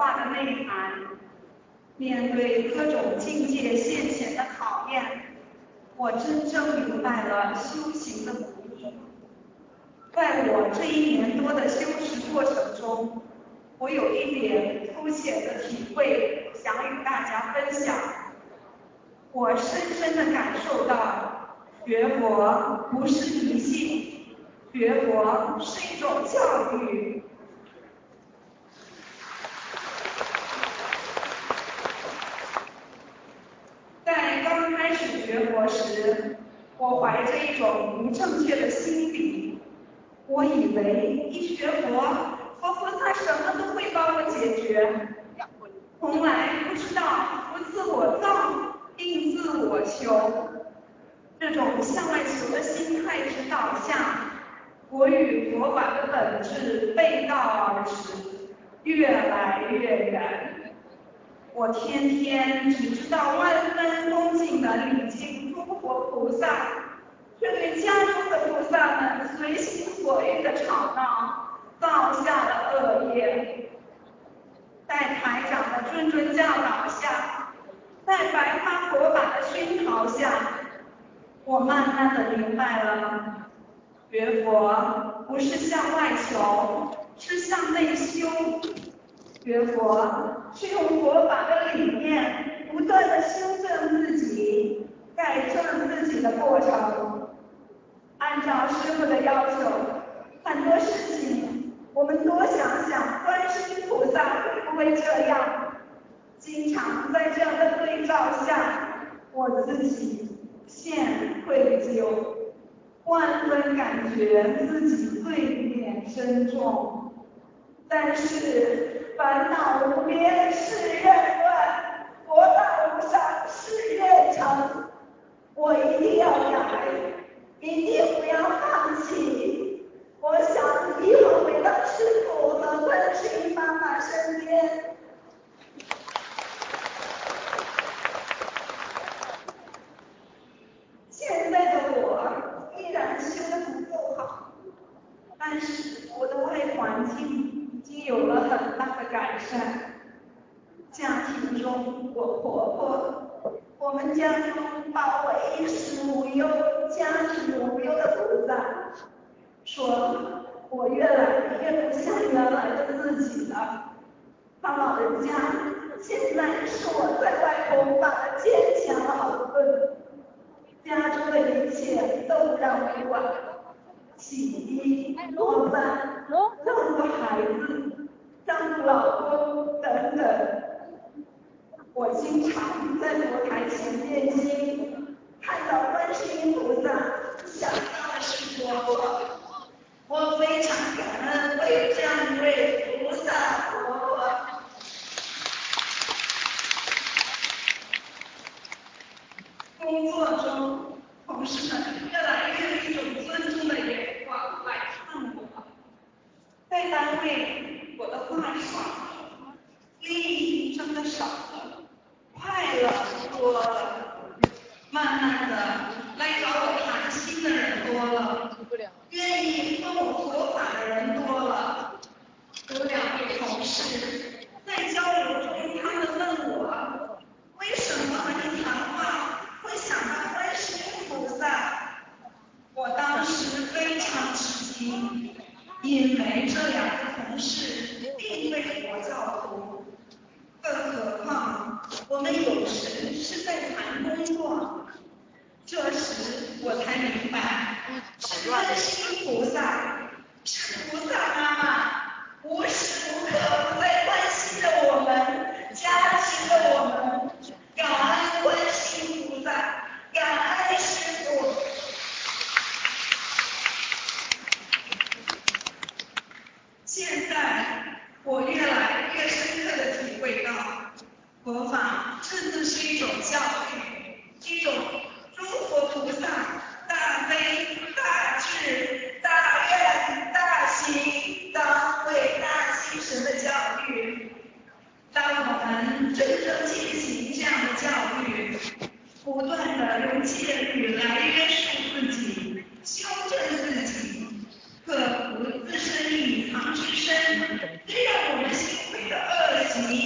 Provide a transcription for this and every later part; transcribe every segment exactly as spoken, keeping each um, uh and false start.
话的内涵。面对各种境界现前的考验，我真正明白了修行的不易。在我这一年多的修持过程中，我有一点粗浅的体会想与大家分享。我深深地感受到，学佛不是迷信，学佛是一种教育。在刚开始学佛时，我怀着一种不正确的心理，我以为一学佛，佛菩萨什么都会帮我解决，从来不知道不自我造，应自我求。这种向外求的心态指导下，我与佛法的本质背道而驰，越来越远。我天天只知道万分恭敬地礼敬诸佛菩萨，却对家中的菩萨们随心所欲的吵闹，造下了恶业。在台长的谆谆教导下，在白发佛法的熏陶下，我慢慢地明白了，学佛不是向外求，是向内修。学佛是用佛法的理念，不断地修正自己、改正自己的过程。按照师父的要求，很多事情我们多想想观世音菩萨会不会这样。经常在这样的对照下，我自己陷愧疚，万分感觉自己罪孽深重。但是烦恼无边誓愿断，佛道无上誓愿成。我一定要改，一定不要放弃。我想以后回到师父和观世音妈妈身边。现在的我依然修得不够好，但是我的外环境已经有了很大的改善。家庭中，我婆婆，我们家中把我衣食无忧、家庭无忧的菩萨，说我越来越不像原来的自己了。他老人家现在是我在外弘法的坚强后盾，家中的一切都不让我管，洗衣、做饭、照顾孩子、照顾老公等等。我经常在佛台前念经，看到观世音菩萨，想到的是佛陀。我非常感恩我有这样一位菩萨婆婆。工作中，同事们越来越有一种尊重的眼光来看我。在单位，我的话少了，利益真的少了，快乐多了。慢慢的，来找我谈心的人多了，愿意问我佛法的人多了。有两位同事在交流中，他们问我，为什么和你谈话会想到观世音菩萨？我当时非常吃惊，因为这两个同事并非佛教徒，更何况我们有时是在谈工作。这时我才明白，是观世音菩萨，是菩萨妈妈，无时无刻不在关心着我们，加持着我们。感恩观世音菩萨，感恩师父。现在我越来越深刻地体会到，佛法真的是一种教育，一种诸佛菩萨大悲大智大愿大行当伟大精神的教育。当我们真正进行这样的教育，不断地用戒律来约束自己，修正自己，克服自身隐藏之身，最让我们心悔的恶习，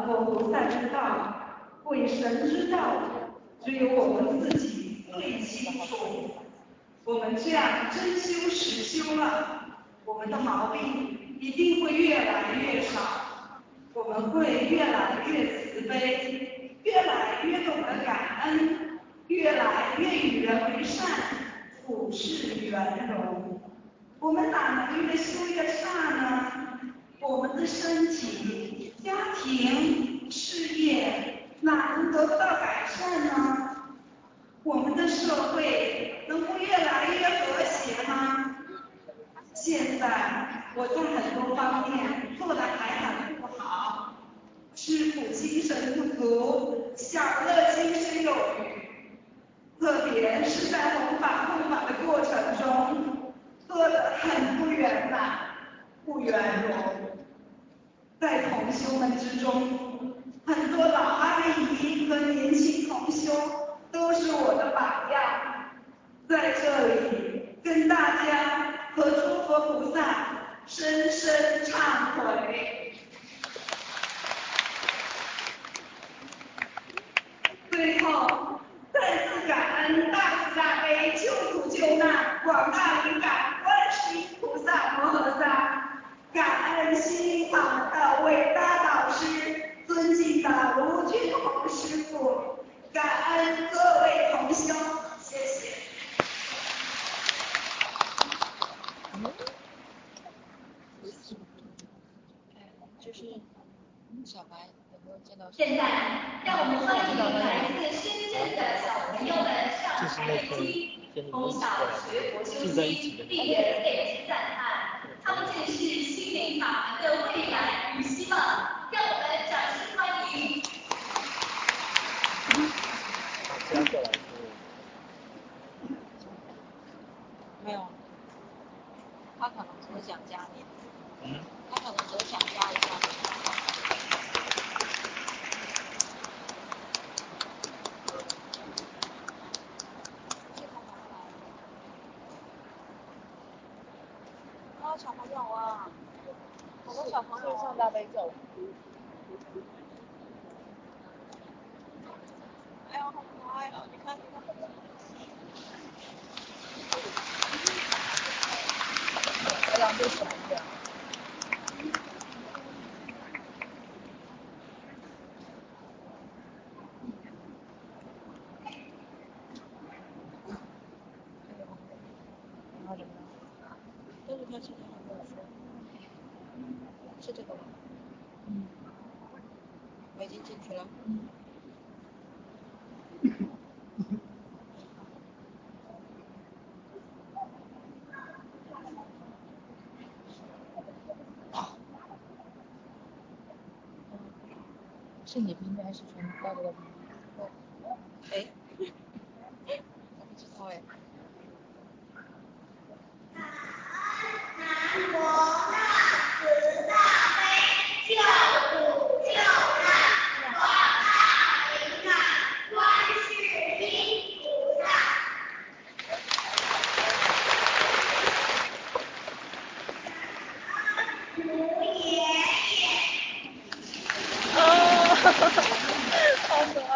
佛菩萨知道，鬼神知道，只有我们自己最清楚。我们这样真修实修了，我们的毛病一定会越来越少，我们会越来越慈悲，越来越懂得感恩，越来越与人为善，处事圆融。我们哪能越修越差呢？我们的身体、家庭、事业哪能得不到改善呢？我们的社会能不越来越和谐吗？现在我在很多方面做的还很不好，吃苦精神不足，享乐精神有余，特别是在弘法护法的过程中，做得很不圆满、不圆融。在同修们之中，很多老阿姨和年轻同修都是我的榜样，在这里跟大家和诸佛菩萨深深忏悔。最后，再次感恩大慈大悲救苦救难广大灵感观世音菩萨摩诃萨，感恩心灵法门的伟大导师尊敬的卢俊宏师父，感恩各位同修，谢谢。 就是小白有没有见到？ 现在让我们欢迎来自深圳的小朋友们上台练习，从小学佛修心，令人为之赞叹。他们正是心灵法门的未来与希望，让我们掌声欢迎。 没有，他可能只是想加你。嗯。他可能只是想加一下你。小朋友啊，好多小朋友上大悲咒。哎呦，好可爱哦！你看，你看。这样就小一点。然后怎么样？但是他今天还没有说。是这个吗？嗯。我已经进去了。嗯。是你平台是全到这个平台？哎，我不知道哎。 南无大慈大悲救苦救难广大灵感观世音菩萨。吴爷爷。哦，好可爱。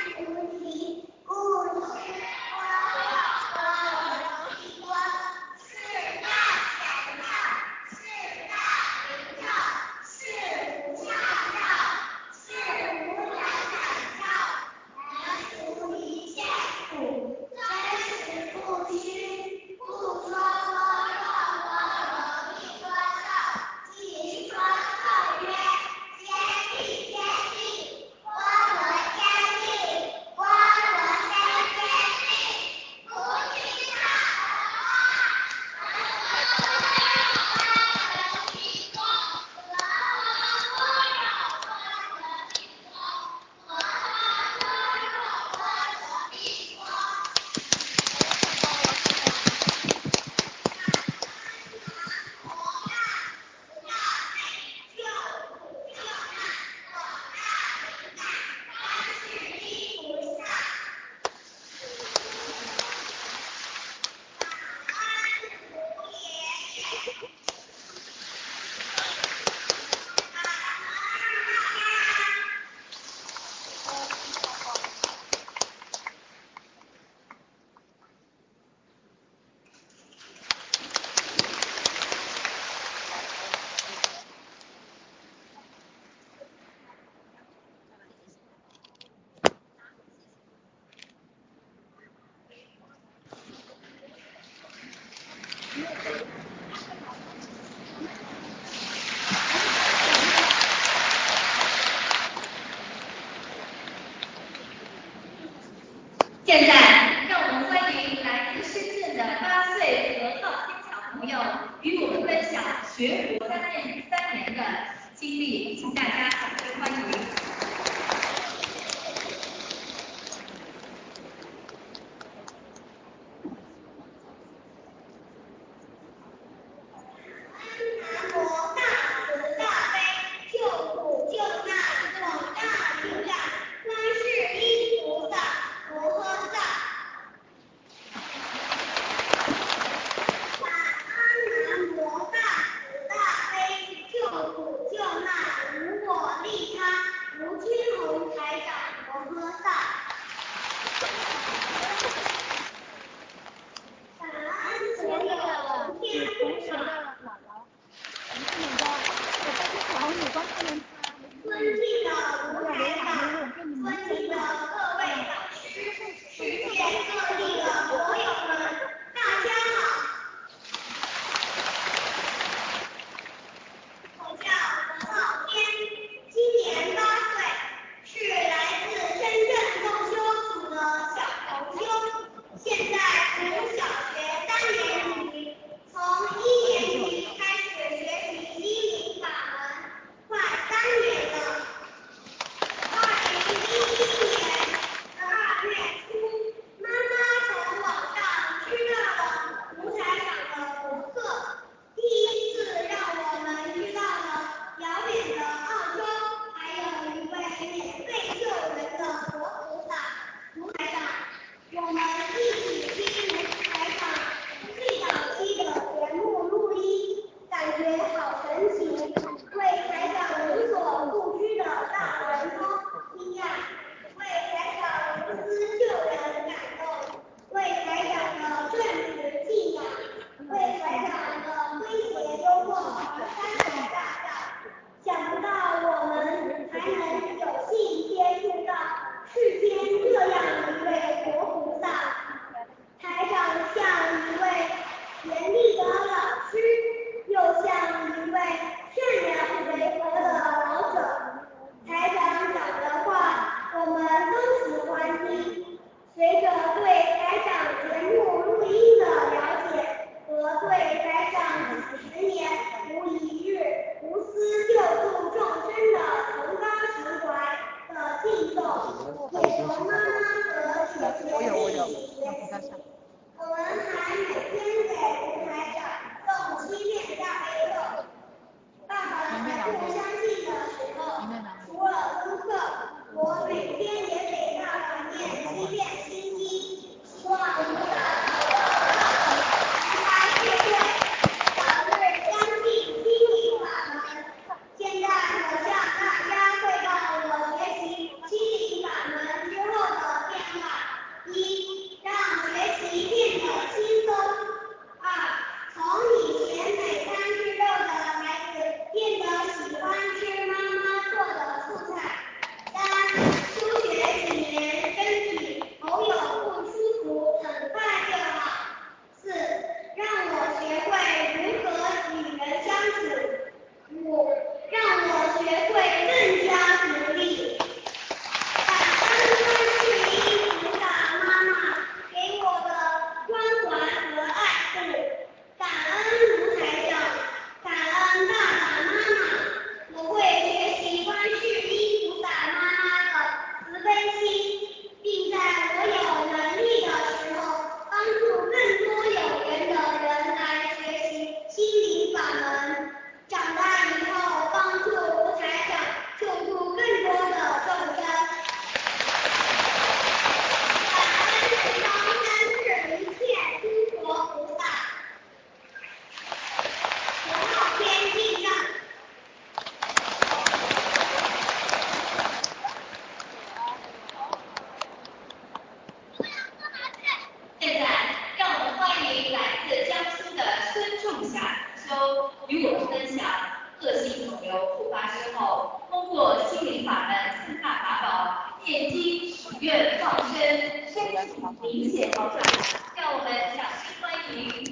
现在，让我们欢迎来自深圳的八岁何浩天小朋友与我们分享学佛三年三年的经历，请大家掌声欢迎。 现在我向大家汇报我学习心灵法门之后的喜悦放声，身体明显好转，让我们掌声欢迎。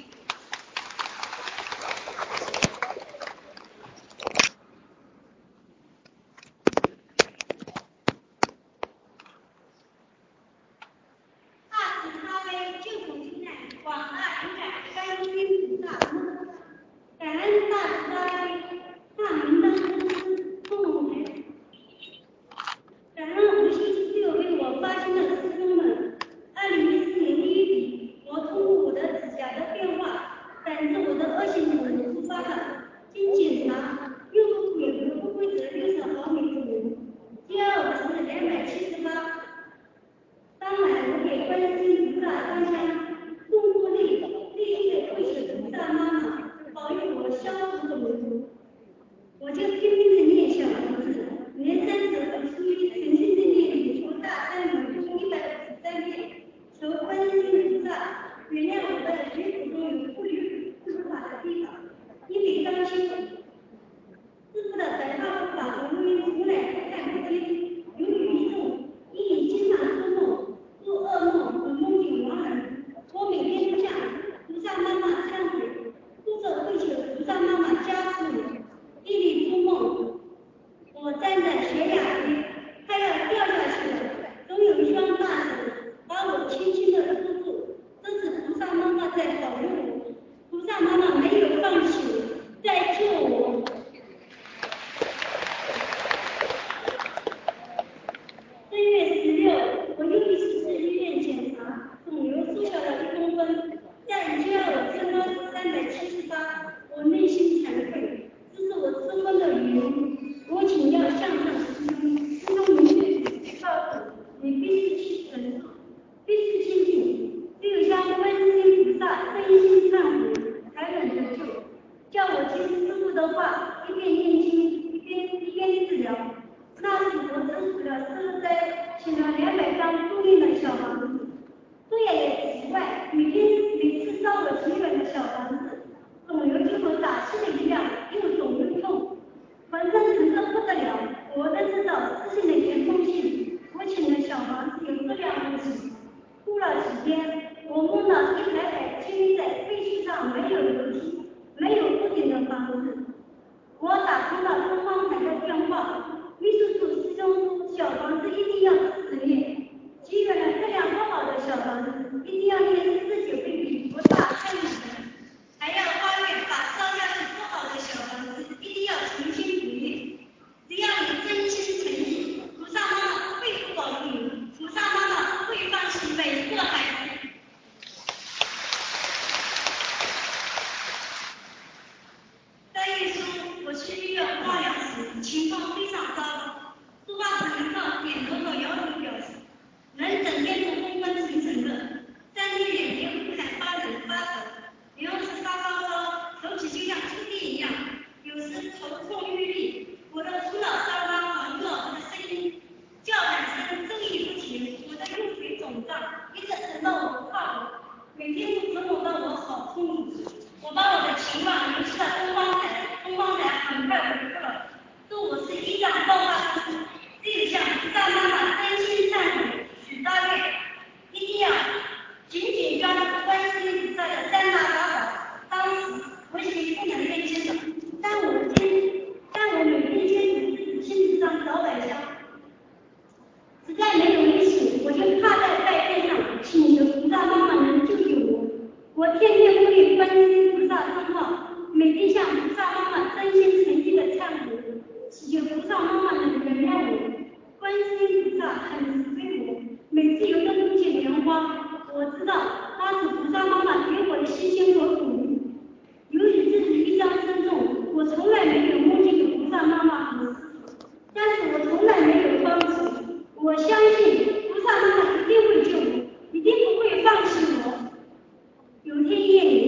有天夜里，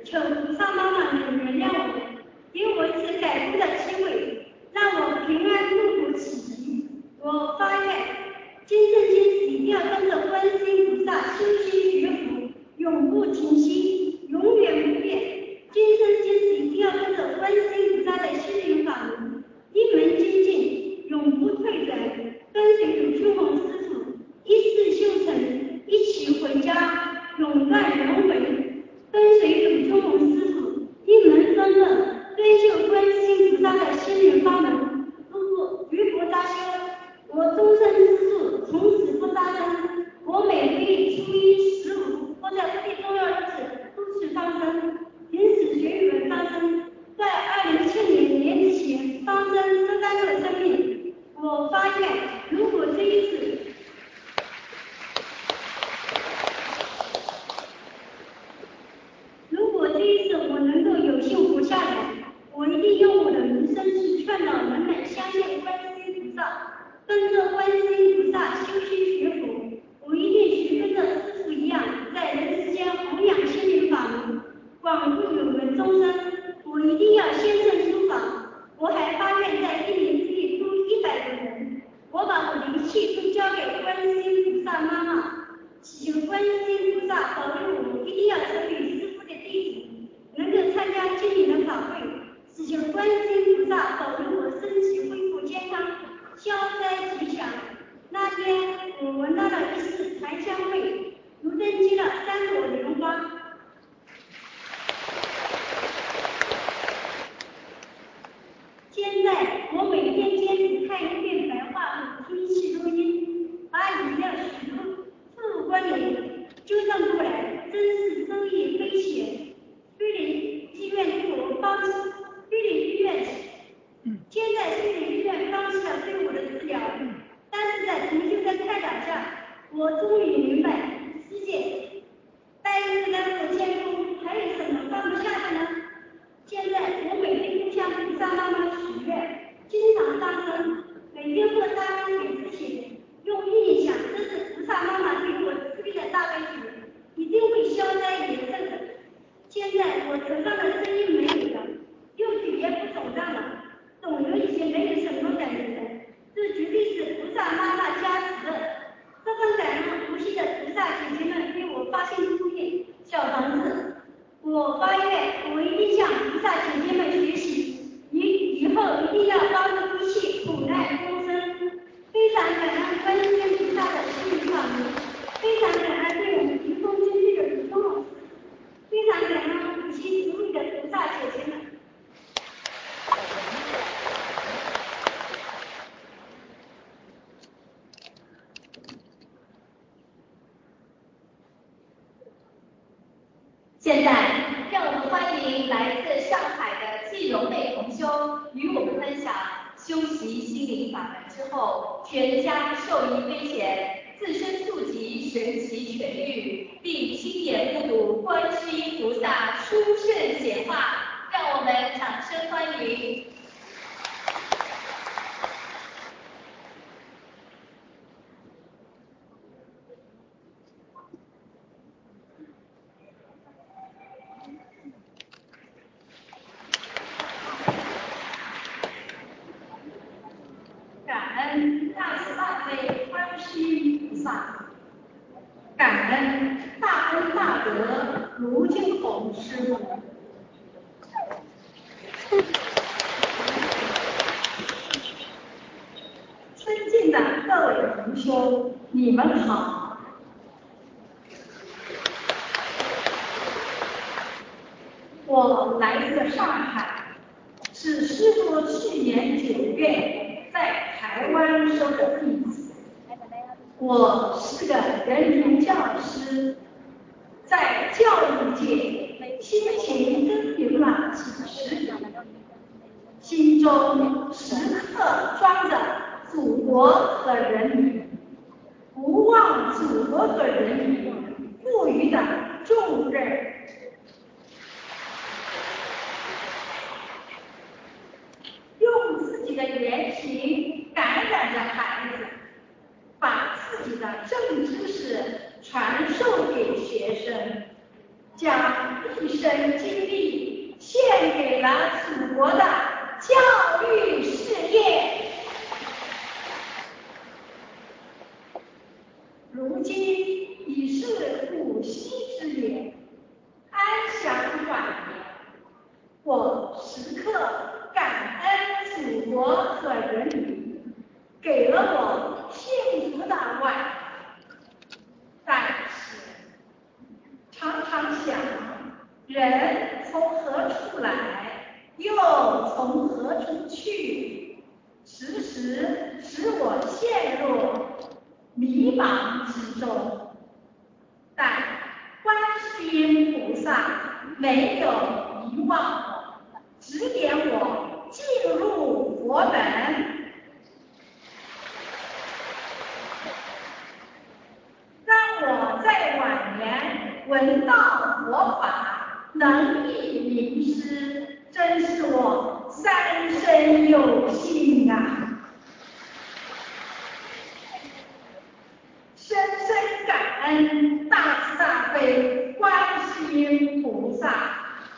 求菩萨妈妈能原谅我，给我一次改过的机会，让我平安度过此劫。我发愿，今生今世一定要跟着观世音菩萨修心学佛，永不停息，永远不变。今生今世一定要跟着观世音菩萨的心灵法门，一门精进，永不退转。跟随鲁秋红师父一世修成，一起回家，永断轮回。跟随鲁秋红师父一门深入，追求观世音菩萨的心灵法门，不负于佛扎修。我终身之数从此不杀生，我每个月初一、十五或者特别重要日子都去放生，平时学语文放生，在二零一七年年之前放生这三个生命。我发愿，如果这一次如果这一次我能够有幸活下来，我一定用我的人生去劝导人们相信观世音菩萨，跟着观世音菩萨修心学佛。我一定学跟着师父一样，在人世间弘扬心灵法门，广度有缘众生。我一定要先生书法。我还发愿在一年之内度一百个人。我把我的一切都交给观世音菩萨妈妈，祈求观世音菩萨保佑我一定要成为师父的弟子，能够参加经灵的法会。祈求观世音菩萨保佑我身体恢复健康，消灾吉祥。那天我闻到了一丝檀香味，如登积了三朵莲花。现在我每天坚持看一遍白话文，听七录音，把语料许多错误观点纠正过来，真是受益匪浅。菲林医院对我放弃，菲林医院现在菲林医院放弃了对我的治疗，但是在同修的开导下，我终于明白世界白日来我天空，还有什么放不下的呢？现在我每天都向菩萨妈妈许愿，经常放生，每天喝大杯水之前，用意想这是菩萨妈妈对我慈悲的大悲水，一定会消灾延寿的。现在我头上的声音没有了，右腿也不肿胀了，肿瘤已经没有什么感觉了，这绝对是菩萨妈妈加持的。这份感恩无锡的菩萨姐姐们给我发心助念小房子。我发愿，我一定向菩萨姐姐们学习，以以后一定要帮助一切苦难众生。非常感恩观世音菩萨的心灵法门，非常感恩对我们提供经济的主动老师，非常感恩无锡慈惠的菩萨姐姐们。 现在，让我们欢迎来自上海的季荣妹同修与我们分享修习心灵法门之后，全家受益匪浅，自身速疾神奇痊愈，并亲眼目睹观世音菩萨殊胜显化，让我们掌声欢迎。 感恩大慈大悲观世音菩萨，感恩大恩大德卢金红师父。尊敬的各位同修，你们好。我来自上海，是师父去年九月在台湾收的弟子。我是个人民教师，在教育界辛勤耕耘了几十年，心中时刻装着祖国和人民，不忘祖国和人民赋予的重任。用自己的言行感染着孩子，把自己的正知识传授给学生，将一生精力献给了祖国的教育事业。如今已是古稀之年，安享晚年，我时刻感恩祖国和人民，给了我幸福的晚年。但是常常想，人从何处来，又从何处去，时时使我陷入迷茫之中。但观世音菩萨没有遗忘我，指点我进入佛门，让我在晚年闻到佛法，能益名师，真是我三生有幸啊！深深感恩大慈大悲观世音菩萨。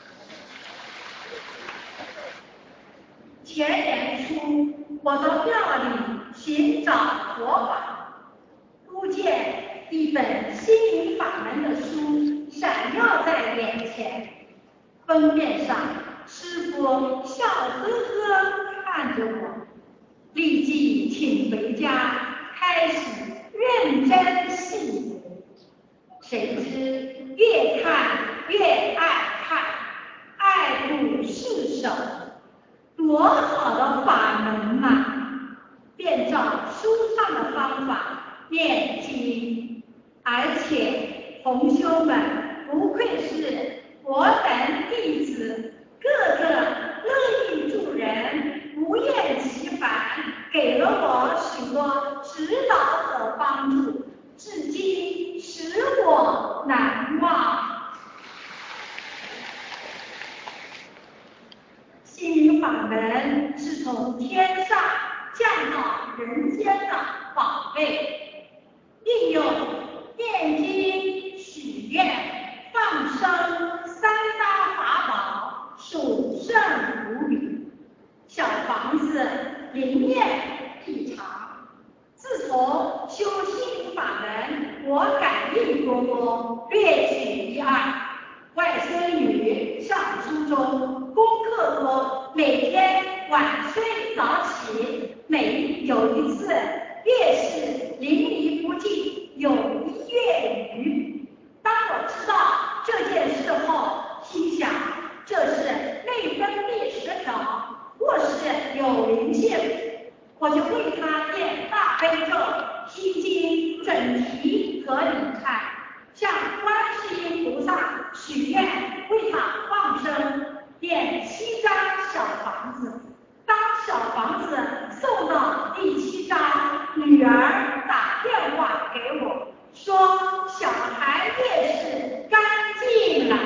前年初，我到庙里寻找佛法，忽见一本心灵法门的书闪耀在眼前，封面上师父笑呵呵看着我，立即请回家，开始认真细读。谁知越看越爱看，爱不释手，多好的法门啊！便照书上的方法念经，而且同修们不愧是佛门弟子，个个乐意助人，不厌其烦，给了我许多指导和帮助，至今使我难忘。心灵法门是从天上降到人间的宝贝，应用念经、许愿、放生三大法宝，殊胜无比。小房子灵验异常。自从修心灵法门，我感应多多，略举一二。外孙女上初中，功课多，每天晚睡早起，每有一次越是淋漓不尽，有一月余。当我知道这件事后，心想这是内分泌失调，或是有灵性，我就为他念大悲咒、心经、准提和礼忏，向观世音菩萨许愿，为他放生，念七张小房子。当小房子送到第七章，女儿打电话给我，说小孩业是干净了。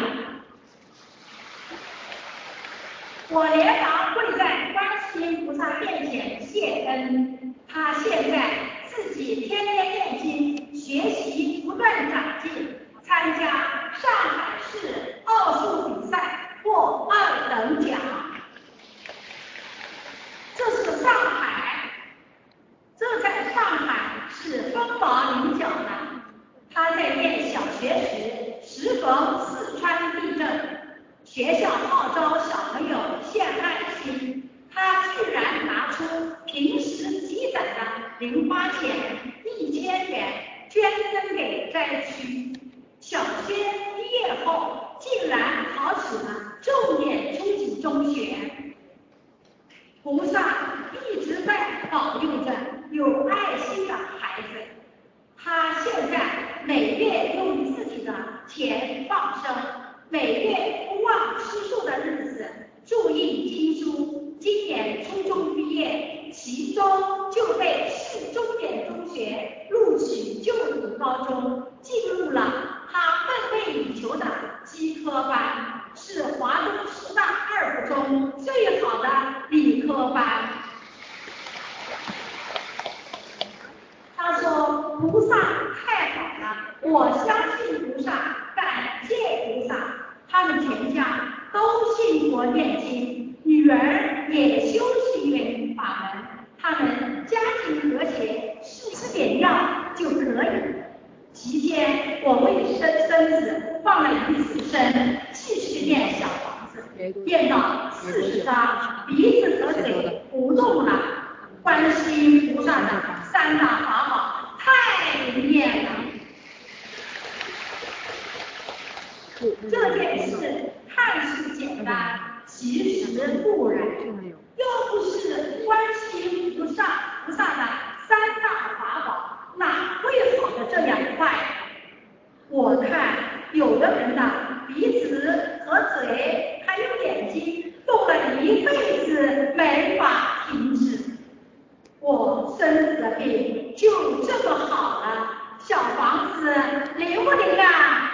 我连忙跪在观世音菩萨面前谢恩。他现在自己天天念经，学习不断长进，参加上海市奥数比赛获二等奖。这是上海，这在上海是凤毛麟角的。他在念小学时，时逢四川地震，学校号召小朋友献爱心，他居然拿出平时积攒的零花钱一千元捐赠给灾区。小学毕业后，竟然考取了重点初级中学。菩萨一直在保佑着有爱心的孩子。他现在每月用自己的钱放生，每月不忘吃素的日子注印经书。今年初中毕业，其中就被市重点中学录取就读高中，进入了他梦寐以求的基科班，是华东师大二附中最好的理科班。他说菩萨太好了，我相信菩萨，感谢菩萨。 他们全家都信佛念经，女儿也修习缘法门，他们家庭和谐，吃点药就可以。期间，我为生孙子放了一次生，继续念小房子，念到四十章，鼻子和嘴不动了。观世音菩萨的三大法宝太念了。这件事看似简单，其实不然。要不是观世音菩萨菩萨的三大法宝，哪会好的这样快？我看有的人的鼻子和嘴还有眼睛动了一辈子没法停止。我孙子的病就这么好了，小房子灵不灵啊？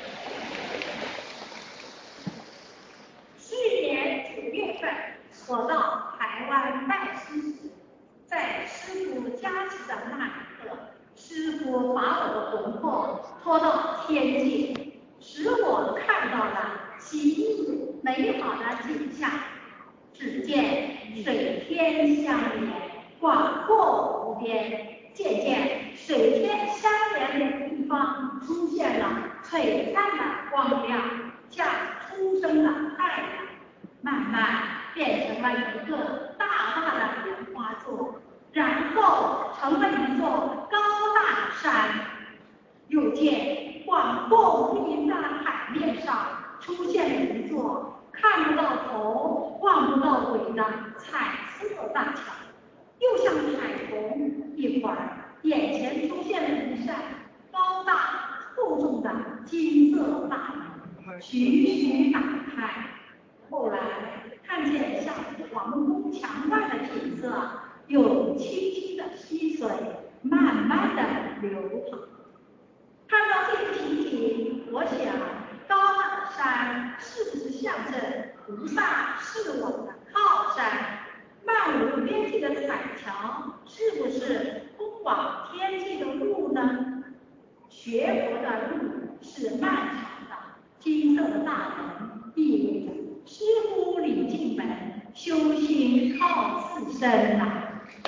去年九月份，我到台湾拜师时，在师父加持的那一刻，师父把我的魂魄拖到天界，使我看到了奇异美好的景象。只见水天相连，广阔无边。渐渐，水天相连的地方出现了璀璨的光亮，像初升的太阳，慢慢变成了一个大大的莲花座，然后成了一座高大的山。又见广阔无垠的海面上出现了一座看不到头、望不到尾的彩色大桥，又像彩虹，一会儿眼前出现了一扇高大厚重的金色大门，徐徐打开。后来看见像皇宫墙外的景色，有清清的溪水慢慢的流淌。看到这个情景，我想高大的山是不是象征菩萨是我的靠山？漫无边际的彩桥是不是通往天际的路呢？学佛的路是漫长的，金色的大门意味着师傅领进门，修行靠自身呐。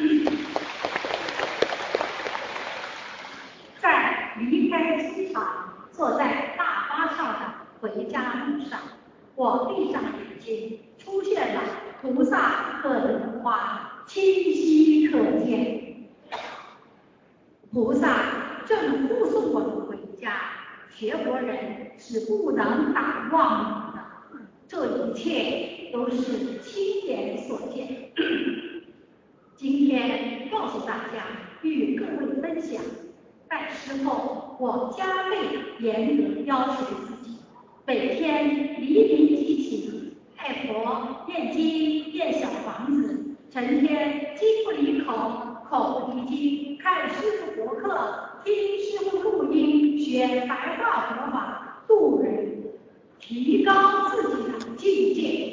在离开机场，坐在大巴上的回家路上，我闭上眼睛，出现了菩萨和莲花，清晰可见。菩萨正护送我们回家，学佛人是不能打妄语的，这一切都是亲眼所见。今天告诉大家，与各位分享。拜师后，我加倍严格要求自己，每天黎明即起，拜佛、念经、念小房子，成天经不离口，口不离经，看师父博客，听师父录音，学白话佛法，度人，提高自己的境界。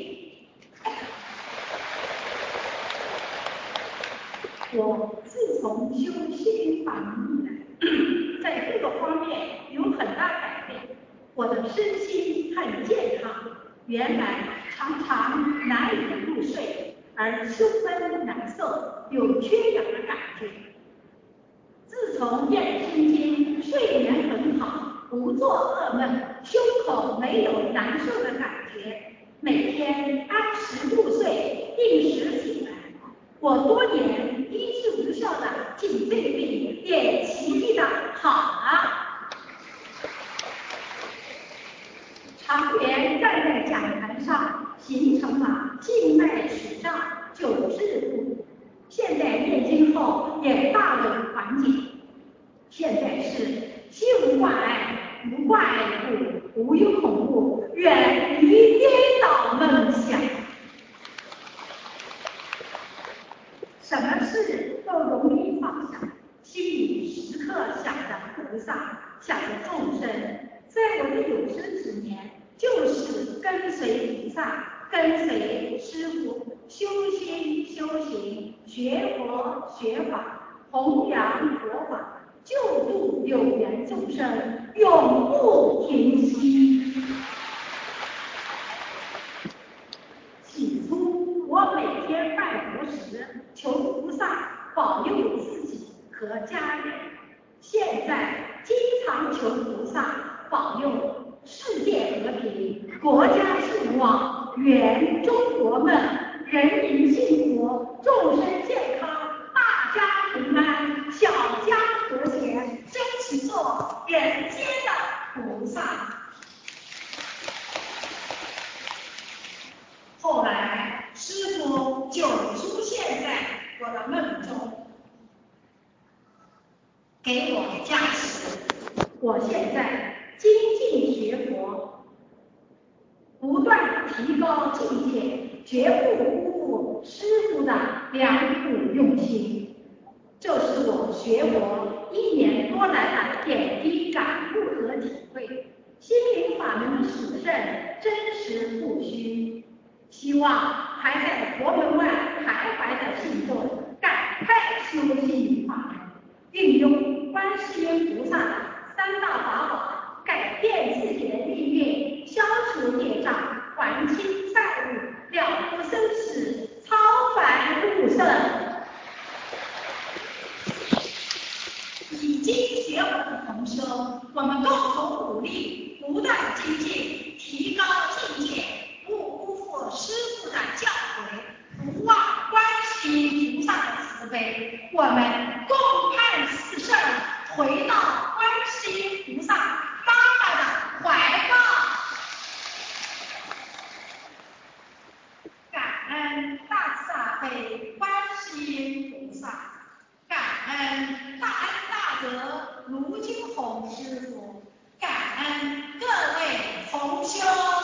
我自从修心法门以来，在各个方面有很大改变，我的身心很健康。原来常常难以入睡，而秋分难受，有缺氧的感觉。自从念了心经，睡眠很好，不做噩梦，胸口没有难受的感觉，每天按时入睡，定时醒来。我多年医治无效的颈椎病也奇迹的好了。常年站在讲台上，形成了静脉曲张久治不愈。现在念经后也大为缓解。现在是心无挂碍，无挂碍故，无忧恐怖，远离颠倒梦想。什么事都容易放下，心里时刻想着菩萨，想着众生。在我的有生之年，就是跟随菩萨，跟随师父，修心修行，学佛学法，弘扬佛法，救度有缘众生，永不停息。 和家人。现在经常求菩萨保佑世界和平，国家兴旺，愿中国们人民幸福，众生健康，大家平安，小家和谐，真是做人间的菩萨。后来师父就出现在我的梦中，给我加持。我现在精进学佛，不断提高境界，绝不辜负师父的良苦用心。这是我学佛一年多来的点滴感悟和体会，心灵法门的殊胜真实不虚。希望还在佛门外徘徊的信众赶快修习法门，运用观世音菩萨的三大法宝，改变自己的命运，消除业障，还清债务，了脱生死，超凡入圣。已经学佛的同修，我们共同努力，不断精进，提高境界，不辜负师父的教诲，不忘观世音菩萨的慈悲。我们共盼四圣回到观世音菩萨妈妈的怀抱。感恩大慈大悲观世音菩萨，感恩大恩大德卢金红师父，感恩各位同修。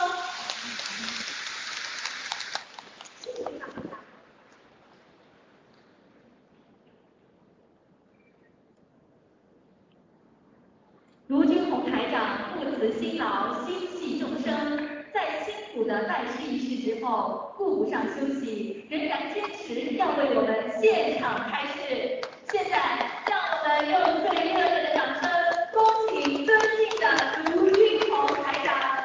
卢金红台长不辞辛劳，心系众生，在辛苦的拜师仪式之后，顾不上休息，仍然坚持要为我们现场开示。现在，让我们用最热烈的掌声，恭请尊敬的卢金红台长。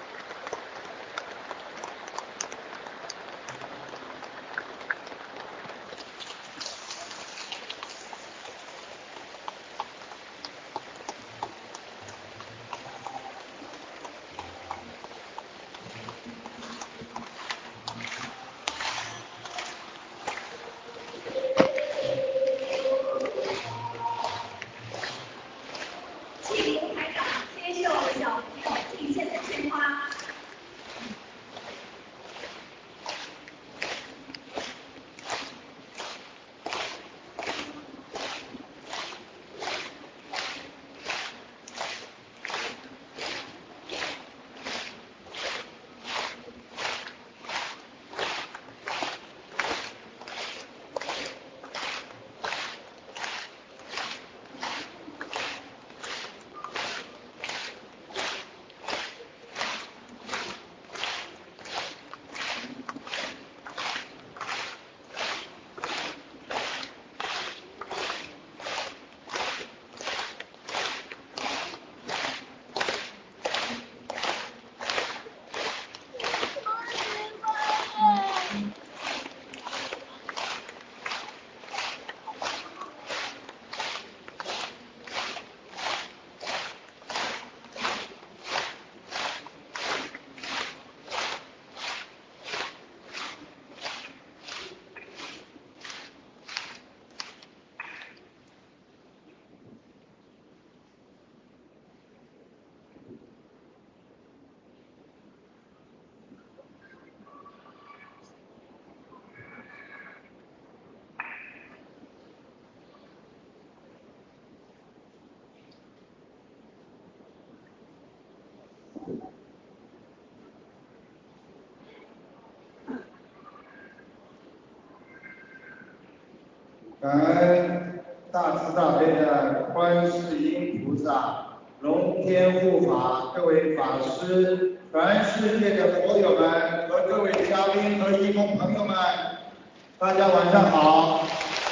感恩大慈大悲的观世音菩萨、龙天护法、各位法师、全世界的佛友们和各位嘉宾和义工朋友们，大家晚上好。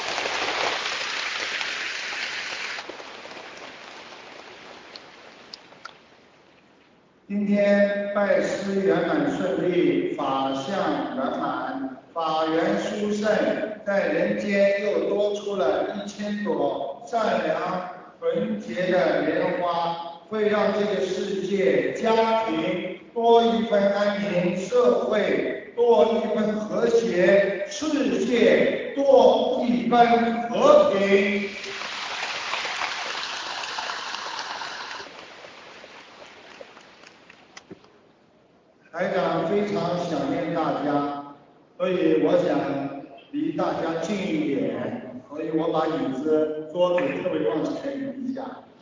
今天拜师圆满顺利，法相圆满，法缘殊胜，在人间又多出了一千朵善良、纯洁的莲花，会让这个世界、家庭多一份安宁，社会多一份和谐，世界多一份和平。台长非常想念大家，所以我想离大家近一点，所以我把椅子、桌子特别往前移一下。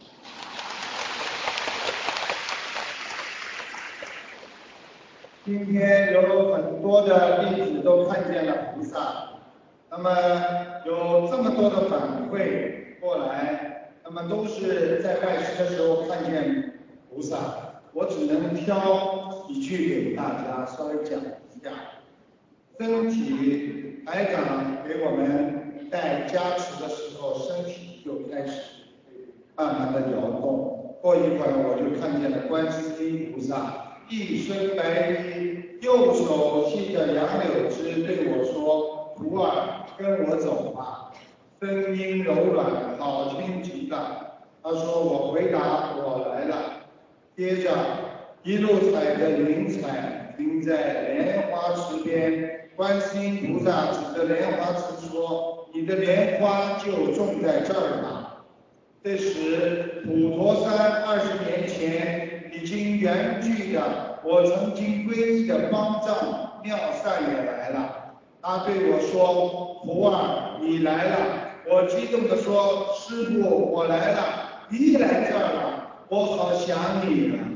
今天有很多的弟子都看见了菩萨，那么有这么多的反馈过来，那么都是在拜师的时候看见菩萨，我只能挑几句给大家稍微讲一下。身体台长给我们带加持的时候，身体就开始慢慢的摇动，过一会儿我就看见了观世音菩萨一身白衣，右手系着杨柳枝，对我说：“徒儿，跟我走吧。”声音柔软，好听极了。他说：“我回答，我来了。”接着一路踩着云彩，停在莲花池边。观世音菩萨指着莲花池说：“你的莲花就种在这儿吧。”这时，普陀山二十年前已经圆寂的我曾经皈依的方丈妙善也来了。他对我说：“徒儿，你来了。”我激动地说：“师父，我来了，你来这儿了，我好想你了。”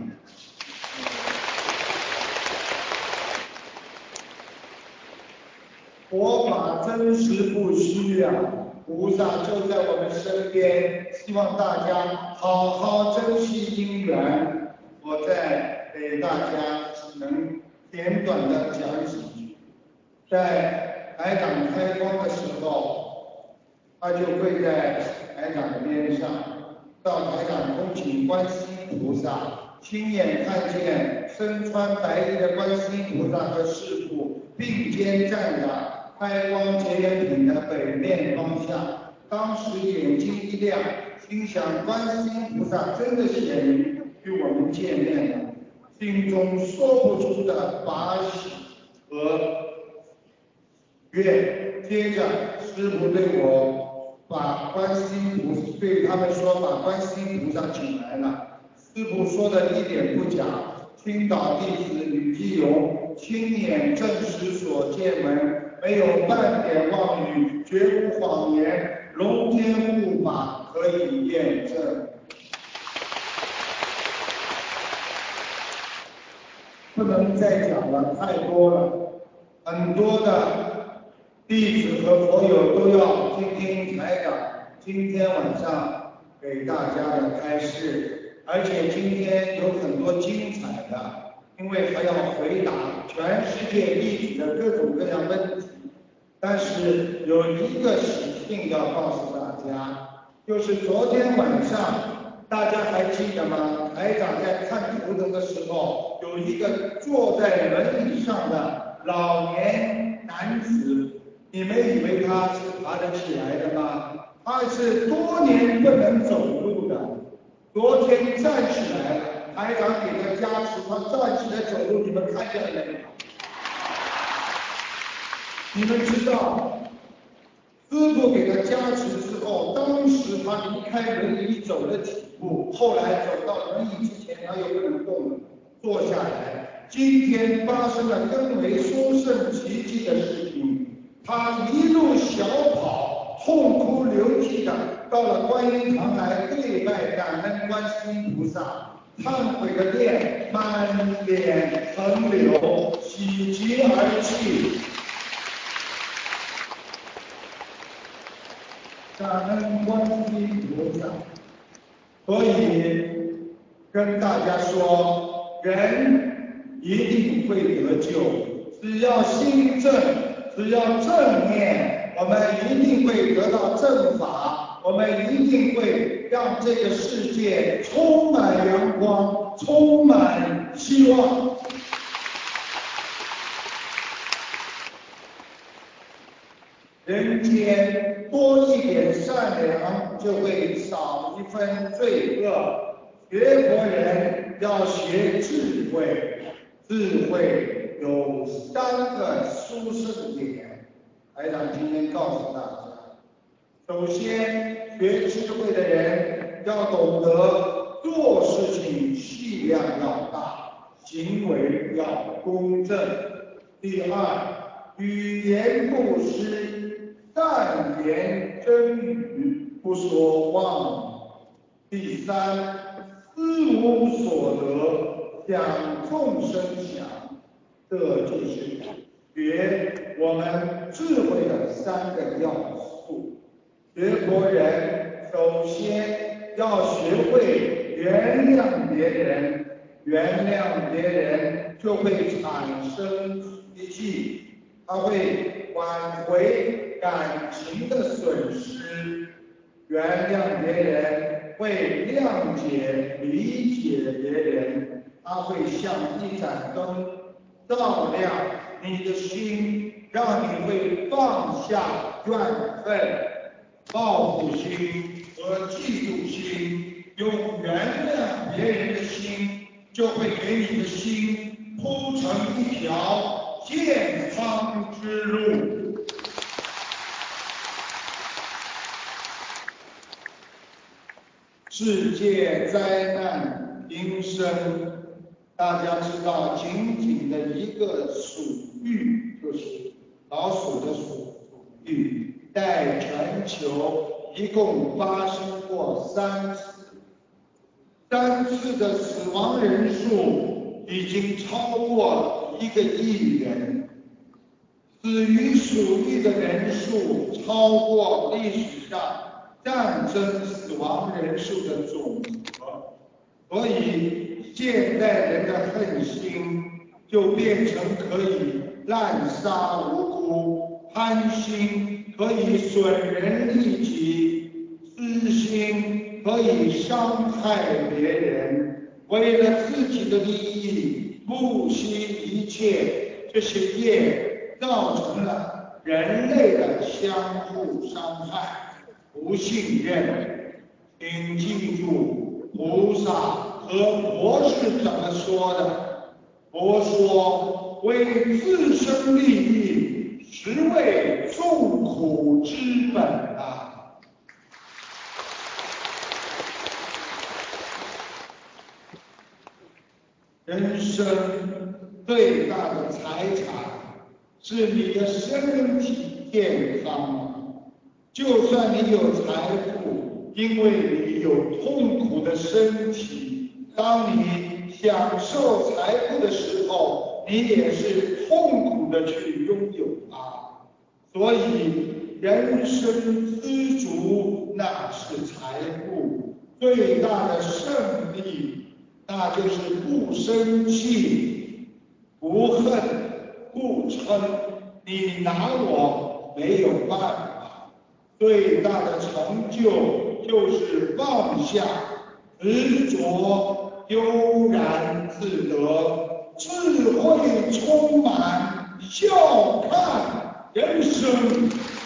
佛法真实不虚啊，菩萨就在我们身边，希望大家好好珍惜因缘。我再给大家只能简短的讲几句。在台长开光的时候，他就跪在台长的边上，到台长恭请观世音菩萨，亲眼看见身穿白衣的观世音菩萨和师父并肩站着。开光结缘品的北面方向，当时眼睛一亮，心想观世音菩萨真的显灵与我们见面了，心中说不出的法喜和悦。接着师父对我把观世音菩萨对他们说把观世音菩萨请来了，师父说的一点不假，青岛弟子吕基荣亲眼证实所见闻。没有半点妄语，绝无谎言，龙天护法可以验证。不能再讲了，太多了，很多的弟子和佛友都要听听台长今天晚上给大家的开示，而且今天有很多精彩的，因为还要回答全世界弟子的各种各样问题。但是有一个喜讯要告诉大家，就是昨天晚上大家还记得吗？台长在看图腾的时候，有一个坐在轮椅上的老年男子，你们以为他是爬得起来的吗？他是多年不能走路的，昨天站起来了，台长给他加持，他站起来走路，你们看见了没有？你们知道，师父给他加持之后，当时他离开轮椅走了几步，后来走到轮椅之前，他又不能动了，坐下来。今天发生了更为殊胜奇迹的事情，他一路小跑，痛哭流涕的到了观音堂来跪拜感恩观世音菩萨，忏悔的泪满脸横流，喜极而泣。感恩观世音菩萨，所以跟大家说，人一定会得救，只要心正，只要正念，我们一定会得到正法，我们一定会让这个世界充满阳光，充满希望。 人间多一点善良，就会少一分罪恶。学佛人要学智慧，智慧有三个殊胜点。台长今天告诉大家，首先，学智慧的人要懂得做事情气量要大，行为要公正。第二，语言不失，善言真语，不说妄语。第三，思无所得，想众生想，这就是学我们智慧的三个要素。学佛人首先要学会原谅别人，原谅别人就会产生脾气，他会挽回感情的损失。原谅别人会谅解理解别人，他会像一盏灯照亮你的心，让你会放下怨恨、报复心和嫉妒心。用原谅别人的心，就会给你的心铺成一条健康之路。世界灾难频生，大家知道，仅仅的一个鼠疫，就是老鼠的鼠疫，在全球一共发生过三次，三次的死亡人数已经超过一个亿人，死于鼠疫的人数超过历史上战争死亡人数的总和，所以现代人的恨心就变成可以滥杀无辜，贪心可以损人利己，私心可以伤害别人，为了自己的利益不惜一切，这些业造成了人类的相互伤害。不信任，请记住，菩萨和佛是怎么说的？佛说：为自身利益，实为众苦之本啊！人生最大的财产是你的身体健康。就算你有财富，因为你有痛苦的身体，当你享受财富的时候，你也是痛苦的去拥有它。所以，人生知足那是财富，最大的胜利，那就是不生气、不恨、不嗔。你拿我没有办法。最大的成就就是放下执着，悠然自得，智慧充满，笑看人生。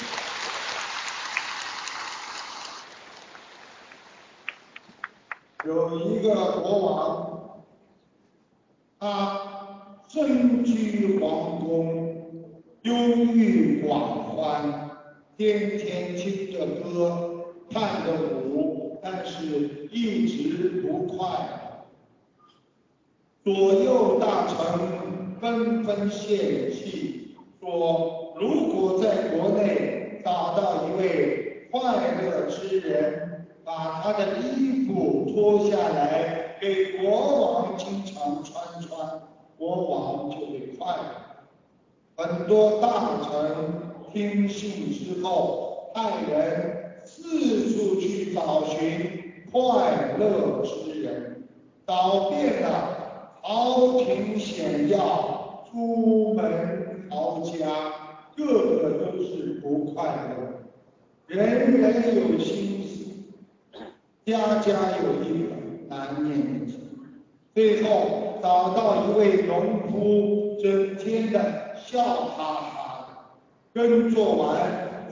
有一个国王，他身居皇宫，忧郁广欢，天天听着歌，看着舞，但是一直不快乐。左右大臣纷纷献计，说如果在国内找到一位快乐之人，把他的衣服脱下来给国王经常穿穿，国王就会快乐。很多大臣听信之后，派人四处去找寻快乐之人，找遍了朝廷显要、朱门豪家，个个都是不快乐。人人有心思，家家有一本难念的经。最后找到一位农夫，整天的笑哈哈的，耕作完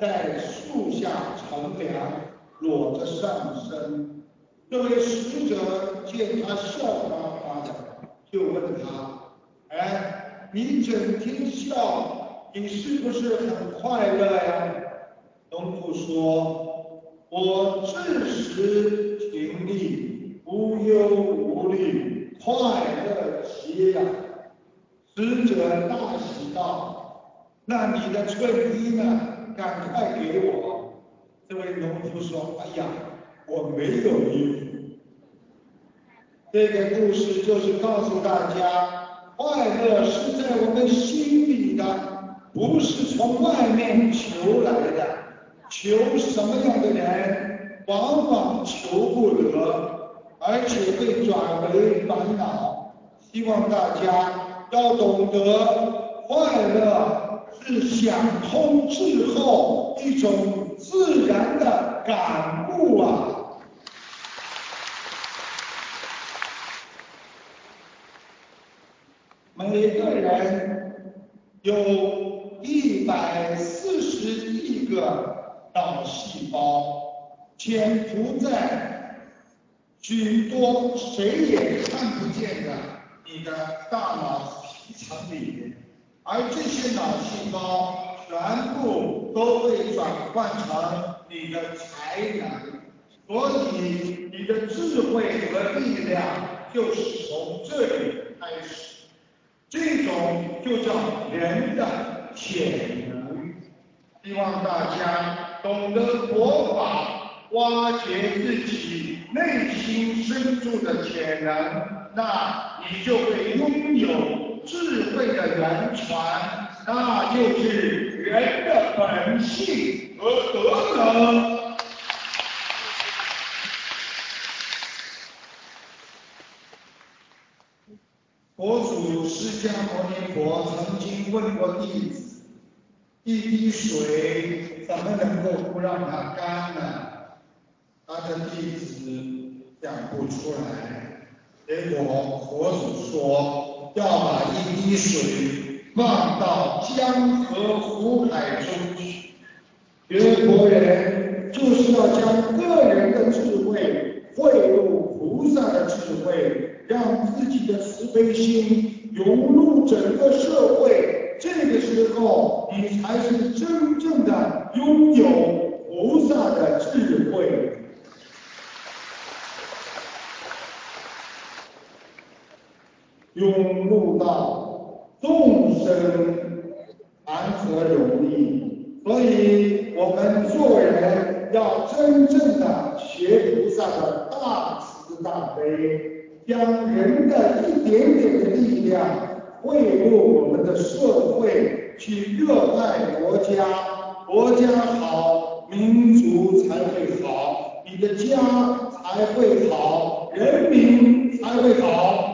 在树下乘凉，裸着上身。这位使者见他笑哈哈的，就问他：哎，你整天笑，你是不是很快乐呀？农夫说：我至时勤力，无忧无虑，快乐极了。使者大喜道：那你的衬衣呢？赶快给我。这位农夫说：哎呀，我没有衣服。这个故事就是告诉大家，快乐是在我们心里的，不是从外面求来的。求什么样的人，往往求不得，而且会转为烦恼。希望大家要懂得，快乐是想通之后一种自然的感悟啊。每个人有一百四十亿个脑细胞，潜伏在许多谁也看不见的你的大脑皮层里面，而这些脑细胞全部都会转换成你的才能，所以你的智慧和力量就是从这里开始。这种就叫人的潜能，希望大家懂得佛法，挖掘自己内心深处的潜能，那你就会拥有智慧的源泉，那就是人的本性和德能。佛祖释迦牟尼佛曾经问过弟子：一滴水怎么能够不让它干呢？他的弟子讲不出来。结果佛祖说要把一滴水放到江河湖海中去。学佛人就是要将个人的智慧汇入菩萨的智慧，让自己的慈悲心融入整个社会，这个时候你才是真正的拥有菩萨的智慧。涌入到众生谈何容易，所以我们做人要真正的学菩萨的大慈大悲，将人的一点点的力量汇入我们的社会，去热爱国家，国家好，民族才会好，你的家才会好，人民才会好。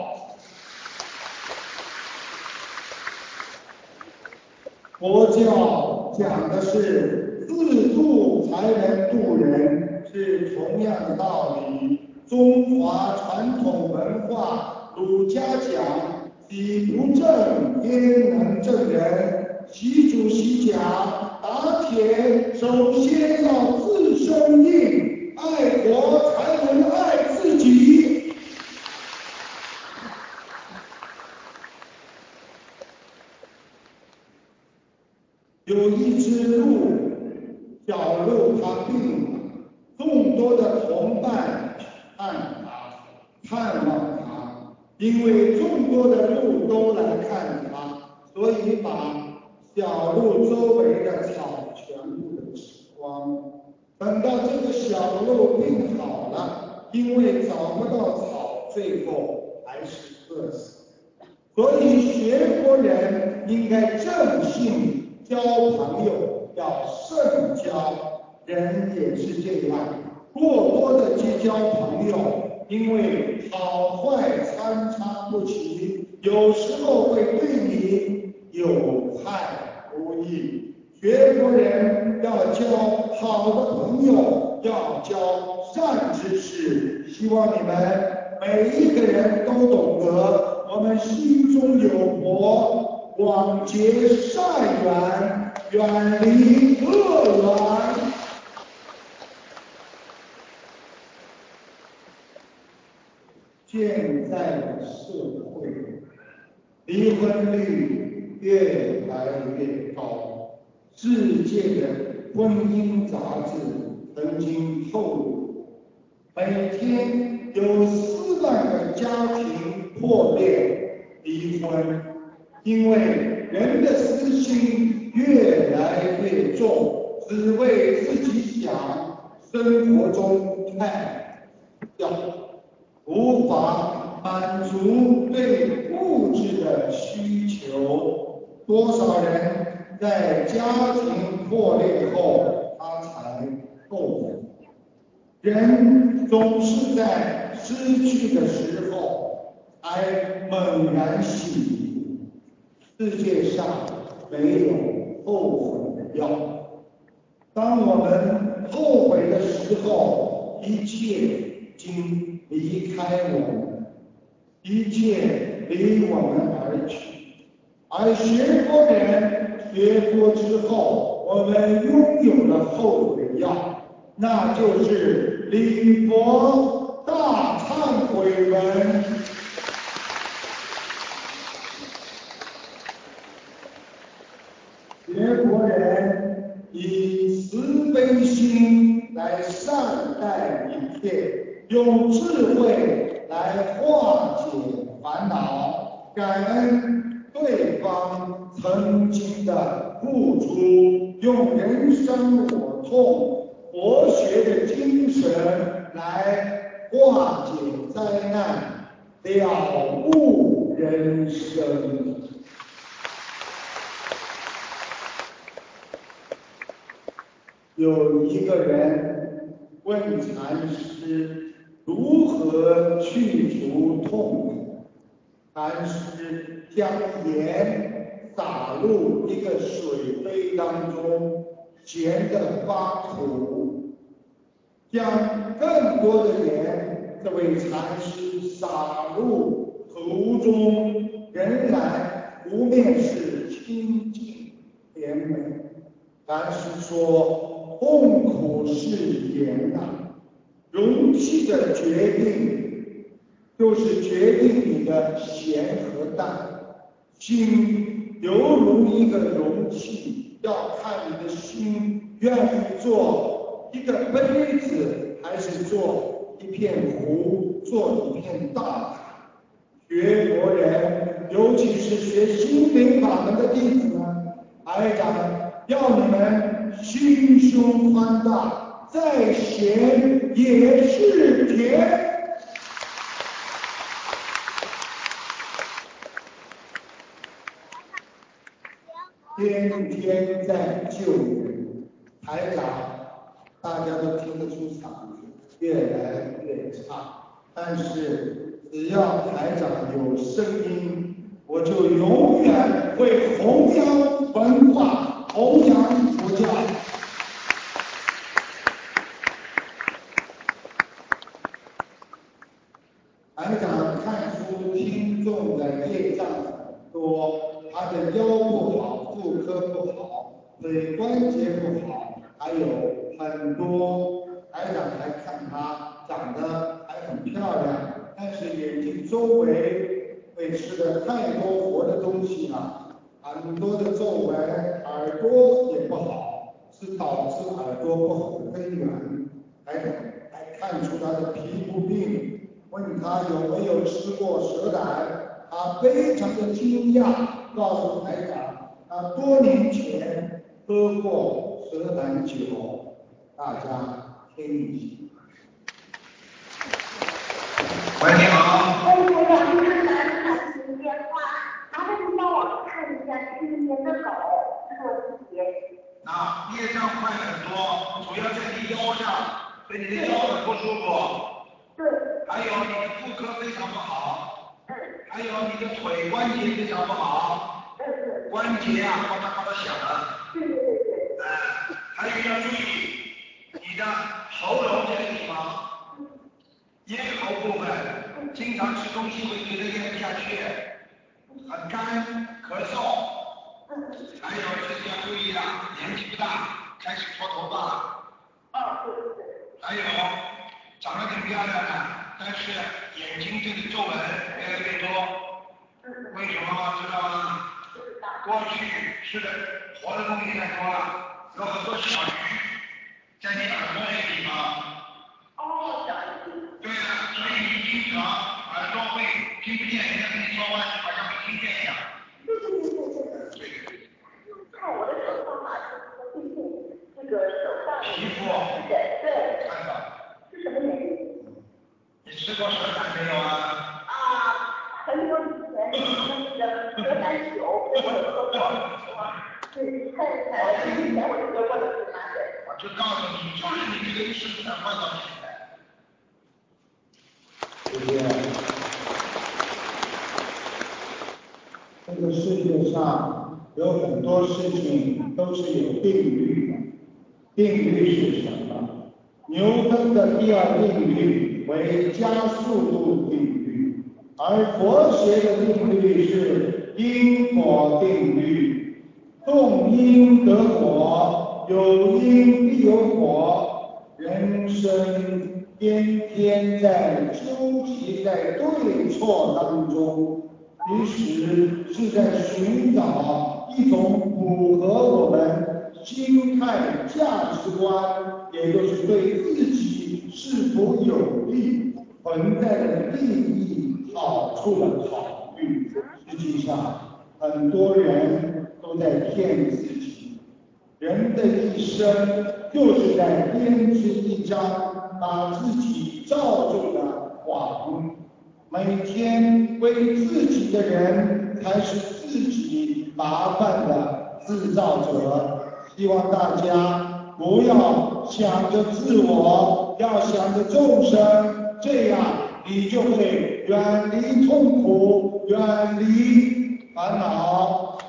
佛教讲的是自度才能度人，是同样的道理。中华传统文化，儒家讲己不正焉能正人？习主席讲打铁首先要自身硬，爱国才能爱自己。有一只鹿，小鹿它病了，众多的同伴看它，看望它，因为众多的鹿都来看它，所以把小鹿周围的草全部都吃光。等到这个小鹿病好了，因为找不到草，最后还是饿死。所以学佛人应该正信。交朋友要慎交，人也是这样，过多的去交朋友，因为好坏参差不齐，有时候会对你有害无益。学佛人要交好的朋友，要交善知识。希望你们每一个人都懂得，我们心中有佛，广结善缘， 远离恶缘。现在的社会离婚率越来越高，世界的婚姻杂志曾经透露，每天有四万个家庭破裂离婚，因为人的私心越来越重，只为自己想，生活中太要无法满足对物质的需求，多少人在家庭破裂后他才后悔。人总是在失去的时候才猛然醒悟，世界上没有后悔的药。当我们后悔的时候，一切经离开我们，一切离我们而去。而学佛人学佛之后，我们拥有了后悔药，那就是礼佛大忏悔文。学佛人以慈悲心来善待一切，用智慧来化解烦恼，感恩对方曾经的付出，用人生我痛佛学的精神来化解灾难，了悟人生。有一个人问禅师如何去除痛苦，禅师将盐撒入一个水杯当中，咸得发苦，将更多的盐，这位禅师撒入壶中，仍然湖面是清净甜美。禅师说，痛苦是盐呐、啊，容器的决定就是决定你的咸和淡。心犹如一个容器，要看你的心愿意做一个杯子，还是做一片湖，做一片大海。学佛人，尤其是学心灵法门的弟子呢，台长要你们心胸宽大，再咸也是甜。天天在救人，台长大家都听得出嗓子越来越差，但是只要台长有声音，我就永远会弘扬文化，弘扬佛教。台长看出听众的业障很多，他的腰不好，妇科不好，腿关节不好，还有很多。台长还看他长得还很漂亮，但是眼睛周围会吃的太多活的东西了，很多的皱纹，耳朵也不好，是导致耳朵不好的根源。台长还看出他的皮肤病。问他有没有吃过蛇胆，他非常的惊讶，告诉台长，他多年前喝过蛇胆酒。大家听一下。喂，你好。 喂，台长，今天打打通电话，麻烦您帮我看一下去年的狗是我自己。 啊，业障快很多，主要在你腰上，所以你的腰很不舒服。 对。 还有你的妇科非常不好，嗯，还有你的腿关节非常不好，嗯嗯，关节啊呱嗒呱嗒响了， 对对对对， 哎、呃，还有要注意你的喉咙这个地方，咽喉部分，经常吃东西会觉得咽不下去，很干，咳嗽，还有自己要注意啊， 大，开始脱头发了。 啊，对。 还有长得挺漂亮的，但是眼睛这个皱纹越来越多。为什么知道吗？过去吃的活的东西太多了，有很多小鱼在你耳朵那个地方。 哦，小鱼。 对了，所以你经常耳朵会听不见人家跟你说话，好像没听见一样。 对对对对对对。看我的手上马上最近这个手上皮肤。 对。 看到。 是什么原因？ 你吃过蛇胆没有啊？ 啊，很久以前那个蛇胆酒，我有喝过。对，太太很以前我就得过的是吗？对。 我就告诉你，就是你这个吃才换到现在。对不对？这个世界上有很多事情都是有定律的。定律是什么？牛顿的第二定律为加速度定律，而佛学的定律是因果定律。种因得果，有因必有果。人生天天在纠结在对错当中，其实是在寻找一种符合我们心态价值观，也就是对自己是否有利存在的利益好处的考虑。实际上很多人都在骗自己，人的一生就是在编织一张把自己罩住的谎，每天为自己的人才是自己麻烦的制造者。希望大家不要想着自我，要想着众生，这样你就会远离痛苦，远离烦恼。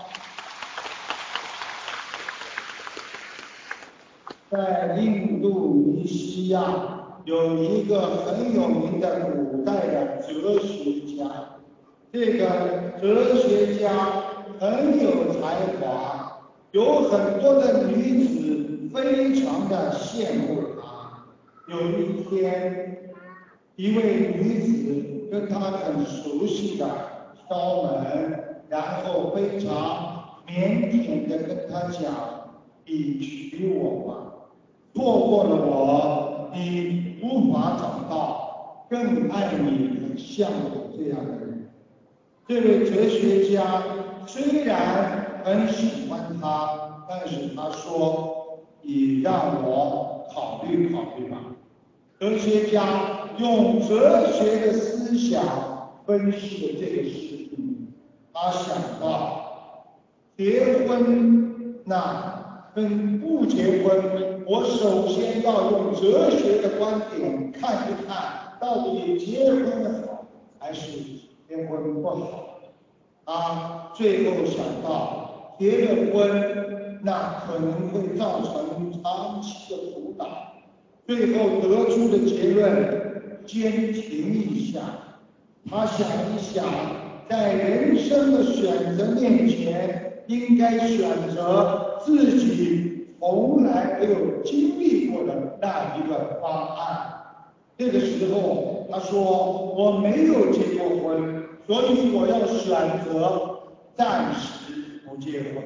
在印度尼西亚有一个很有名的古代的哲学家，这个哲学家很有才华，有很多的女子非常的羡慕他。有一天，一位女子跟他很熟悉的敲门，然后非常腼腆的跟他讲：“你娶我吧，错过了我，你无法找到更爱你、很像我这样的人。”这位哲学家虽然很喜欢他，但是他说：“你让我考虑考虑吧。”哲学家用哲学的思想分析了这个事情，他想到结婚那跟不结婚，我首先要用哲学的观点看一看，到底结婚好还是结婚不好。他最后想到，结了婚那可能会造成长期的苦恼。最后得出的结论，坚停一下。他想一想，在人生的选择面前，应该选择自己从来没有经历过的那一个方案。这个时候，他说：“我没有结过婚，所以我要选择暂时不结婚。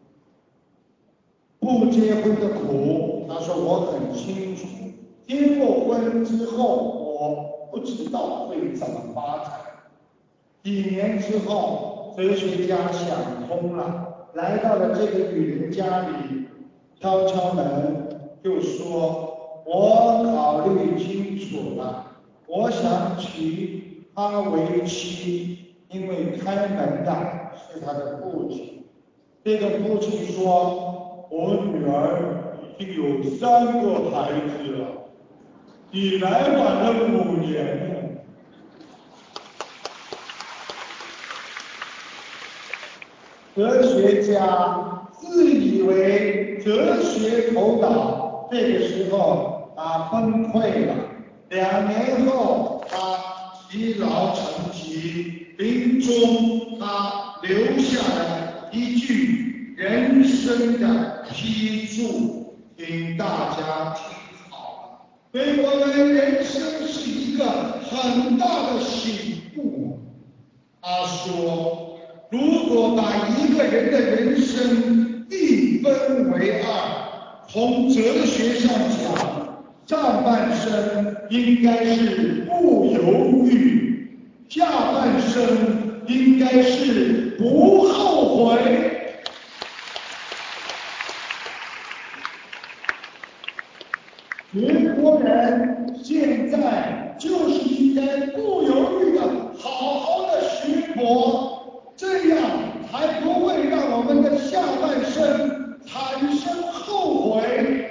不结婚的苦，他说我很清楚。结过婚之后，我不知道会怎么发展。”几年之后，哲学家想通了，来到了这个女人家里，敲敲门，就说：“我考虑清楚了，我想娶她为妻，因为开门的是她的父亲。”这个父亲说：“我女儿已经有三个孩子了，你来晚了五年了。”哲学家自以为哲学头脑，这个时候他崩溃了。两年后，他积劳成疾，临终他留下了一句人生的批注，请大家听好了，对我们人生是一个很大的醒悟。他说，如果把一个人的人生一分为二，从哲学上讲，上半生应该是不犹豫，下半生应该是不后悔。全国人现在就是应该不犹豫的好好的学佛，这样才不会让我们的下半生产生后悔。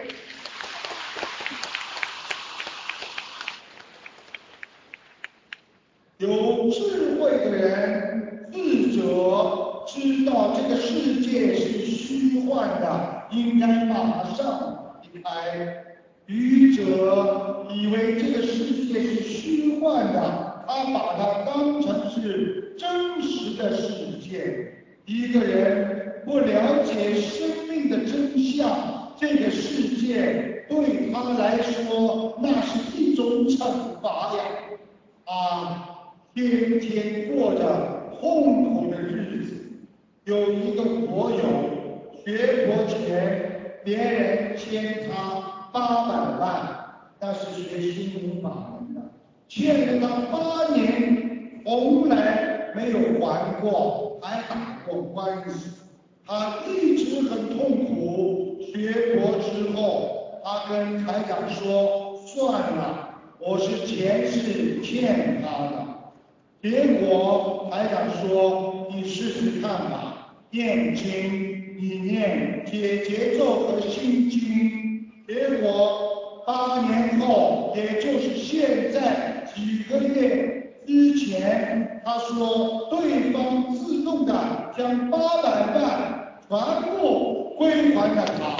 有智慧的人，智者知道这个世界是虚幻的，应该马上离开。愚者以为这个世界是虚幻的，他把它当成是真实的世界。一个人不了解生命的真相，这个世界对他来说那是一种惩罚呀！啊，天天过着痛苦的日子。有一个佛友学佛前，别人欠他八百万，那是学心灵法门的，欠了他八年，从来没有还过，还打过官司。他一直很痛苦。学佛之后，他跟台长说：“算了，我是前世欠他的。”结果台长说：“你试试看吧，念经，你念解结咒和心经。”结果八年后，也就是现在几个月之前，他说对方自动的将八百万全部归还了他。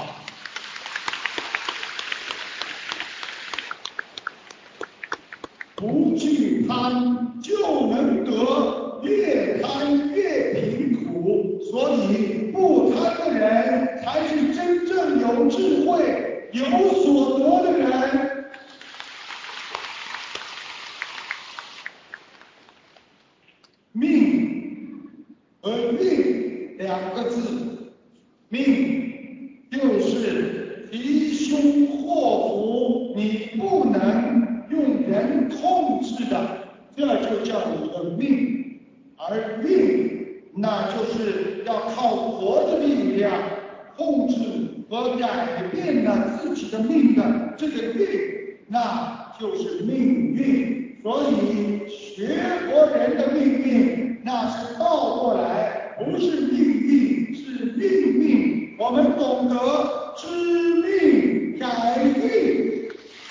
不去贪就能得，越贪越贫苦，所以不贪的人才是真正有智慧、有所得的人。命和运两个字，命就是吉凶祸福，你不能用人控制的，这就叫你的命。而运，那就是要靠佛的力量控制和改变了自己的命的这个运，那就是命运。所以学佛人的命运，那是倒过来，不是命运，是命命。我们懂得知命改运。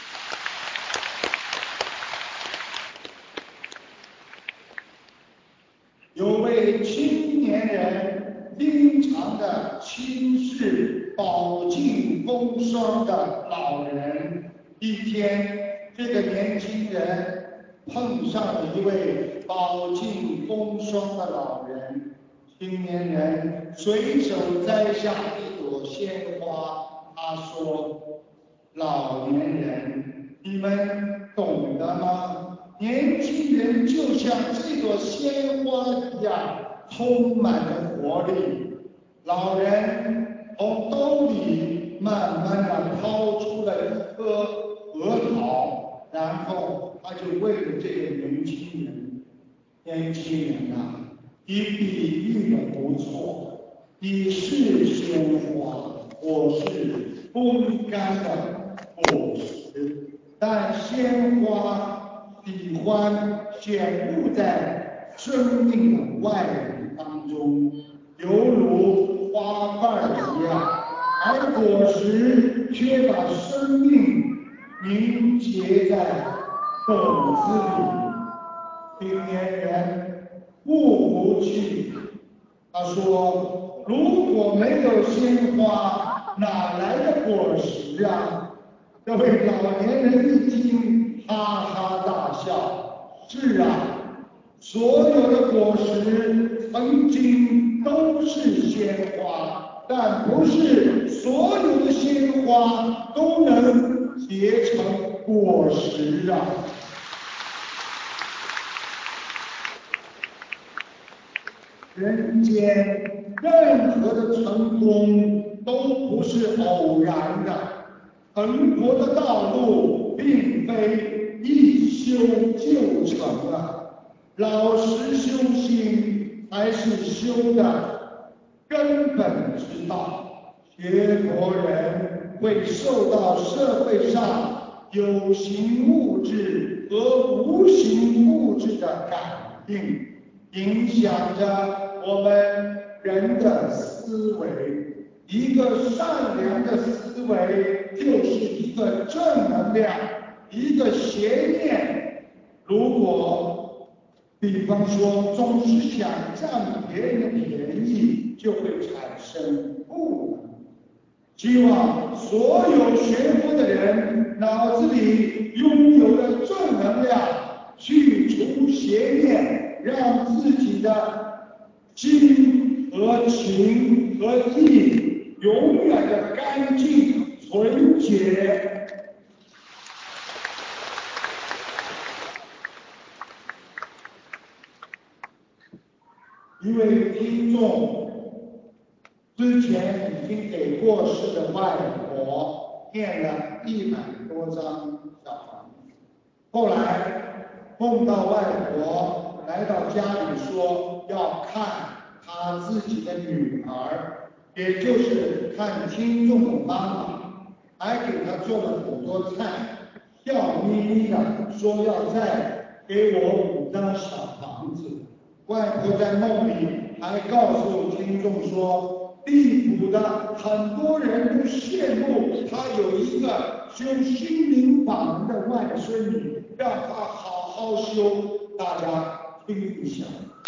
有位青年人经常的轻视饱经风霜的老人。一天，这个年轻人碰上了一位饱经风霜的老人。青年人随手摘下一朵鲜花，他说：“老年人，你们懂得吗？年轻人就像这朵鲜花一样，充满着活力。”老人从兜里慢慢的掏出了一颗核桃，然后他就问了这个年轻人：“年轻人啊，你比喻的不错，你是鲜花，我是风干的果实，但鲜花喜欢显露在生命的外围当中，犹如花瓣一样，而果实却把生命凝结在种子里。”青年人不服气，他说：“如果没有鲜花，哪来的果实啊？”这位老年人一听，哈哈大笑。是啊，所有的果实曾经都是鲜花，但不是所有的鲜花都能结成果实啊！人间任何的成功都不是偶然的，成佛的道路并非一修就成的，老实修心才是修的根本之道。学佛人会受到社会上有形物质和无形物质的感应，影响着我们人的思维。一个善良的思维就是一个正能量，一个邪念。如果比方说总是想占别人的便宜，就会产生不能。希望所有学佛的人脑子里拥有了正能量，去除邪念，让自己的心和情和意永远的干净纯洁。一位听众之前已经给过世的外婆念了一百多张小房子，后来梦到外婆来到家里说要看她自己的女儿，也就是看听众的妈妈，还给她做了很多菜，笑眯眯的说要再给我五张小房子。外婆在梦里还告诉听众说，地府的很多人都羡慕她有一个修心灵法门的外孙女，让她好好修。大家听一下。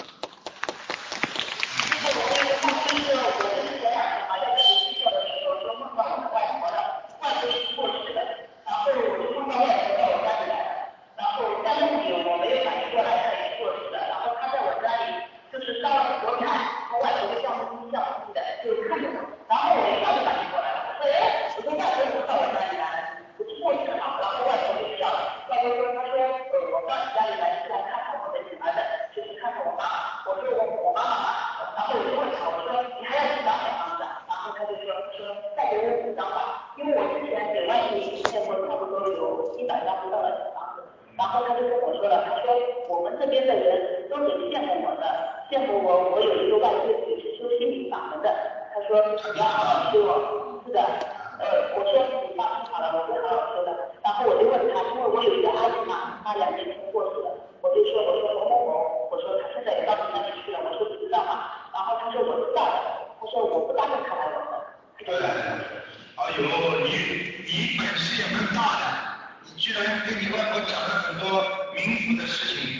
就是烧了很多菜，我外婆就笑眯眯笑眯眯的，就看着我，然后我一下就反应过来了，我说哎，我说外婆怎么到我家里来？我就过去了嘛，然后外婆就笑了，外婆说，她说呃我到你家里来是来看看我的女儿的，就是看看我妈妈。我说我我妈妈嘛，然后我就问她，我说你还要几张小房子？然后她就说说再给我五张吧，因为我之前给外婆见过差不多有一百张不到的小房子。然后他就跟我说了，他说我们这边的人都很羡慕我的，羡慕我，我有一个外孙女是修心灵法门的。他说你要好好修哦。是的，呃，我说你放心好了，我会好好修的。然后我就问他，因为我有一个阿姨嘛，她两年前过世了，我就说我说某某某，我说她现在也到你那里去了，我说不知道嘛。然后他说我知道的，他说我不答应他来我的。 哎呦，你你本事也蛮大的。你居然跟你外婆讲了很多冥府的事情。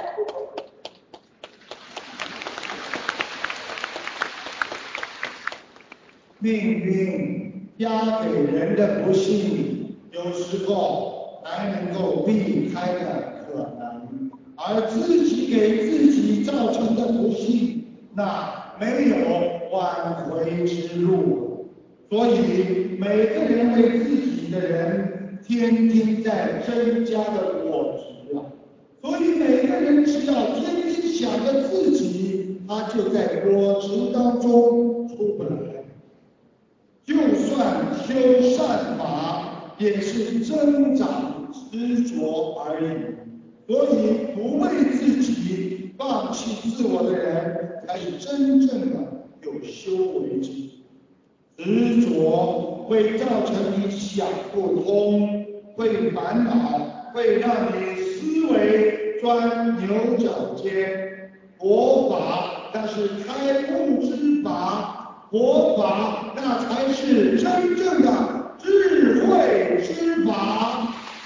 命运加给人的不幸，有时候还能够避开的可能，而自己给自己造成的不幸，那没有挽回之路。所以每个人为自己的人天天在增加的果实啊，所以每个人只要天天想着自己，他就在果实当中出不来。就算修善法，也是增长执着而已。所以不为自己放弃自我的人，才是真正的有修为之人。执着会造成你想不通，会烦恼，会让你思维钻牛角尖。佛法那是开悟之法，佛法那才是真正的智慧之法。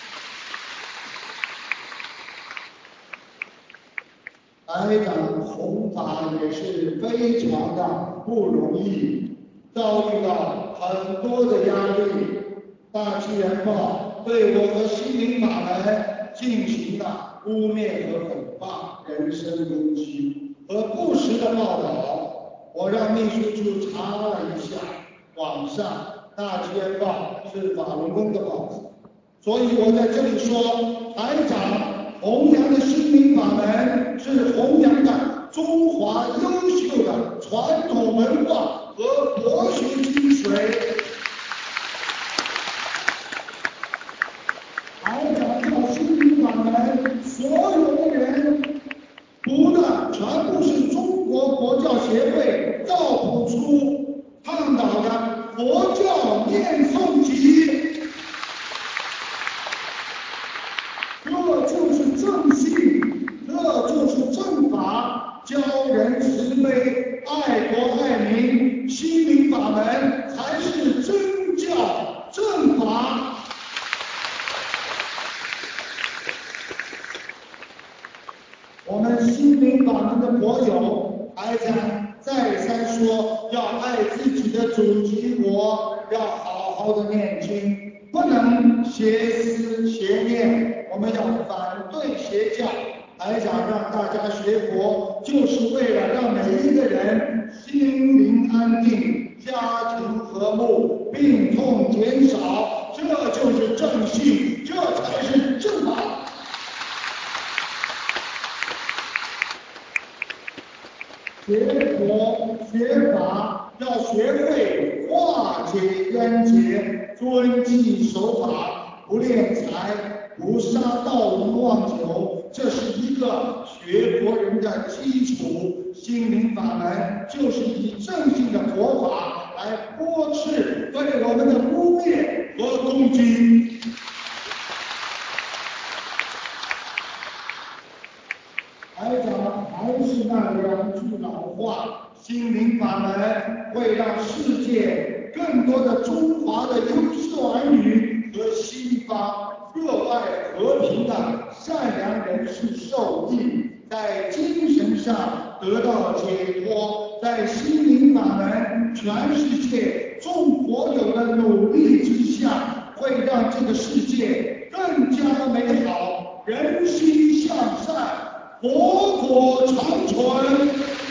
台长弘法也是非常的不容易，遭遇到很多的压力。大气人报对我和心灵法门进行了污蔑和诽谤、人身攻击和不实的报道。我让秘书处查了一下，往上，大纪元报是法轮功的报纸。所以我在这里说，台长弘扬的心灵法门是弘扬的中华优秀的传统文化和国学精髓。台长教心灵法门，所有的人读的全部是中国佛教协会赵朴初倡导的佛教念诵集。这就是正信，这就是正法，教人慈悲，爱国爱民，心灵法门才是真教正法。我们心灵法门的佛友还讲再三说要爱自己的祖籍国，要好好的念经，不能邪思邪念，我们要反对邪教。台长让大家学佛，就是为了让每一个人心灵安定，家庭和睦，病痛减少，这就是正信，这才是正法。学佛学法要学会化解冤结，遵纪守法，不敛财，不杀盗淫妄酒，这是一个学佛人的基础。心灵法门就是以正信的佛法来驳斥对我们的污蔑和攻击。台长还是那两句老话，心灵法门会让世界更多的中华的优秀儿女和西方热爱和平的善良人士受益，在精神上得到解脱，在心灵法门全世界众佛友的努力之下，会让这个世界更加美好，人心向善，佛果长存。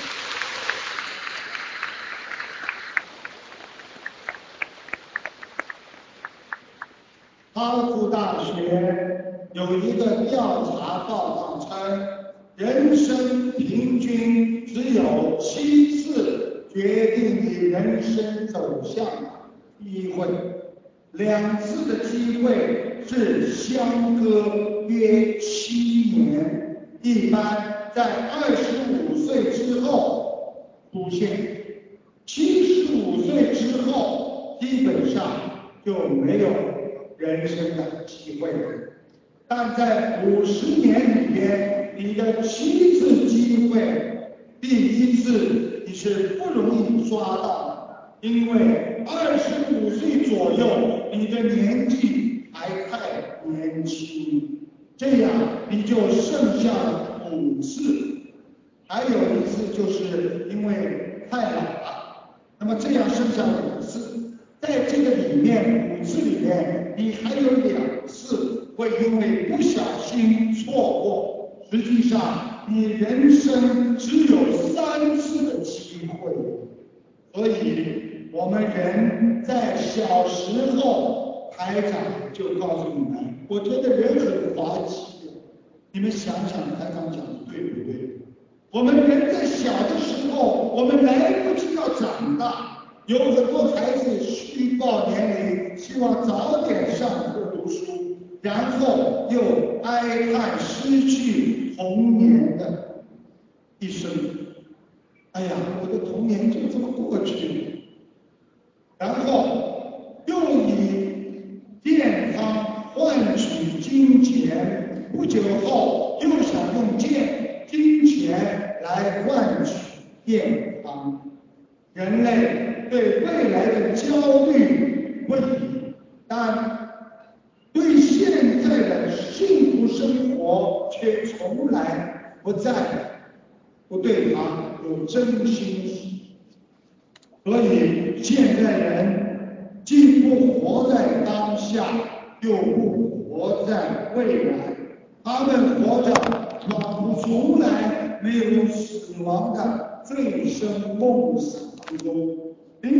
哈佛大学有一个调查报告称，人生平均只有七次决定你人生走向的机会，两次的机会是相隔约七年，一般在二十五岁之后出现，七十五岁之后基本上就没有人生的机会了。但在五十年里边，你的七次机会，第一次你是不容易抓到的，因为二十五岁左右你的年纪还太年轻，这样你就剩下了五次。还有一次就是因为太老了，那么这样剩下五次。在这个里面五次里面，你还有两次会因为不小心错过，实际上你人生只有三次的机会。所以我们人在小时候，台长就告诉你们，我觉得人很滑稽的，你们想想台长讲的对不对？我们人在小的时候，我们来不及要长大，有很多孩子虚报年龄，希望早点上课读书，然后又哀叹失去童年的一生。哎呀，我的童年就这么过去了。然后又以健康换取金钱，不久后又想用健金钱来换取健康。人类对未来的焦虑不已，但对现在的幸福生活却从来不在不对它有真心。所以现在人既不活在当下，又不活在未来，他们活着仿佛从来没有死亡的醉生梦死当中，临死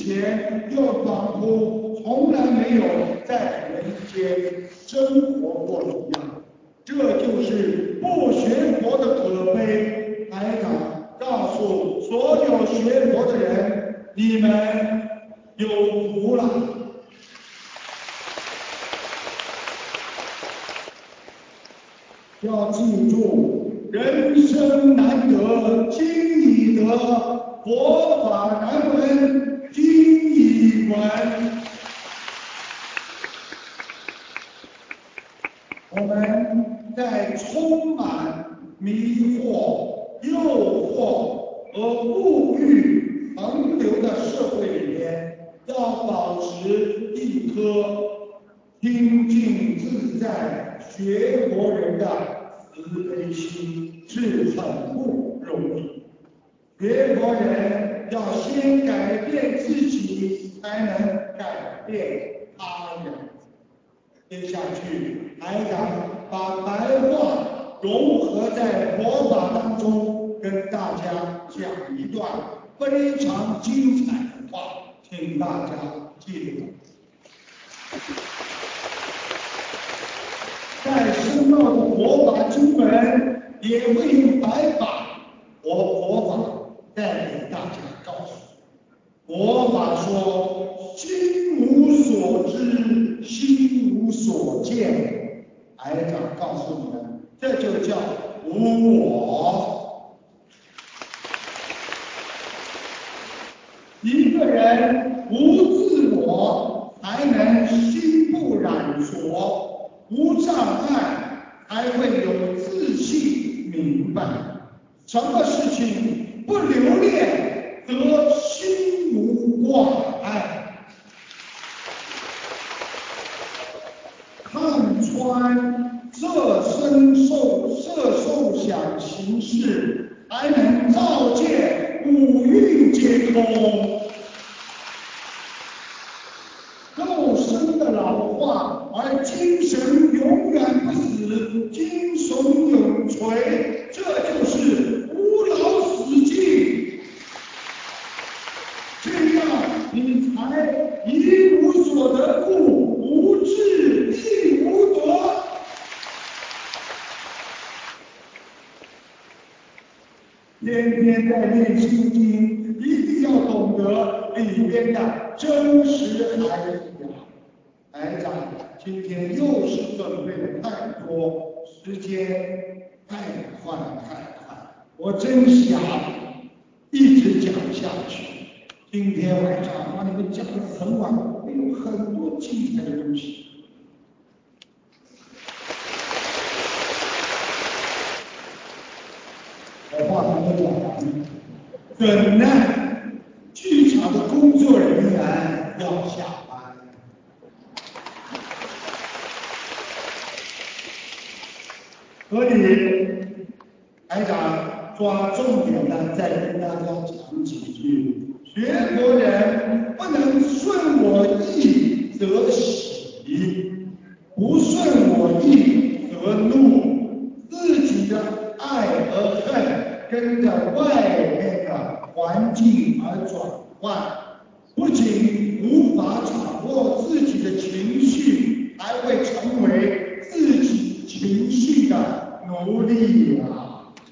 前又仿佛从来没有在人间生活过一样。这就是不学佛的可悲。台长告诉所有学佛的人，你们有福了。要记住，人生难得今已得，佛法难闻今已闻。我们在充满迷惑、诱惑和物欲横流的社会里面，要保持一颗清净自在学佛人的慈悲心，是很不容易。学佛人要先改变自己，才能改变他人。接下去，台长把白话融合在佛法当中，跟大家讲一段非常精彩的话，请大家记住。在深奥的佛法经文也会用白法和佛法带给大家告诉。佛法说，心无所知，心无所见。台长告诉你们，这就叫无我。一个人无自我，才能心不染浊，无障碍，才会有自信明白。什么事情不留恋，则心无挂碍。看穿色身受色受想行识，才能照见五蕴皆空。肉身的老化，而精神永远不死，精神永垂，这就是无老死尽。这样你才一无所得故，无智亦无得。天天在念心经，一定要懂得里边的真实含义啊！台长今天又是准备了太多，时间太快太快，我真想一直讲下去。今天晚上把你们讲得很晚，会有很多精彩的东西。我话还没讲完，本来剧场的工作人员要下班。所以台长抓重点的再跟大家讲几句。学佛人不能顺我意则喜，不顺我意则怒，自己的爱和恨跟着外面的环境而转换，不仅无法掌握自己的情绪，还会成为自己情绪的奴隶啊！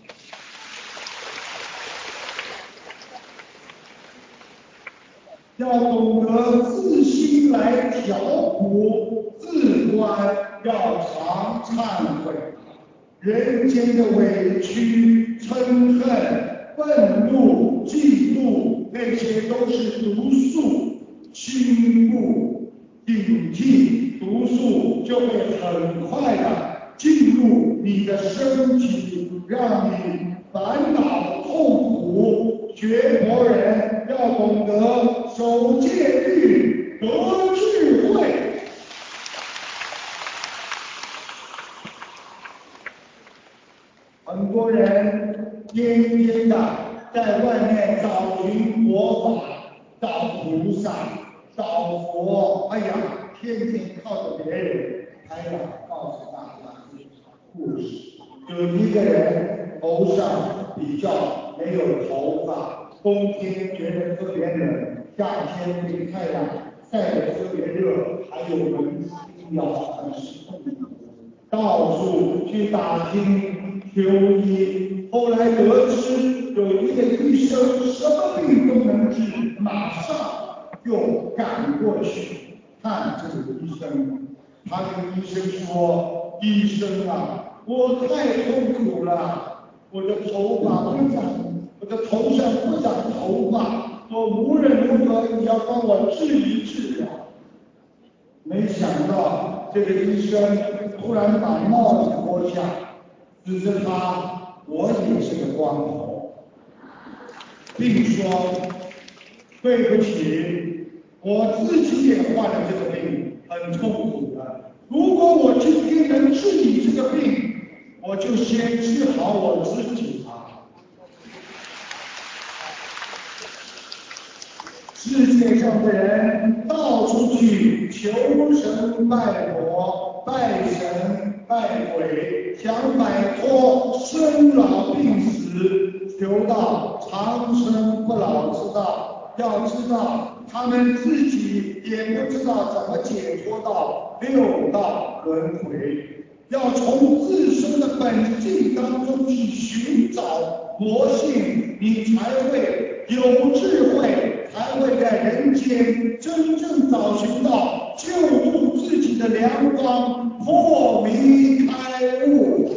要懂得自心来调伏，自观要常忏悔。人间的委屈、嗔恨、愤怒、嫉妒，那些都是毒素，心不警惕，毒素就会很快的进入你的身体，让你烦恼痛苦。学佛人要懂得守戒律，得智慧。很多人天天的在外面找寻佛法，找菩萨，找佛，哎呀，天天靠着别人。台长告诉大家一场故事，有一个人头上比较没有头发，冬天觉得特别冷， 夏天被太阳晒得特别热，还有蚊子咬，很是痛苦。到处去打听求医，后来得知有一个医生什么病都能治，马上就赶过去看这个医生。他跟医生说：“医生啊，我太痛苦了，我的头发不长，我的头上不长头发，我无论如何你要帮我治一治啊！”没想到这个医生突然把帽子脱下，指着他：“我也是个光头。”并说：“对不起，我自己也患了这个病，很痛苦的。如果我今天能治你这个病，我就先治好我自己啊。”世界上的人到处去求神拜佛、拜神拜鬼，想摆脱生老病死，求到长生不老之道。要知道，他们自己也不知道怎么解脱到六道轮回，要从自身的本性当中去寻找魔性，你才会有智慧，才会在人间真正找寻到救度自己的良方，破迷开悟。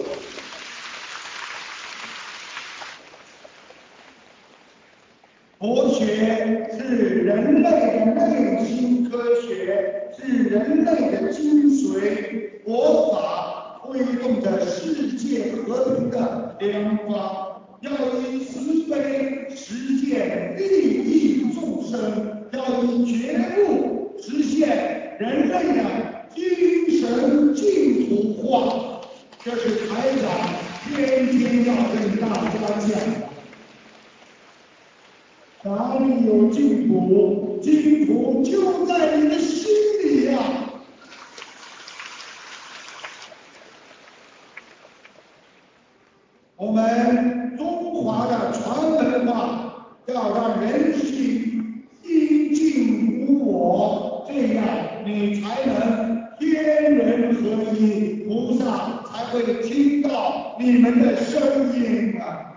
佛学是人类的内心科学，是人类的精髓。佛法推动着世界和平的良方，要以慈悲实现利益众生，要以觉悟实现人类的精神净土化。这是台长天天要跟大家讲的。哪里有净土？净土就在你的心里呀、啊！我们中华的传文化要让人心心静无我，这样你才能天人合一，菩萨才会听到你们的声音啊！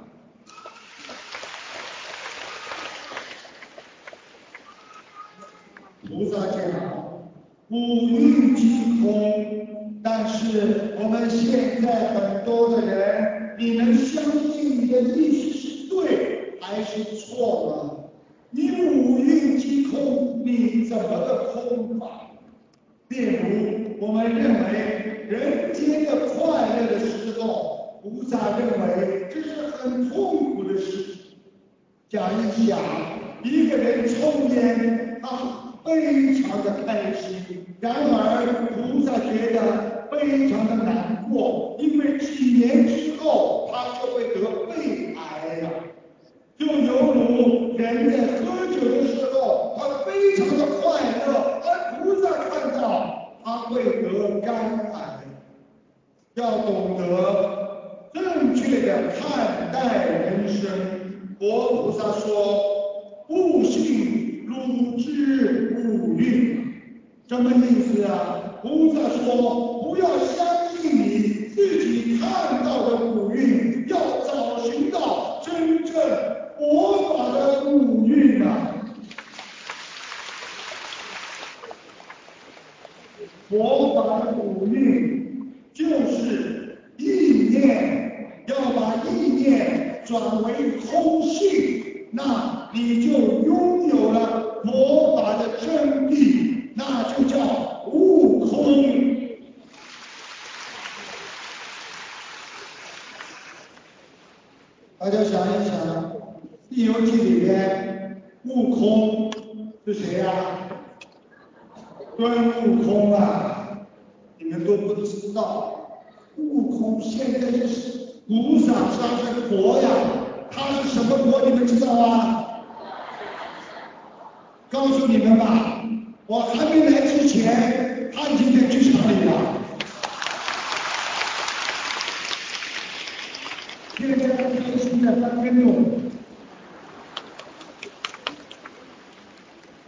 菩萨讲五蕴即空，但是我们现在很多的人，你能相信你的意识是对还是错呢？你五蕴即空，你怎么个空法？例如，我们认为人间的快乐的时候，菩萨认为这是很痛苦的事情。讲一想，一个人抽烟，他非常的开心，然而菩萨觉得非常的难过，因为几年之后他就会得肺癌了。就犹如人在喝酒的时候，他非常的快乐，而菩萨看到他会得肝癌。要懂得正确的看待人生。佛菩萨说：“悟性汝之五蕴。”什么意思啊？菩萨说，不要相信你自己看到的五蕴，要找寻到真正佛法的五蕴啊！佛法的五蕴就是意念，要把意念转为空性，那你就拥有了佛法的真谛，那就叫悟空。大家想一想，《西游记》里边悟空是谁呀、啊？孙悟空啊，你们都不知道，悟空现在就是菩萨，他是佛呀，他是什么佛？你们知道吗？告诉你们吧，我还没来之前，他已经在剧场里了。现在他开心的翻跟斗。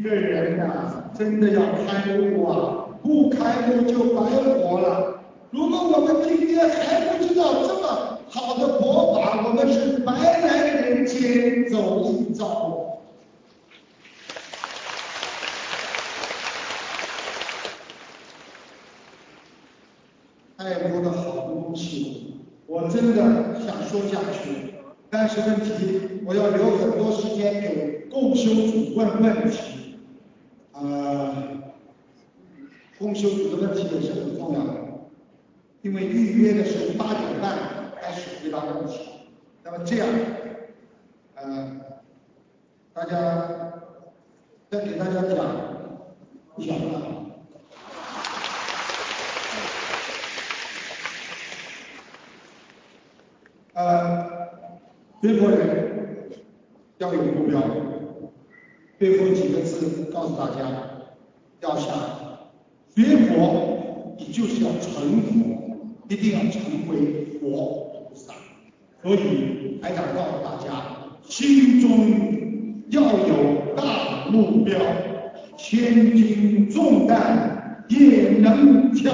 个人呐、啊，真的要开悟啊，不开悟就白活了。如果我们今天还不知道这么好的佛法，我们是白来人间走一遭。太多的好东西，我真的想说下去，但是问题我要留很多时间给共修组问问题。呃，共修组的问题也是很重要的，因为预约的是八点半开始回答问题。那么这样，呃，大家再给大家讲一小段。呃，学佛人要有目标，最后几个字告诉大家，要想学佛，你就是要成佛，一定要成为佛菩萨。所以台长告诉大家，心中要有大目标，千斤重担也能挑。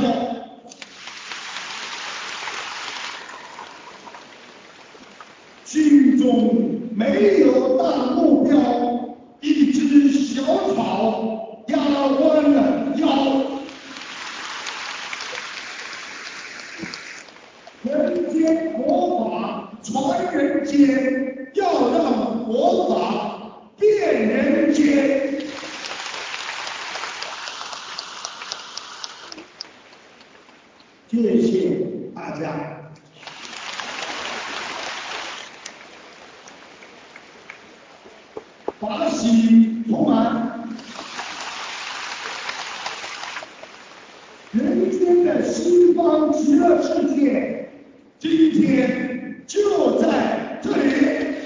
心中没有大目标，一只小草压弯了腰。人间佛法传人间，要让佛法变人间。谢谢大家。法喜充满，人间的西方极乐世界，今天就在这里。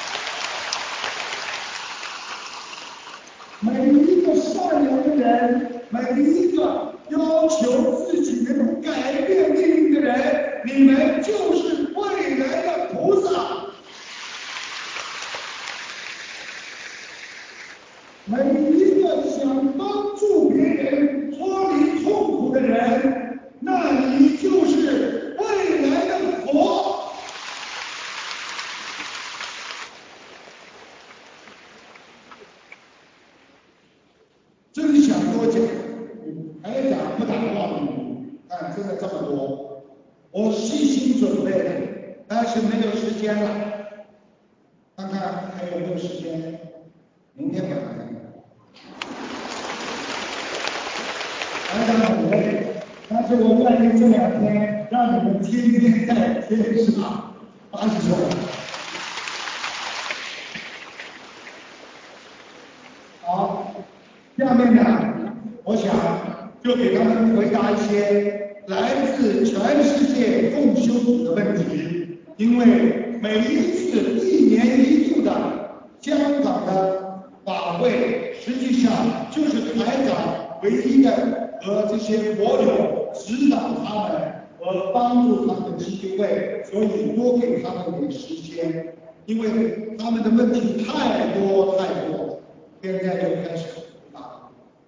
每一个善良的人，每一个要求自己能够改变命运的人，你们就是未来的菩萨。每一个想帮助别人脱离痛苦的人，那你就是未来的佛。真想多讲，台长不打妄语，但真的这么多，我细心准备的，但是没有时间了。看看还有没有时间，明天晚上。台长很累，但是我愿意这两天让你们天天在天上发起来。好，下面呢，我想就给他们回答一些来自全世界共修组的问题，因为每一次一年一度的香港的法会，实际上就是台长唯一的和这些佛友指导他们和帮助他们的基金会，所以多给他们点时间，因为他们的问题太多太多。现在就开始回答。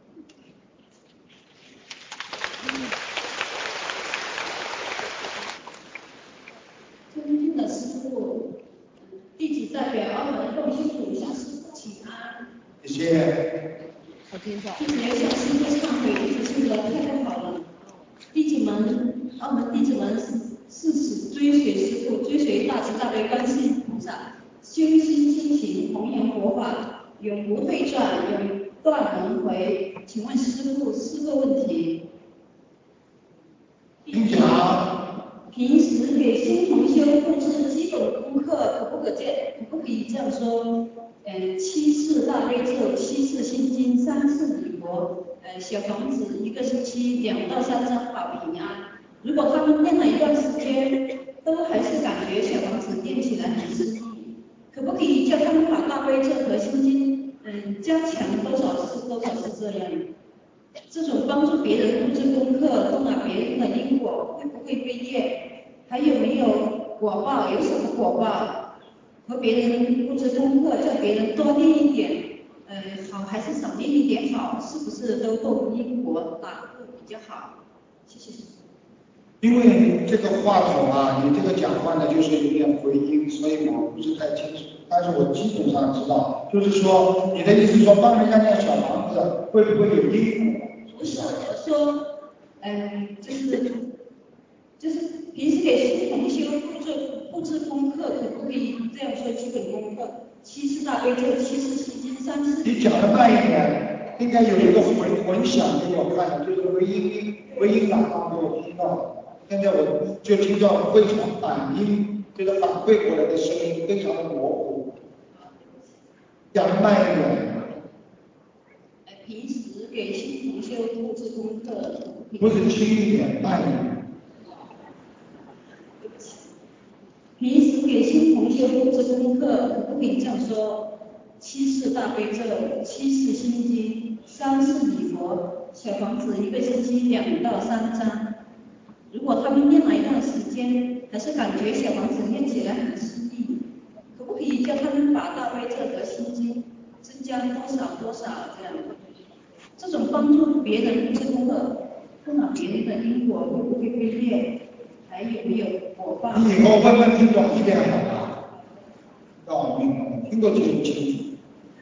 尊敬的师父，弟子代表澳门共修组向师父请安。 谢谢。 弟子要向师父忏悔，弟子性格太不好了。弟子们，澳门弟子们誓死追随师父，追随大慈大悲观世音菩萨，修心清行，弘扬佛法，永不退转，永断轮回。请问师父四个问题。 请讲。 平时给新同修布置基本功课，可不可这可不可以这样说？呃，七次大悲咒，七次心经，三次礼佛，呃，小房子一个星期两到三张保平安。如果他们念了一段时间，都还是感觉小房子念起来很吃力，可不可以叫他们把大悲咒和心经，嗯，加强多少次多少次这样？这种帮助别人布置功课，动了别人的因果，会不会被业？还有没有果报？有什么果报？和别人布置功课，叫别人多念一点， 呃好还是少念一点好？是不是都够因果打会比较好？谢谢。 因为这个话筒啊，你这个讲话呢就是有点回音，所以我不是太清楚，但是我基本上知道，就是说你的意思说帮人家念小房子会不会有因果？ 不是，我说，嗯，就是就是平时给新同修布置布置功课，可不可以这样说？基本功课，七次大悲咒，七次心经，三次。 你讲的慢一点，应该有一个回混响给我看的，就是回音回音喇叭给我听到。现在我就听到非常反音，这个反馈过来的声音非常的模糊，讲慢一点。 呃，平时给新同修布置功课， 不是轻一点，慢一点。 对不起。平时给新同修布置功课，可不可以这样说？七次大悲咒，七次心经，三次礼佛，小房子一个星期两到三张。如果他们念了一段时间，还是感觉小房子念起来很吃力，可不可以叫他们把大悲咒和心经增加多少多少这样？这种帮助别人布置功课，碰到别人的因果会不会被灭？还有没有果报？ 你以后问问听懂一点好吗？哦，明白，听得清清楚。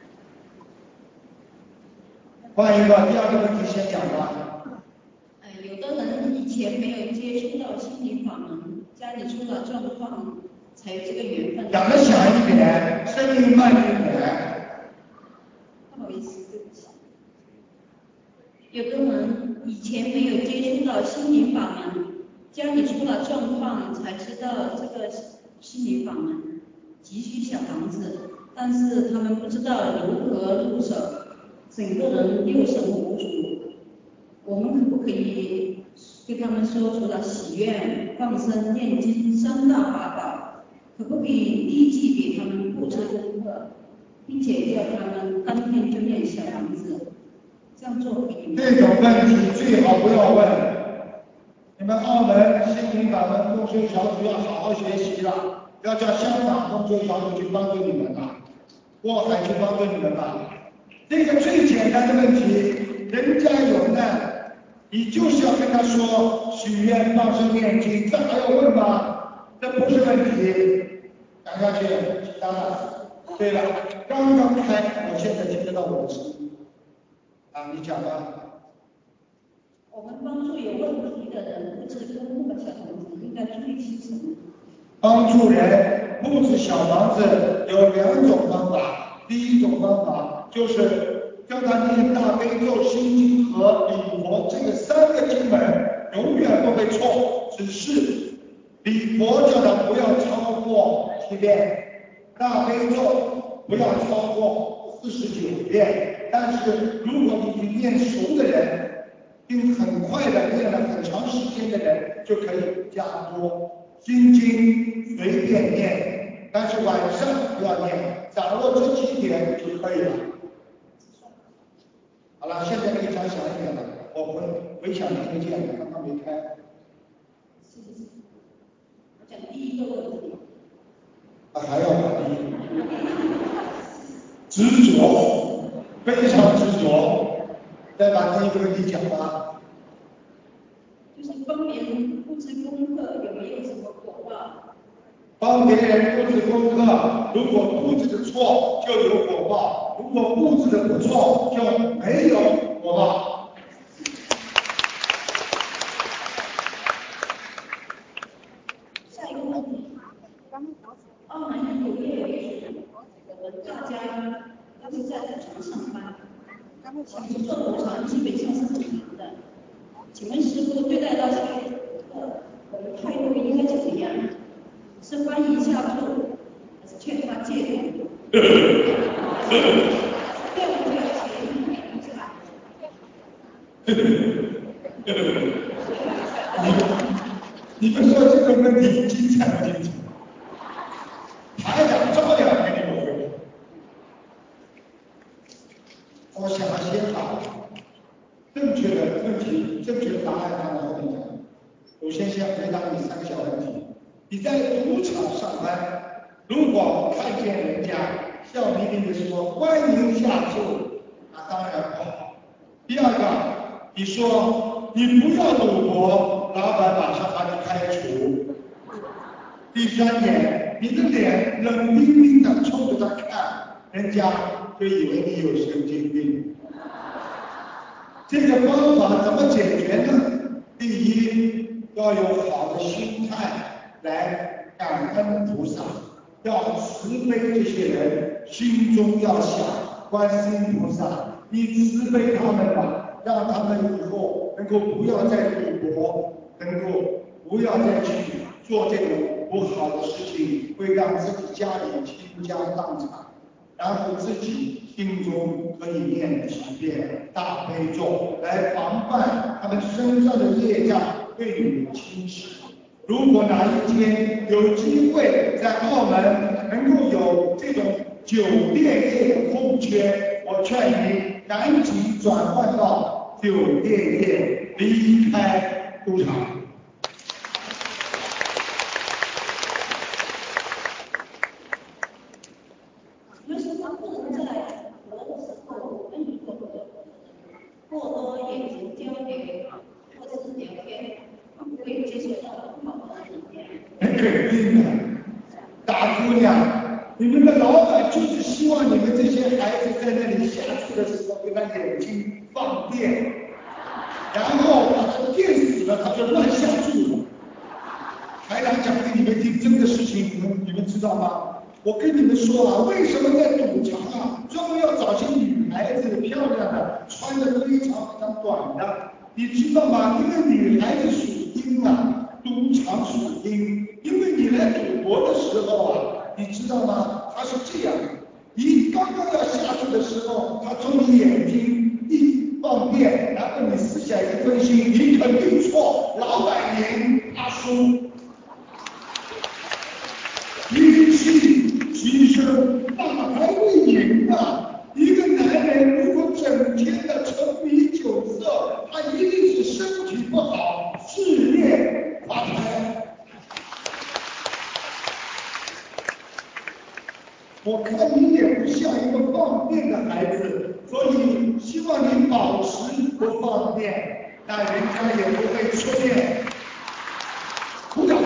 换一个，第二个问题先讲吧。 呃，有的人以前没有接触到心灵法门，家里出了状况，才有这个缘分。 讲得响一点，声音慢一点。 不好意思，对不起。有的人以前没有接触到心灵法门，家里出了状况，才知道这个心灵法门，急需小房子，但是他们不知道如何入手，整个人六神无主。我们可不可以跟他们说，除了许愿、放生、念经三大法宝，可不可以立即给他们布置功课，并且叫他们当天就念小房子？这样做可以吗？ 这种问题最好不要问。你们澳门心灵法门共修小组要好好学习了，要叫香港共修小组去帮助你们了，过海去帮助你们吧。这个最简单的问题，人家有难，你就是要跟他说许愿、放生、念经，这还要问吗？这不是问题。讲下去，其他的。对了，刚刚开，我现在听得到我的声音。啊，你讲吧。 我们帮助有问题的人布置功课小房子，应该注意些什么？ 帮助人布置小房子有两种方法，第一种方法就是叫他念大悲咒、心经和礼佛这个三个经文，永远不会错，只是礼佛叫他不要超过七遍，大悲咒不要超过四十九遍。但是如果你念熟的人，并很快的念了很长时间的人，就可以加多。心经随便念，但是晚上不要念，掌握这几点就可以了。好了，现在可以讲响一点了，我回回想听得见，刚刚没开。 是是是，我讲第一个问题。 啊，还要把第一个。执着，非常执着。再把第一个问题讲吧。 就是帮别人布置功课有没有什么果报？ 帮别人布置功课，如果布置的错就有果报，如果布置的不错就没有果报。 下一个问题，澳门人有业为主，我们大家都是在赌场上班，想去做赌场基本上是很难的。请问师傅对待那些顾客，我们态度应该怎么样？是欢迎下注，还是劝他戒赌？对我们有钱，是吧？ 你们说这个问题精彩不精彩？台长照样给你们回答。我想先把正确的问题、正确的答案放在后面讲。首先先回答你三个小问题。你在赌场上班，如果看见人家笑眯眯的说欢迎下注，那当然不好。第二个，你说你不要赌博，老板马上把你开除。第三点，你的脸冷冰冰的冲着他看，人家就以为你有神经病。这个方法怎么解决呢？第一，要有好的心态来感恩菩萨，要慈悲这些人，心中要想观世音菩萨，你慈悲他们吧，让他们以后能够不要再赌博，能够不要再去做这种不好的事情，会让自己家里倾家荡产，然后自己心中可以念几遍大悲咒来防范他们身上的业障对你的侵蚀。如果哪一天有机会在澳门能够有这种酒店业的空缺，我劝你赶紧转换到酒店业，离开赌场。 因为他不能在活的时候，我们如果过多眼睛交给或者是聊天，不会接受到很好的理念。 很肯定的，大姑娘，你们的老板就是希望你们这些孩子在那里下注的时候，给他眼睛放电，然后把他电死了，他就乱下注了。台长讲给你们听，这个事情你们你们知道吗？我跟你们说啊，为什么在赌场啊，专门要找些女孩子漂亮的，穿的非常非常短的，你知道吗？因为女孩子属阴啊，赌场属阴，因为你来赌博的时候啊，你知道吗？它是这样的，你刚刚要下注的时候，他从你眼睛一放电，然后你思想一分析，你肯定错，老板赢，他输。阴气提升，那还会赢啊！一个男人如果整天的沉迷酒色，他一定是身体不好，事业发财。我看你也不像一个放电的孩子，所以希望你保持不放电，那人家也不会出现。鼓掌。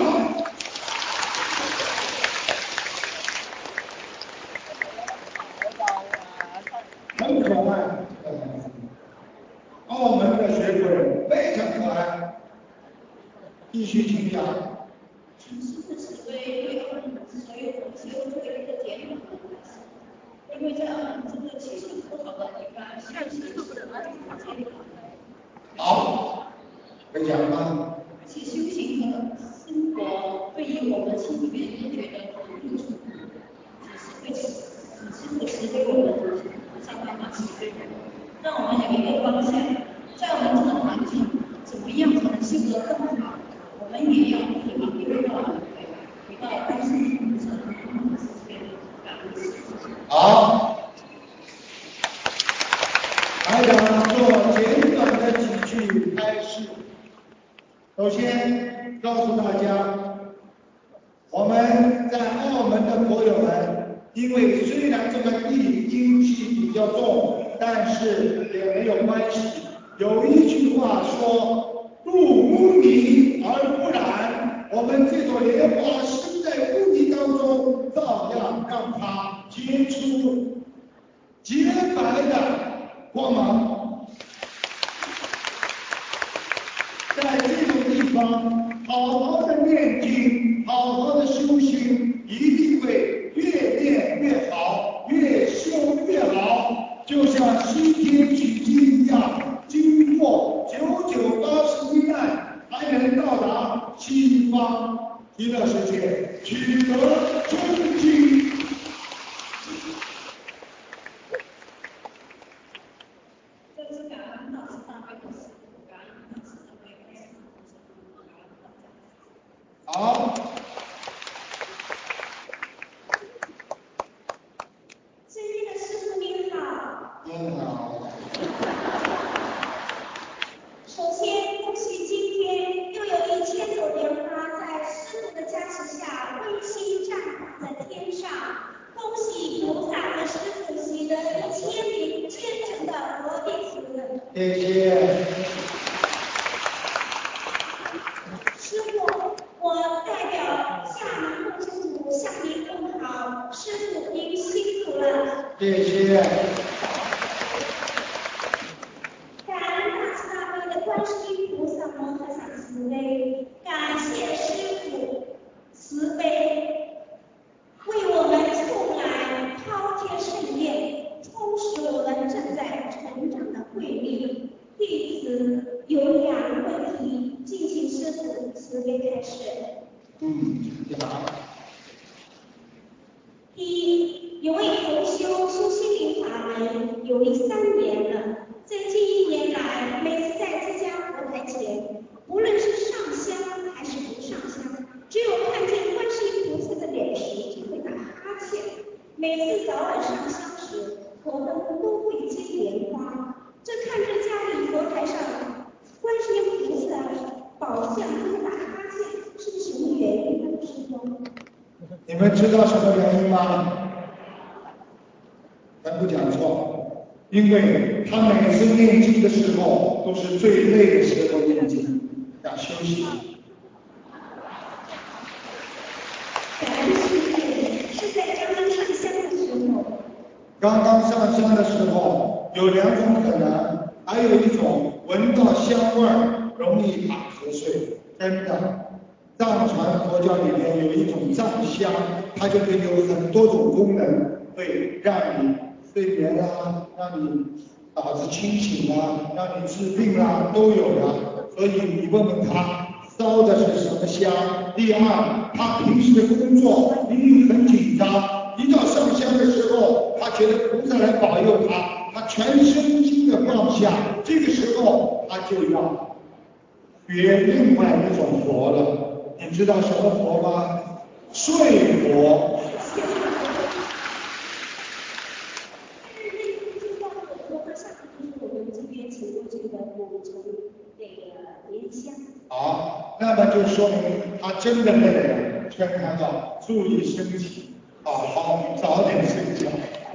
很可爱，澳门的学鬼非常可爱，继续请讲。 其实是慈悲对澳门所有同修做一个节目，因为在澳门这个气氛不好的地方，下次做不了那种节目。 好，会讲吗？ 而且修行和生活对于我们心里面都觉得很不足，只是会只是会慈悲我们上班嘛慈悲人，让我们有一个方向，在我们这种环境，怎么样才能修得更好？我们也要不停地回到回到观世音菩萨的慈悲感恩心。 好，台长做简短的几句开示。首先告诉大家，我们在澳门的朋友们，因为虽然这个地阴气比较重，但是也没有关系。有一句话说，入污泥而不染，我们这朵莲花生在污泥当中，照样让它结出洁白的光芒。在这种地方好好的念经，好好的修行，一定会越念越好，越修越好，就像西天取经一样，经过九九八十一难，还能到达西方极乐世界，取得真经。 这是感恩大慈大悲的师父，感恩大慈大悲的师父。 好。 尊敬的师父您好。 您好。 首先恭喜今天又有一千朵莲花在师父的加持下温馨绽谢谢。 师父，我代表厦门共修组向您问好，师父您辛苦了。 谢谢。 感恩大慈大悲的观世音菩萨摩诃萨慈悲，感谢师父慈悲，为我们送来滔天盛宴，充实我们正在成长的慧命。弟子有两个问题，敬请师父慈悲开示。 嗯，你答。 第一，有位同修修心灵法门有一三年了，在近一年来，每次在自家佛台前，无论是上香还是不上香，只有看见观世音菩萨的脸时就会打哈欠。每次早晚上香时，佛灯都会结莲花。这看着家里佛台上观世音菩萨宝像都会打哈欠，是什么原因呢？师父？ 你们知道什么原因吗？咱不讲错，因为他每次念经的时候都是最累的时候念经，想休息。 感恩师父，是在刚刚上香的时候。 刚刚上香的时候有两种可能，还有一种闻到香味儿容易打瞌睡，真的。藏传佛教里面有一种藏香，它就会有很多种功能，会让你睡眠啊，让你脑子清醒啊，让你治病啊，都有的。所以你问问他烧的是什么香。第二，他平时的工作一定很紧张，一到上香的时候，他觉得菩萨来保佑他，他全身心的放下，这个时候他就要学另外一种佛了。你知道什么佛吗？睡佛。好，那么就说明他真的累了，劝他要注意身体，好好早点睡觉。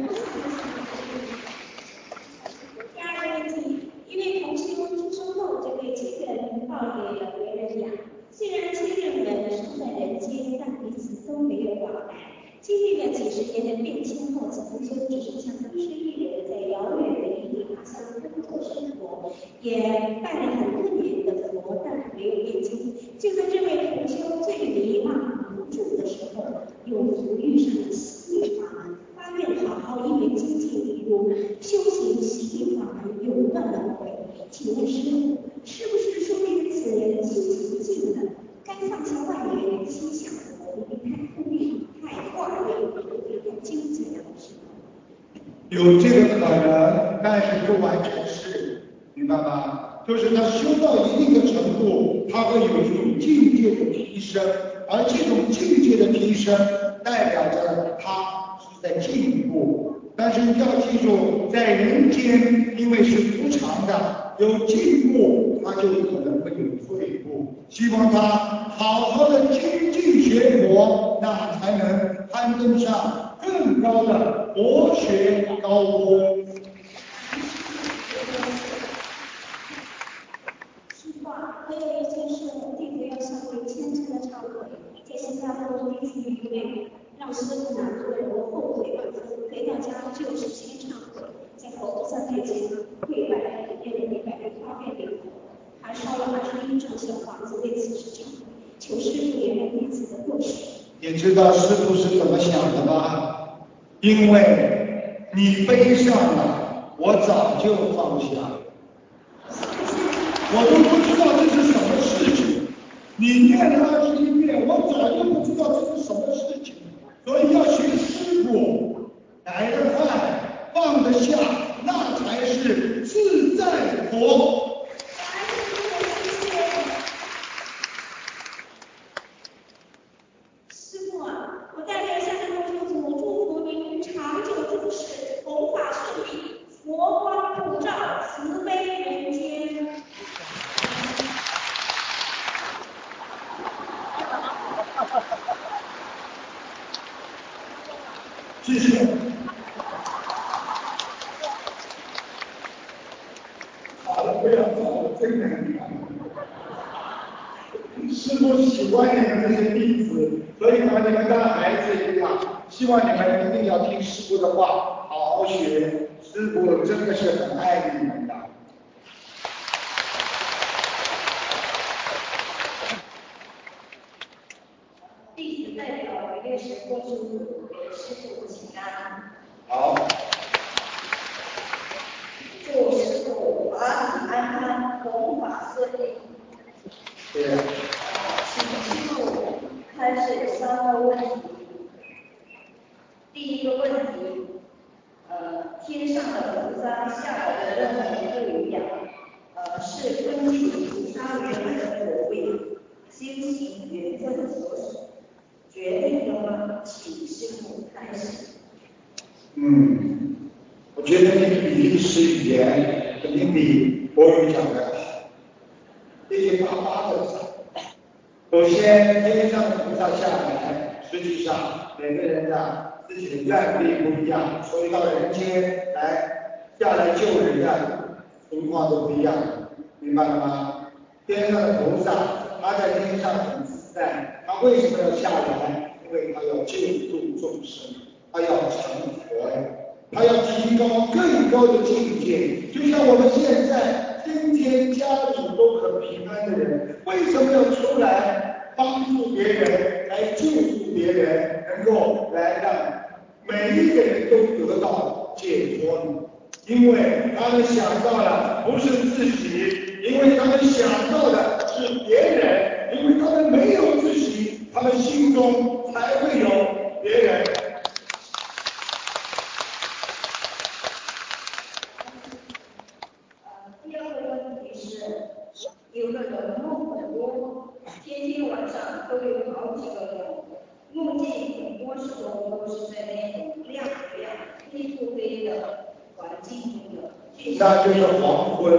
第二个问题，因为同修出生后就被亲人抱给了别人养，虽然亲人们生在人间，但彼此都没有往来。经历了几十年的变迁后，此同修只剩下孤身一人在遥远的异地他乡工作生活，也拜了很多年的佛，但没有念经。就在这位同修最迷茫无助的时候，有福遇上了心灵法门，发愿好好一门精进一路，修行心灵法门永断轮回。请问师父，是不是说明此人心情静了，该放下万缘，心想佛，不必太功利，太挂念，不必太纠结了？ 有这个可能，但是不完全是，明白吗？就是他修到一定的程度，他会有一种境界的提升，而这种境界的提升代表着他是在进步。但是要记住，在人间因为是无常的，有进步他就可能会有退步。希望他好好的精进学佛，那才能攀登上更高的佛学高峰。 师父，还有一件事，弟子要向您虔诚的忏悔。在新加坡第一次遇面，让师父难过，我后悔万分。回到家就是先忏悔，在佛菩萨面前跪拜，愿礼拜发愿给佛，还烧了二十一张小房子为此事忏悔，求师父原谅弟子的过失。 你知道师父是怎么想的吗？因为你背上了，我早就放下了。我都不知道这是什么事情，你念了二十一遍，我早就不知道这是什么事情，所以要学师父，改得快，放得下，那才是自在佛。 师父啊，我代表厦门共修组祝福您长久住世，弘法顺利，佛光普照，慈悲人间。 谢谢。好， 不要找我最难看。师父喜欢你们这些弟子，所以把你们当孩子一样，希望你们一定要听师父的话，好好学。师父真的是很爱你们的。 弟子代表为六十过出给师父请安。 好。 祝师父法体安康，弘法顺利。 对。 请师父开始三个问题。第一个问题，呃，天上的菩萨下来的任务不一样，呃，是根据菩萨原来的果位、修行缘分所决定的吗？请师父开始。 嗯，我觉得你的比例式语言肯定比国语讲的好，这些巴巴的讲。首先，天上的菩萨下来，实际上每个人的自己的愿力不一样，所以到人间来下来救人的情况都不一样，明白了吗？天上的菩萨他在天上很自在，他为什么要下来？因为他要救度众生，他要成佛呀，他要提高更高的境界。就像我们现在今天家里都很平安的人，为什么要出来帮助别人，来救助别人，能够来让每一个人都得到解脱呢？因为他们想到了不是自己，因为他们想到的是别人，因为他们没有自己，他们心中才会有别人。 第二个问题是，有的人梦很多，天天晚上都有好几个梦，梦见很多时候都是在那种亮亮、黑不黑的环境中的。 那就是黄昏。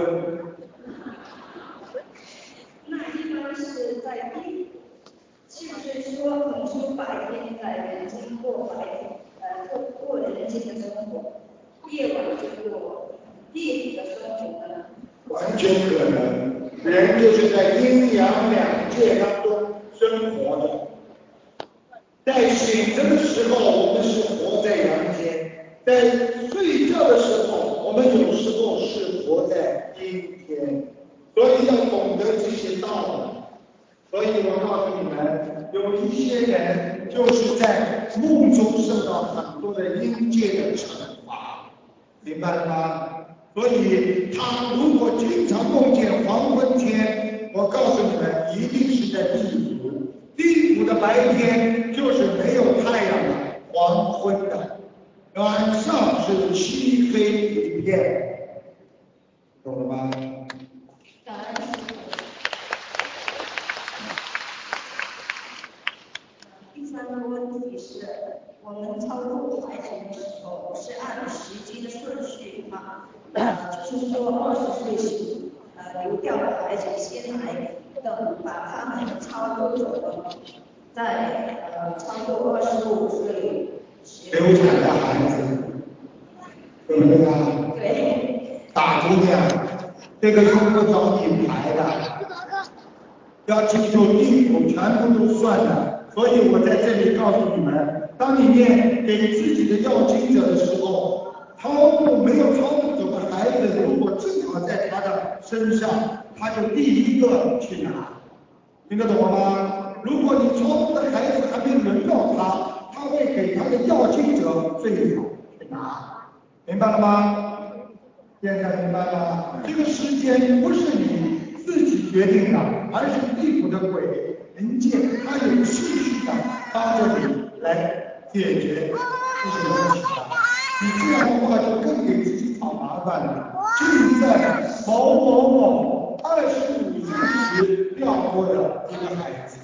那一般是在地，是不是说同修白天在人间过白天，呃过过人间的生活，夜晚就过地狱的生活呢？ 完全可能，人就是在阴阳两界当中生活的。在醒着的时候，我们是活在阳间；在睡觉的时候，我们有时候是活在阴天。所以要懂得这些道理。所以我告诉你们，有一些人就是在梦中受到很多的阴界的惩罚，明白了吗？所以他如果经常梦见黄昏天，我告诉你们，一定是在地府。地府的白天就是没有太阳的，黄昏的，晚上是漆黑一片，懂了吗？ 感恩师父。第三个问题是，我们操作孩子的时候是按时间顺序吗？呃，就是说二十岁时呃流掉的孩子先来，等把他们操作走了，再呃操作二十五岁流产的孩子，对不对啊？ 对。 大姑娘，这个用不着你排的，要记住地府全部都算的。所以我在这里告诉你们，当你念给自己的要经者的时候，超度没有超度走的孩子，如果正好在他的身上，他就第一个去拿，听得懂了吗？如果你超度的孩子还没轮到他，他会给他的要经者最好去拿，明白了吗？现在明白了，这个时间不是你自己决定的，而是地府的鬼人界，他有秩序的帮着你来解决这些问题的。你这样的话就更给自己找麻烦了。现在某某某二十五岁时掉过的一个孩子，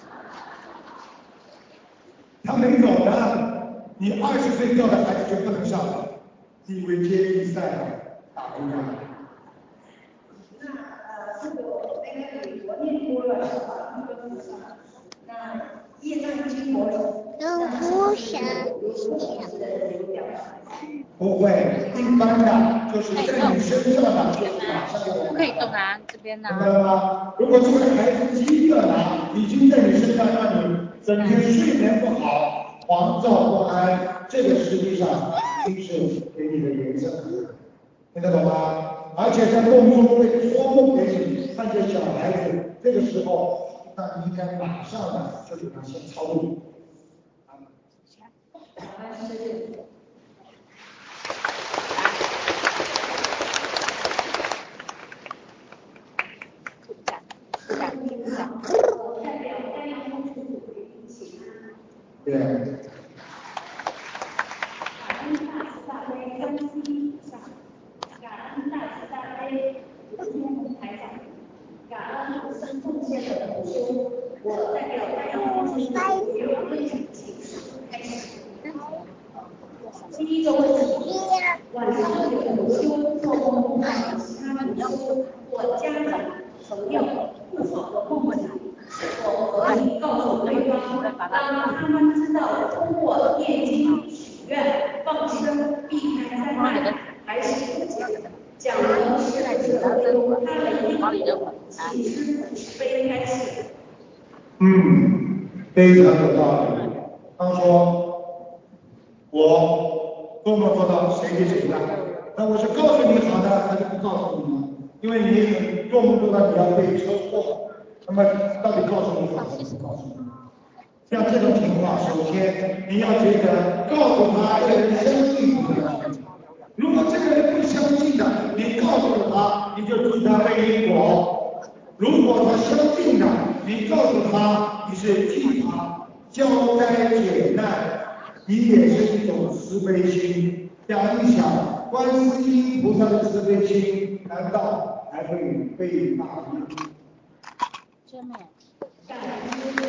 他没走呢，你二十岁掉的孩子就不能上了，你以为接力赛啊？打工啊？ 那呃，如果那个美国念多了是吧？那个菩萨，那业障经过，那是不是有有有的人流掉？ 不会，一般的就是在你身上呢，就马上要来。 不可以动啊，这边呢。 明白了吗？如果这个孩子饥饿了，已经在你身上让你整天睡眠不好，狂躁不安，这个实际上已经是给你的颜色看的，听得懂吗？而且在梦中会托梦给你，看见小孩子，这个时候，那你应该马上呢就给他先操作。对。感恩大慈大悲观世音菩萨，感恩大慈大悲卢天宏台长，感恩无声奉献的同修，我代表大洋公司所有问题请示开始。第一个问题，晚上有同修做梦梦到其他同修或家长朋友不好的梦境，我可以告诉对方，让他们知道通过念经许愿放生避开灾难，还是不讲讲的是他的因果，请师父慈悲开示。 嗯，非常有道理。他说我做梦做到谁给谁的，那我是告诉你好的，还是不告诉你呢？因为你做梦做到你要被车祸，那么到底告诉你好还是不告诉你？像这种情况，首先你要觉得告诉他这个人相信你的，如果这个人不相信的，你告诉了他，你就替他背因果；如果他相信的，你告诉他，你是替他消灾解难，你也是一种慈悲心。想一想，观世音菩萨的慈悲心，难道还会被大吗？ 真的。 感恩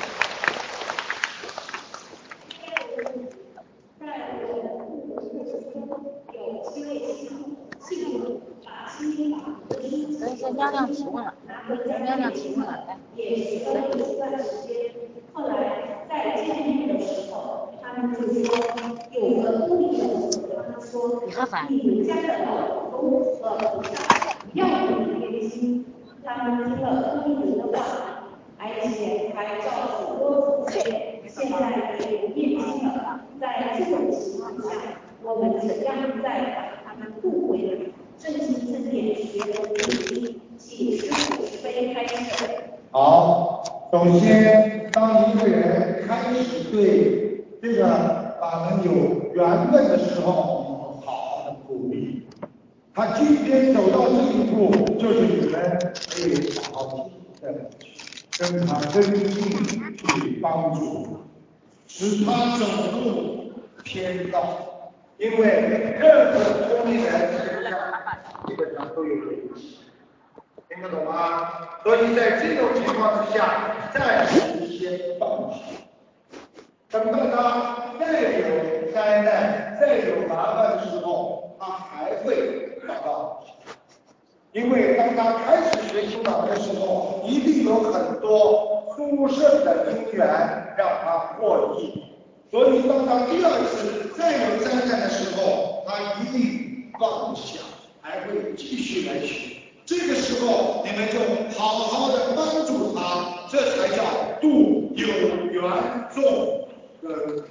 在我有机会记录把心法的书等一下，亮亮提问了，亮亮提问了，来。 也学了一段时间，后来在见面的时候，他们就说有个故意的人，他们说你们家的老公和菩萨一样的贴心，他们听了故意人的话，而且还照很多次念，现在也不念经了。在这种情况下，我们怎样再把他们渡回来？正心正念学佛念经，请师父慈悲开示。 好，首先，当一个人开始对这个法门有缘分的时候，我们好好的鼓励。他今天走到这一步，就是你们可以好好的跟他跟进去帮助，使他走入天道。因为任何聪明人身上基本上都有灵气，听得懂吗？所以在这种情况之下，暂时先放弃。等到他再有灾难、再有麻烦的时候，他还会找到。因为当他开始学修法的时候，一定有很多殊胜的因缘让他获益。所以当他第二次再有灾难的时候，他一定放不下，还会继续来学。这个时候你们就好好的帮助他，这才叫度有缘众人。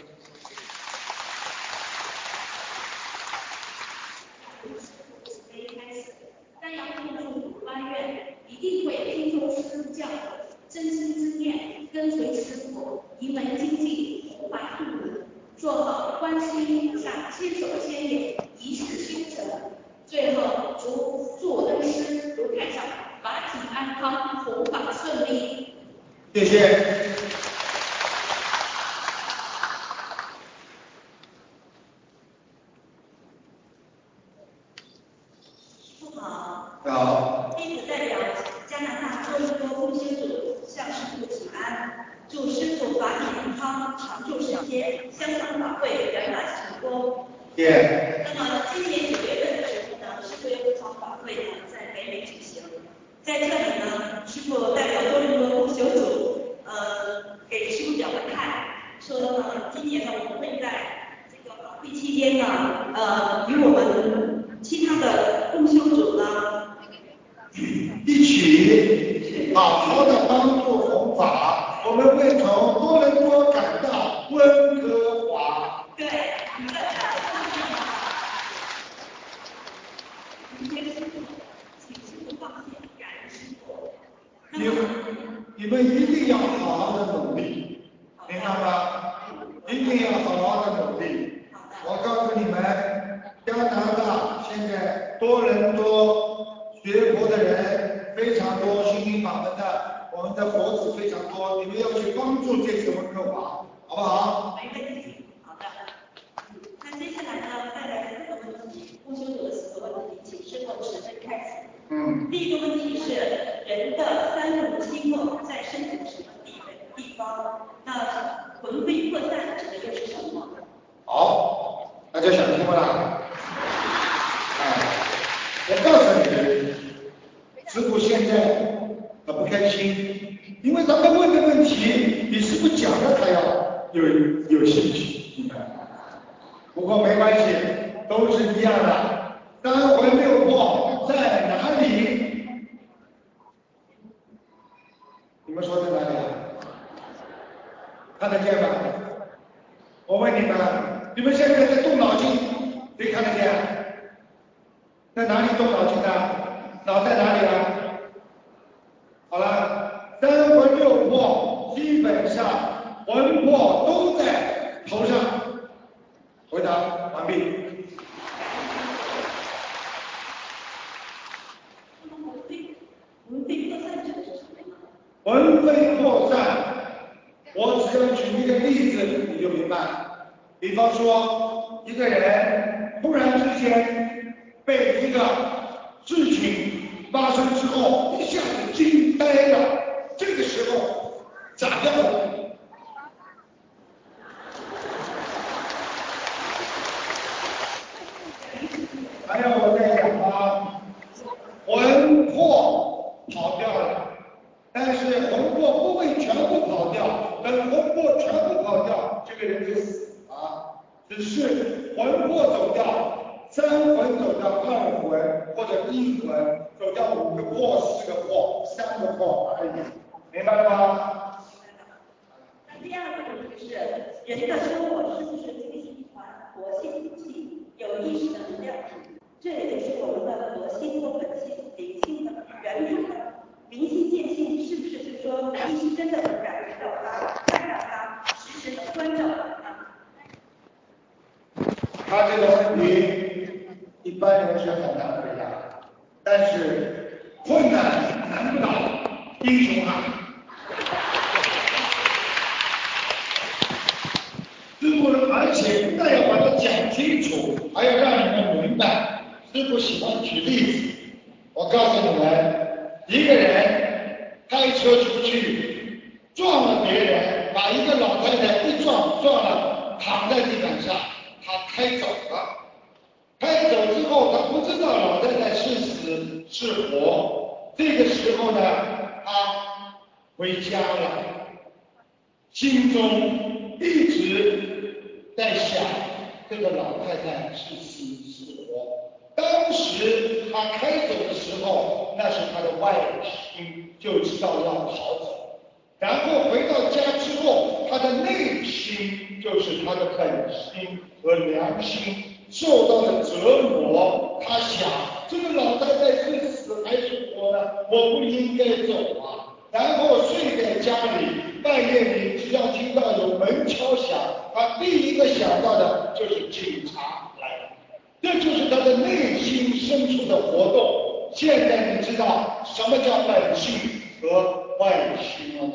但要控住发愿，一定会听从师父教诲，真心之念，跟随师父，一门精进，弘法度人，做好观世音菩萨千手千眼，一世修成。最后，祝祝恩师卢台长法体安康，弘法顺利。 谢谢。好， 弟子代表加拿大多伦多共修组向师父请安，祝师父法体安康，长驻时间，香港法会圆满成功。 谢。 那么今年九月份的时候呢，师父有一场法会呢在北美举行，在这里呢，师父代表多伦多共修组，呃， 一起好好的帮助弘法，我们会从多伦多赶到温哥华。 对， 你你们一定要好好的努力，明白吗？一定要好好的努力。我告诉你们，加拿大现在多伦多学佛的人非常多，心灵法门的，我们的佛子非常多，你们要去帮助这次温哥华，好不好？ 没问题，好的。那接下来呢，带来四个问题，共修者的四个问题，请师父直接开始。 嗯。 第一个问题是，人的三轮经络在身体的什么地位地方？那魂飞魄散指的又是什么？ 好，大家想听不啦？哎，我告诉你，师父现在很不开心，因为咱们问的问题，你师父讲了，他要有有兴趣，明白？不过没关系，都是一样的。三魂六魄在哪里？你们说在哪里啊？看得见吗？我问你们，你们现在在动脑筋，谁看得见？在哪里动脑筋的？脑在哪里啊？好了，三魂六魄基本上魂魄都在头上。回答完毕。 魂飞魄散指的是什么呢？ 魂飞魄散，我只要举一个例子你就明白。比方说，一个人突然之间被一个事情发生之后，一下子惊呆了，这个时候咋样的？还要我再讲吗？魂魄跑掉了，但是魂魄不会全部跑掉，等魂魄全部跑掉，这个人就死了。只是魂魄走掉，三魂走掉，二魂或者一魂走掉五个魄、四个魄、三个魄而已，明白了吗？ 那第二个问题是，人的生活是不是精细团活性不气，有意识的能量体？这也就是我们的核心或本性、灵性的原理的明心见性，是不是就是说意识真的能感觉到它、看到它、时时关照它？ 他这个问题一般人是很难回答，但是困难难不倒英雄汉。师父，而且不但要把它讲清楚，还要让你们明白。师父喜欢举例子，我告诉你们，一个人开车出去撞了别人，把一个老太太一撞撞了，躺在地板上，他开走了。开走之后，他不知道老太太是死是活。这个时候呢，他回家了，心中一直在想这个老太太是死是活。当时他开走的时候，那是他的外心就知道要逃走，然后回到家之后，他的内心就是他的本心和良心受到了折磨。他想，这个老太太是死还是活呢？我不应该走啊。然后睡在家里，半夜里只要听到有门敲响，他第一个想到的就是警察来了。这就是他的内心深处的活动。现在你知道什么叫本性和外心了吗？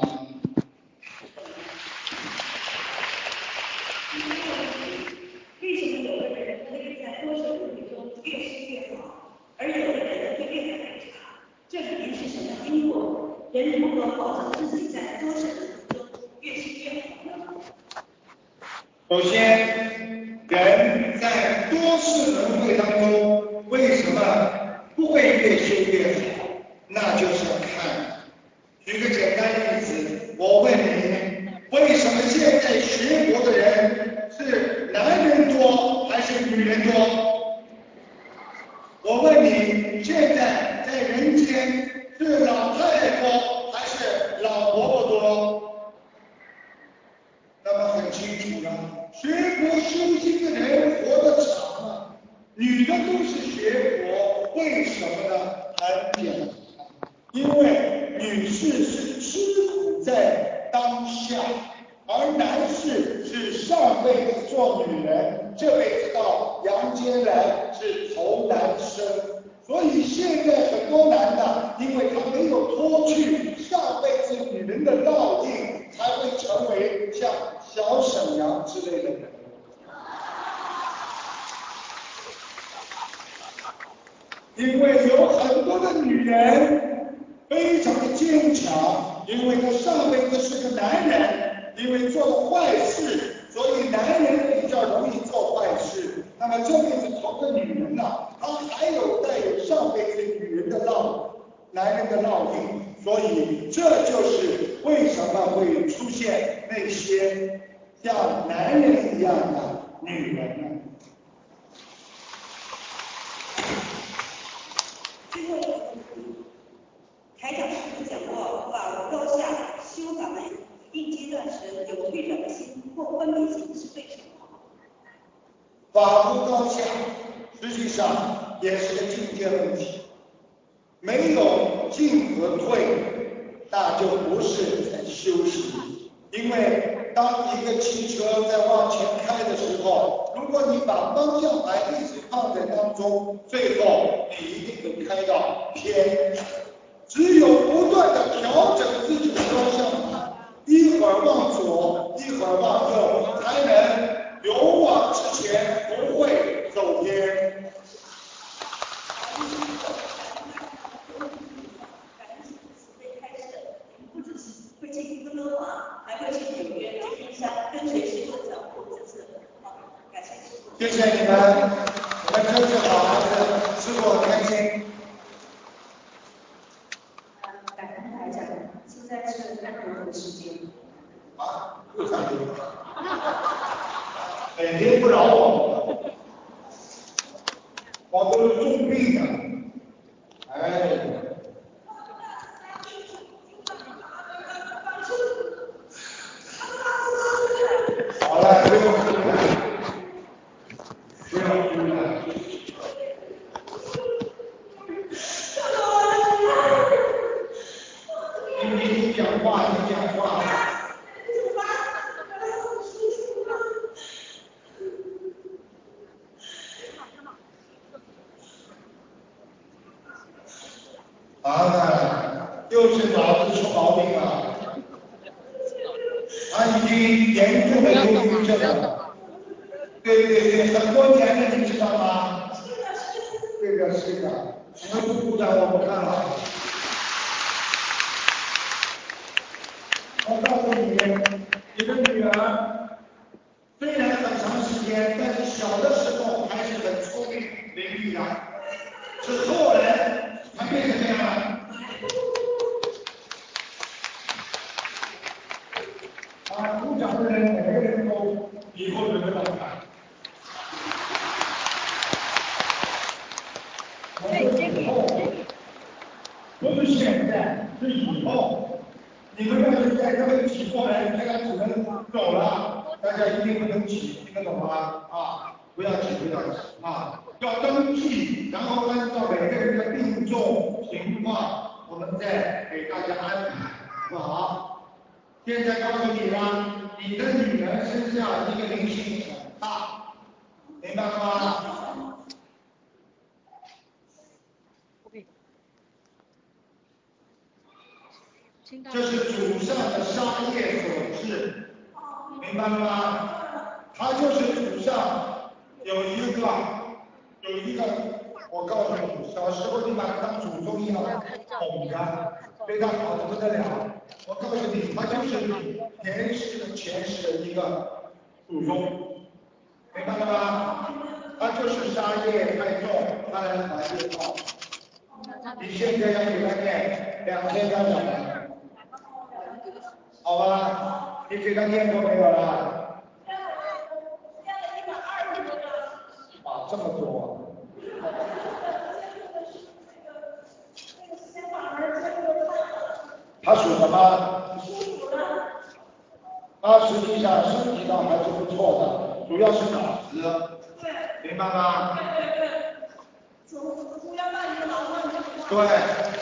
为什么有的人可以在多手过程中越吃越好，而有的人会越来越差？这里面是什么因果？人如何保证自己在多手过程中越吃越好呢？ 首先，人在多世轮回当中，为什么不会越修越好？那就是要看。举个简单例子，我问你，为什么现在学佛的人是男人多还是女人多？我问你，现在在在人间是老太太多还是老伯伯多？那么很清楚了，学佛修心的人活得长啊，女的都是学佛，为什么呢？很简单，因为女士是吃苦在当下，而男士是上辈子做女人，这辈子到阳间来是投男生。所以现在很多男的，因为他没有脱去上辈子女人的烙印，才会成为像小沈阳之类的人。因为有很多的女人非常的坚强，因为她上辈子是个男人，因为做了坏事，所以男人比较容易做坏事。那么这辈子投个女人呢、啊，她还有带有上辈子女人的烙，男人的烙印，所以这就是为什么会出现那些像男人一样的女人呢？ 最后一个问题，台长师傅讲过，法无高下，修法门一定阶段时有退转的心或分别心是为什么？ 法无高下，实际上也是个境界问题。没有进和退，那就不是在修行。因为当一个汽车在往前开的时候，如果你把方向盘一直放在当中，最后你一定会开到偏。只有不断的调整自己的方向盘，一会儿往左，一会儿往右，才能勇往直前，不会走偏。 会去温哥华，还会去纽约、旧金山，跟随师傅走过这次。感谢师傅。 谢谢你们，你们真是好孩子，师傅很开心。 感恩台长，现在是看图的时间。 啊，又看图。每天不饶我，我都是重病的，哎。好了，不用哭了，不要哭了。你你讲话，你讲话。麻烦了，又是脑子出毛病了。他已经严重的忧郁症了。对对对，很多年了，你知道吗？对的，是的。你们不鼓掌，我不看了。我告诉你，你的女儿虽然很长时间，但是小的时候还是很聪明伶俐的，是后来才变成这样了。啊，鼓掌的人每个人都以后有个老板。我说以后，不是现在，是以后。你们要是再这么挤过来，台长只能走了，大家一定不能挤，听得懂吗？啊，不要挤，不要挤啊，要登记，然后按照每个人的病重情况，我们再给大家安排，好不好？现在告诉你了，你的女儿身上一个灵性很大，明白了吗？这是祖上的杀业所致，明白了吗？他就是祖上有一个有一个，我告诉你，小时候你把他当祖宗一样哄着，对他好的不得了。我告诉你，他就是你前世的前世的一个祖宗，明白了吗？他就是杀业太重，他来还业报。你现在要给他念两千张小房。好吧，你给他念过没有了？啊，这么多。 他属什么？ 属鼠的。 他实际上身体上还是不错的，主要是脑子。 对。 明白吗？ 对对对。主主要把你的脑子就对。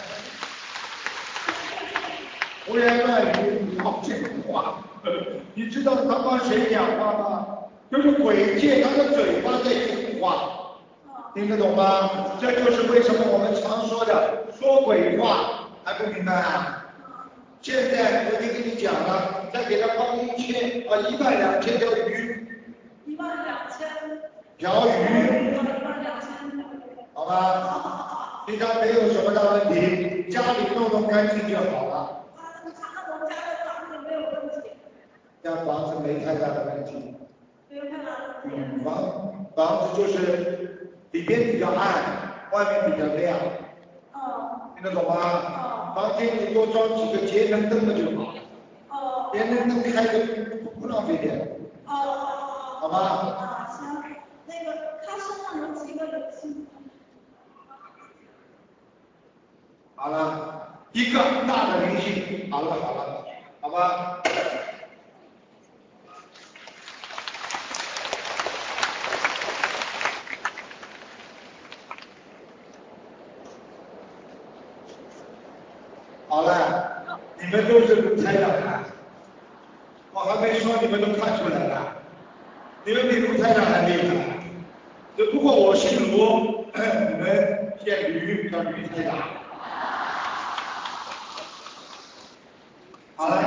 胡言乱语，你要这种话，你知道他帮谁讲话吗？就是鬼借他的嘴巴在讲话，听得懂吗？这就是为什么我们常说的说鬼话，还不明白啊？现在我已经跟你讲了，再给他放一千啊一万两千条鱼， 一万两千条鱼， 一万两千， 好吧？对他没有什么大问题，家里弄弄干净就好了。 我家的房子没有问题。 家房子没太大的问题。 没有太大的问题。 嗯，房房子就是里边比较暗，外面比较亮。 哦。 听得懂吗？ 哦。 房间里多装几个节能灯不就好了？ 哦。 节能灯开着不浪费电。 哦哦哦。 好吧？ 啊，行，那个他身上有几个灵性？ 好了，一个大的灵性，好了好了，好吧。好了，你们都是卢台长啊，我还没说你们都看出来了，你们比卢台长还厉害。只不过我姓卢，你们姓吕，叫吕台长。好了。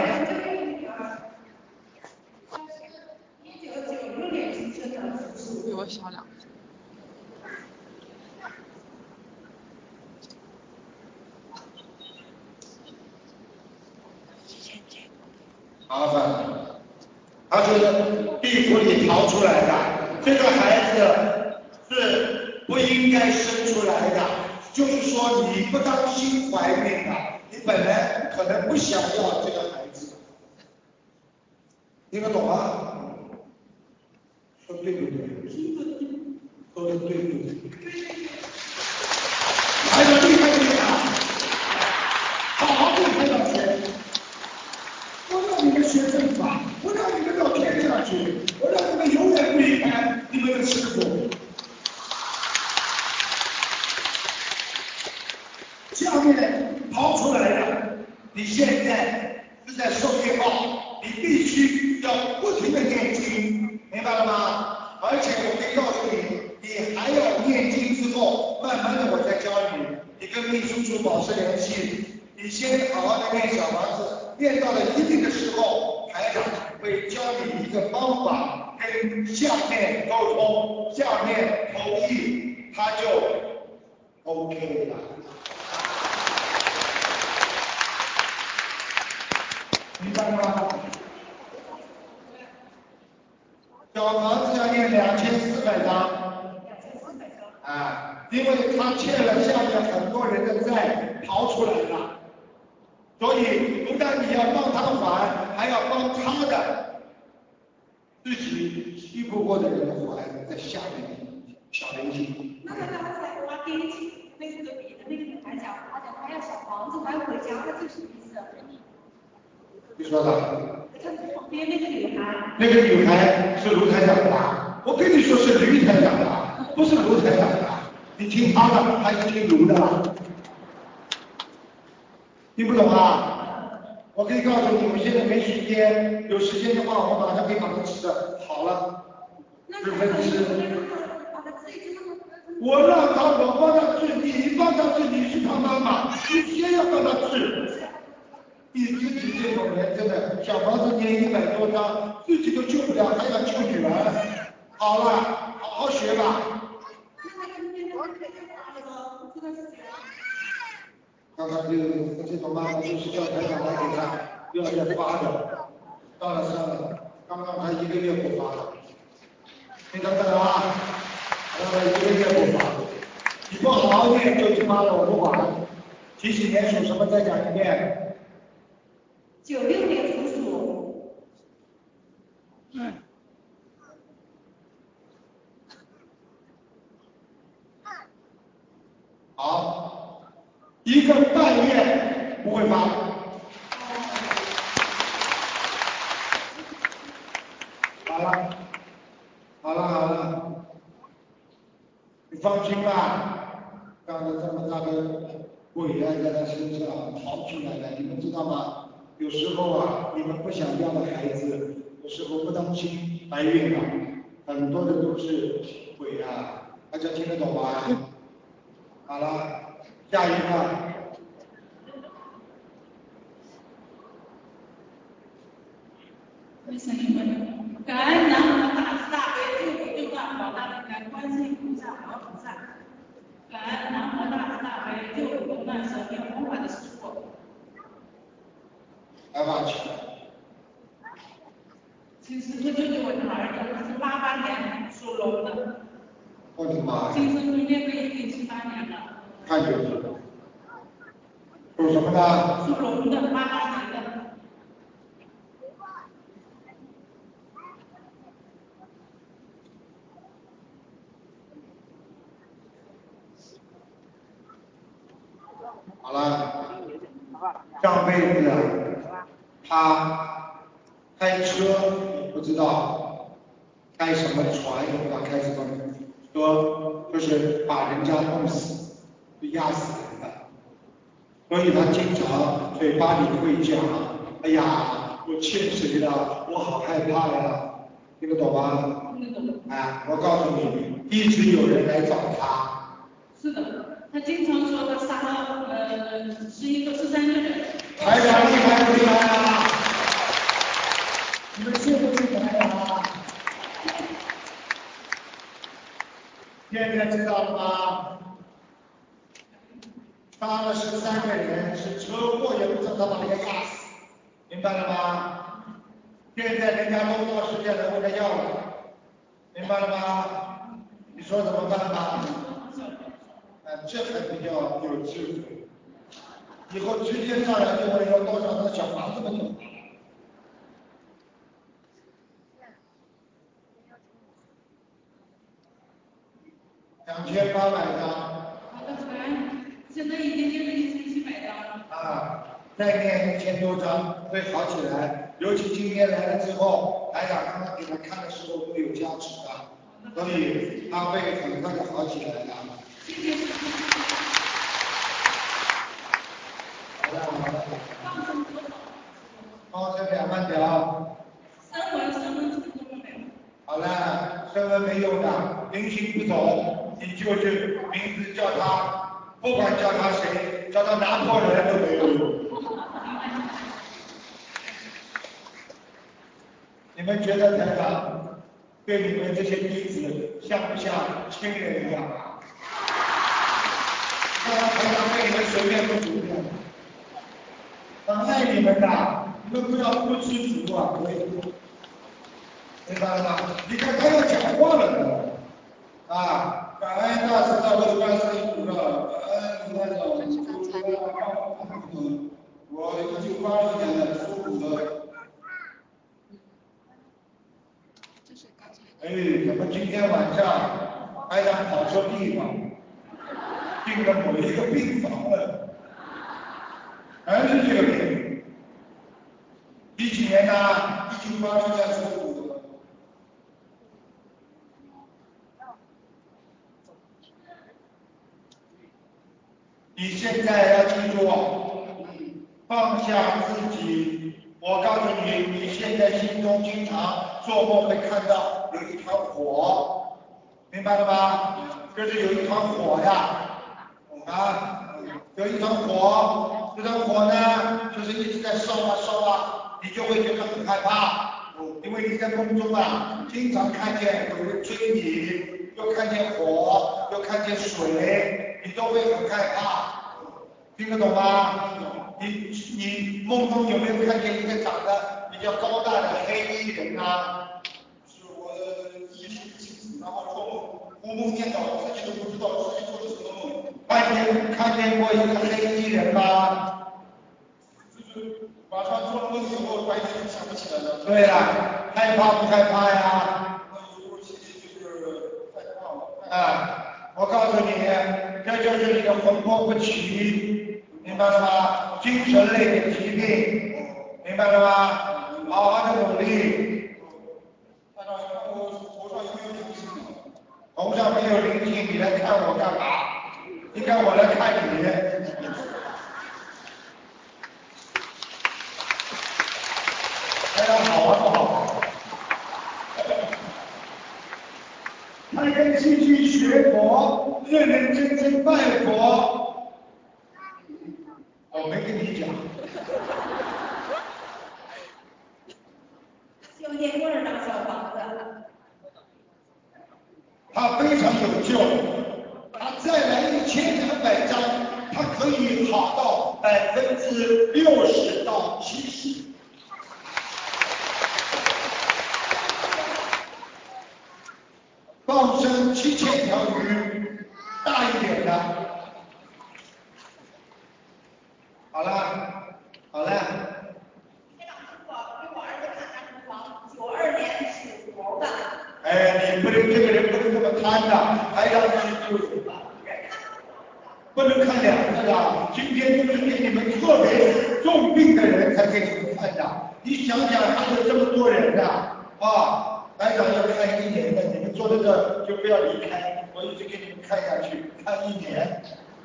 一九九六年出生的， 比我小两岁。 麻烦，他是地府里逃出来的，这个孩子是不应该生出来的，就是说你不当心怀孕的，你本来可能不想要这个孩子，听得懂吗？说对不对？说的对不对？还有厉害厉害，好好跟台长学。我让你们学正法，我让你们到天上去，我让你们永远不离开你们的师父。下面逃出来的，你现在是在受业报，你必须要不停的念经，明白了吗？而且我可以告诉你，你还要念经之后，慢慢的我再教你，你跟秘书处保持联系。你先好好的念小房子，念到了一定的时候，台长会教你一个方法，跟下面沟通，下面同意，他就 OK 了。明白吗？小房子要念两千四百张。啊，因为他欠了下面很多人的债，逃出来了。所以不但你要帮他还，还要帮他的自己欺负过的人还在下面小灵性。 那他刚才我第一期那个比的那个女孩讲，她讲她要小房子，她要回家，她这什么意思？ 你说的？ 她旁边那个女孩。 那个女孩是卢台长的，我跟你说是吕台长的，不是卢台长的。你听他的还是听卢的？听不懂啊？我可以告诉你，我现在没时间，有时间的话，我马上可以把它吃的好了，十分吃。我让他，我帮他治，你帮他治，你是他妈妈，你先要帮他治。你自己这种人真的，小房子念一百多张，自己都救不了，还想救女儿。好了，好好学吧。刚刚这个这种妈妈就是叫台长来给他又要再发的，算了算了，刚刚才一个月不发了，听到没有啊？刚刚一个月不发，你不好好念就听妈的我不管。几几年属什么？再讲一遍。 九六年属鼠。 嗯。好。一个半月不会发， 鬼啊在他身上逃出来了，你们知道吗？有时候啊，你们不想要的孩子，有时候不当心怀孕了，很多的都是鬼啊，大家听得懂吗？好了，下一个。 为神你们，感恩南无大慈大悲救苦救难广大灵感观世音菩萨摩诃萨，感恩南无大慈大悲救苦救难舍命弘法的师父。 来吧，去。 请师父救救我的儿子，他是八八年属龙的。 我的妈呀！ 今生中间都已经七八年了。 看见了。属什么的？ 属龙的，八八年的。 好了，上辈子他开车也不知道开什么船，也不知道开什么车，就是把人家弄死，就压死人的。所以他经常嘴巴里会讲：“哎呀，我欠谁了？我好害怕呀！”听得懂吗？ 听得懂。 哎，我告诉你，一直有人来找他。 是的，他经常说他杀了呃十一个十三个人。 台长厉害不厉害啊？你们信不信台长？现在知道了吗？杀了十三个人，是车祸也不知道他把人家压死，明白了吗？现在人家都到世界来问他要了，明白了吗？你说怎么办吧？啊，这还比较有智慧。以后直接上来就问要多少套小房子嘛就好了。两千八百张。 好的，感恩。现在已经念了一千七百张了。 啊，再念一千多张会好起来。尤其今天来了之后，台长刚刚给他看的时候都有加持的，所以他会很快的好起来的。 谢谢师父。 好的好的。放生两万条。 声闻声闻成功了没有？ 好了，声闻没用的，灵性不走，你就是名字叫他，不管叫他谁，叫他拿破仑都没有用。你们觉得台长对你们这些弟子像不像亲人一样啊？台长对你们随便不随便，很爱你们的，你们不要不知足啊！可以，明白了吗？你看他要讲话了都，啊，感恩大慈大悲的观世音菩萨，感恩卢台长，卢台长帮我看看，我一九八六年的属虎的。哎，怎么今天晚上台长跑错地方，进了某一个病房了？还是这个病？一几年的？一九八六年属虎的。你现在要记住，放下自己。我告诉你，你现在心中经常做梦会看到有一团火，明白了吗？就是有一团火呀，啊，有一团火，这团火呢，就是一直在烧啊烧啊，你就会觉得很害怕，因为你在梦中啊，经常看见有人追你，又看见火，又看见水，你都会很害怕，听得懂吗？你你梦中有没有看见一个长得比较高大的黑衣人啊？是我记忆不清楚，然后做梦胡梦颠倒，自己都不知道自己做的什么梦。看见看见过一个黑衣人吗？就是晚上做梦以后，白天就想不起来了。对了，害怕不害怕呀？那有时候心里就是害怕。啊，我告诉你，这就是你的魂魄不齐。明白了吗？精神类的疾病，明白了吗？好好的努力。台长，我头上有没有灵性？头上没有灵性，你来看我干嘛？你看我来看你。 拜佛，我没跟你讲。 就念多少张小房子？ 他非常有救，他再来一千两百张，他可以好到百分之六十到七十。放生七千条鱼，大一点的。好了，好了。 台长师傅，给我儿子看看图腾，九二年属猴的。 哎，你不能这个人不能这么贪的，台长是就是不能看两个的。今天就是给你们特别重病的人才给你们看的。你想想，还有这么多人的啊。台长要看一年的，你们坐在这就不要离开，我一直给你们看下去，看一年。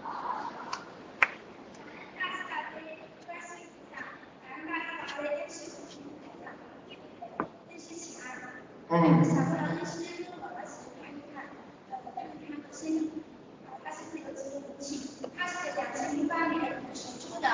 嗯。 想不到那时间跟我儿子看一看，呃，看看他的身体，他是那个肌肉器，他是两千零八年属猪的。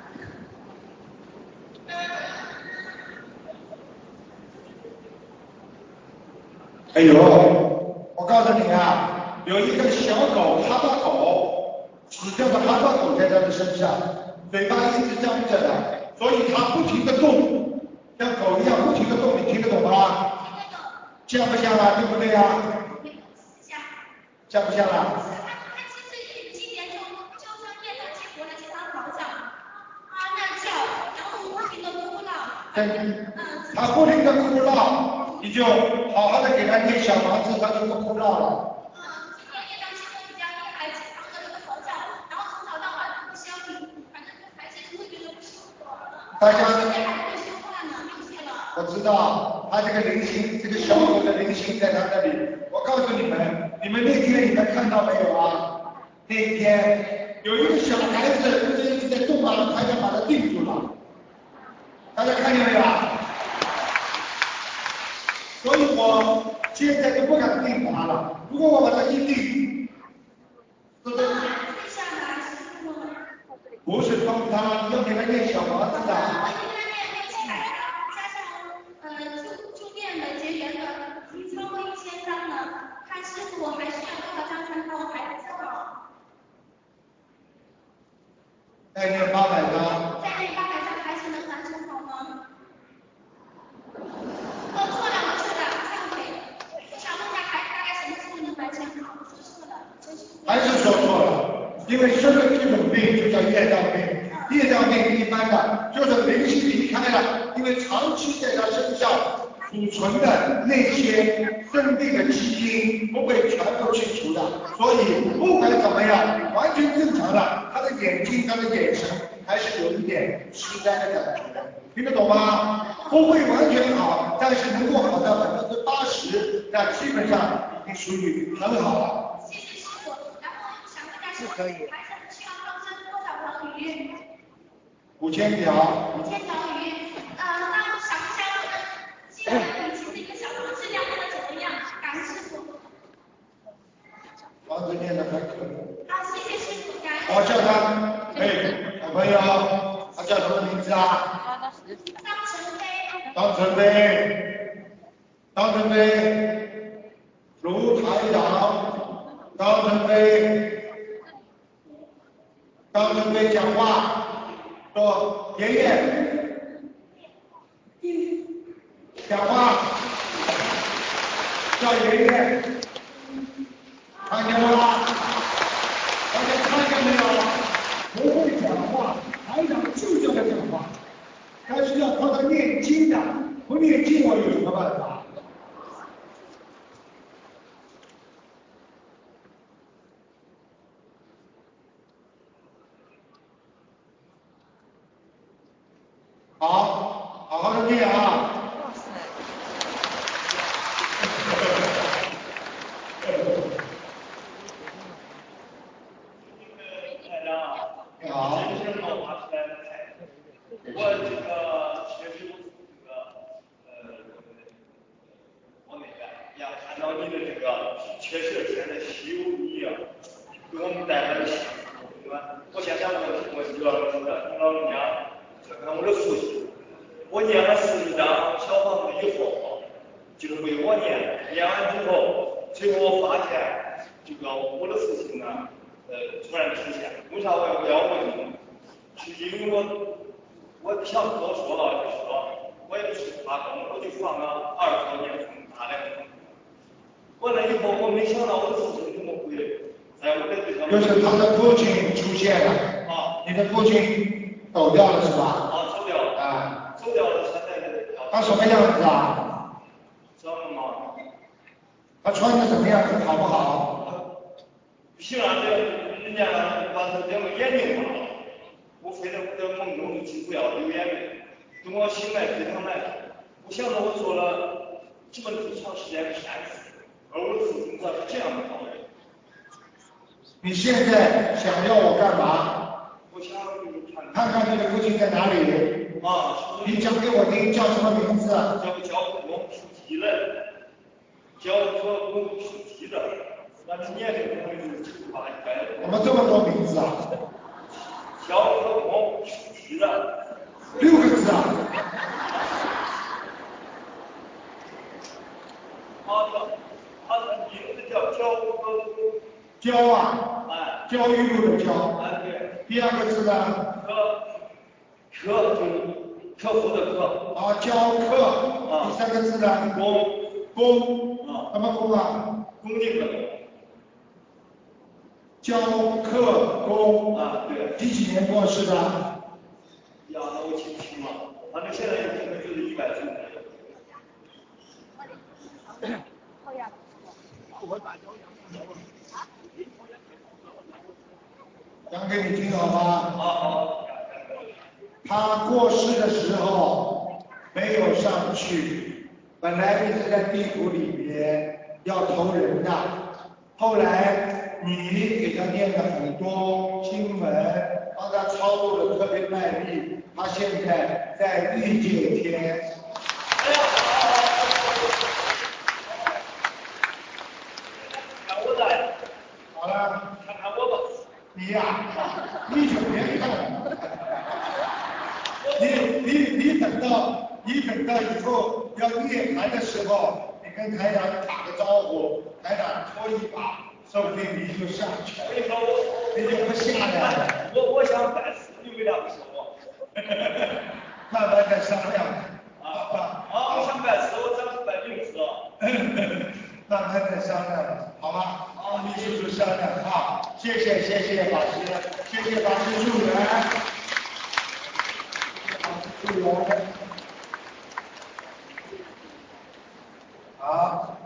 哎呦，我告诉你啊，有一个小狗，哈巴狗，死掉的哈巴狗在它的身上，嘴巴一直张着的，所以它不停的动，像狗一样不停的动，你听得懂吗？像不像啊？对不对啊？像不像啊？ 他其实今年就就说念的结果呢，经常嚎叫，啊那叫，然后不停的哭闹。 对，他不停的哭闹，你就好好的给他念小房子，他就不哭闹了。 嗯，今年念到结果比较厉害，经常的这个嚎叫，然后从早到晚都不消停，反正这孩子会觉得不舒服。 大家。 现在还不会说话呢，六岁了。 我知道，他这个灵性，这个小狗的灵性在他那里。我告诉你们，你们那天你们看到没有啊？那天有一个小孩子不是一直在动吗？他想把他定住了，大家看见没有？所以我现在都不敢定他了。如果我把他一定，是不是？不是帮他，要给他念小房子的。再念八百张。 再念八百张还是能完成好吗？哦，错了，我错了，忏悔。我想问一下，孩子大概什么时候能完成好？我说错了，真是。 还是说错了，因为生了这种病就叫业障病，业障病一般的就是灵性离开了，因为长期在他身上储存的那些生病的基因不会全部去除的，所以不管怎么样，完全正常的，他的眼睛、他的眼神还是有一点痴呆的感觉，听得懂吗？不会完全好，但是能够好到百分之八十，那基本上已经属于很好了。 谢谢师傅，然后想问一下师傅，孩子需要放生多少条鱼？ 五千条。 五千条鱼，呃，那想不想问基本以及那个小房质量做的怎么样？感恩师傅。 房子念的还可以。 好，谢谢师傅，感恩。 我叫他，哎，小朋友，他叫什么名字啊？ 张晨飞。 张晨飞，张晨飞，卢台长，张晨飞，张晨飞讲话，说爷爷，讲话，叫爷爷，看见了吗？大家看见没有？不会讲话，台长就叫他讲话，但是要靠他念经的，不念经我有什么办法？好，好好的念啊。哇塞。你好。这是我拿出来的菜。我这个确实这个呃，我那个要看到你的这个确实现在西欧医啊，给我们带来了念了四十章小房子以后，就是为我念，念完之后，最后我发现这个我的事情呢，呃，突然出现。为啥我要要问你？是因为我我想早说了，就说我也是打工，我就放了二十多年风大量的风。完了以后，我没想到我的事情怎么会在我的这个。 就是他的父亲出现了。 啊。 你的父亲走掉了是吧？ 啊，走掉了。 啊。 走掉了，现在的。 他什么样子啊？ 知道了吗？ 他穿的什么样子，好不好？ 平常这人家把他两个眼睛挖了，我非得我在梦中就不要流眼泪，等我醒来非常难受。我想着我做了这么长时间的善事，而我的父亲咋是这样的好人？ 你现在想要我干嘛？ 我想看看你的父亲在哪里。 啊， 你讲给我听，叫什么名字？ 叫叫公属鸡人，叫做公属鸡人，那是年龄可能就是九十八一百。 怎么这么多名字啊？ 叫做公属鸡人。 六个字啊。 他的他的名字叫焦和公。 焦啊。 哎。 焦裕禄的焦。 哎对。 第二个字呢？ 科。科就是客服的客。 啊，焦客。啊。第三个字呢？ 公。 公。 啊。 什么公啊？ 恭敬的恭。 焦客公。 啊对。 几几年过世的？ 呀，那我记不清了，反正现在有可能就是一百岁。 讲给你听好吗？ 好好。 他过世的时候没有上去，本来一直在地府里面要投人的，后来你给他念了很多经文，帮他操作的特别卖力，他现在在欲界天。 哎呀，看我的。 好了。 看看我吧。 你呀、啊，你就别看了。你你你等到你等到以后要涅槃的时候，你跟台长打个招呼，台长拖一把，说不定你就上去了。 我跟你说，我你就不下来了。 我我想拜师，你为啥不说我？ 慢慢再商量。 啊啊！我想拜师，我想拜名师。 慢慢再商量，好吗？好，你叔叔商量啊！谢谢谢谢法师，谢谢法师助缘，助缘。好，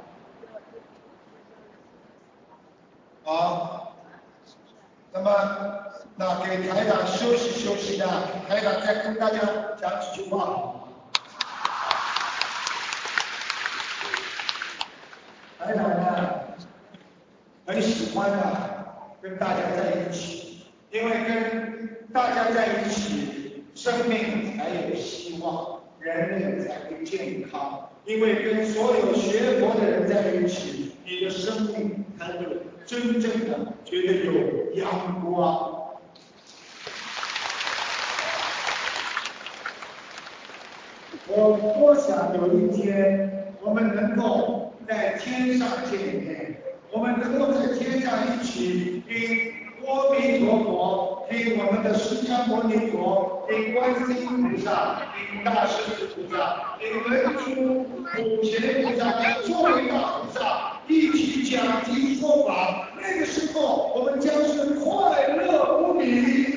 好，那么那给台长休息休息呢，台长再跟大家讲几句话。台长呢，很喜欢呢跟大家在一起，因为跟大家在一起，生命才有希望，人类才会健康。因为跟所有学佛的人在一起，你的生命才会真正的觉得有阳光。我多想有一天，我们能够在天上见面，我们能够在天上一起听阿弥陀佛，听我们的释迦牟尼佛，听观世音菩萨，听大势至菩萨，听文殊普贤菩萨，听诸位大菩萨，一起讲经说法。那个时候，我们将是快乐无比。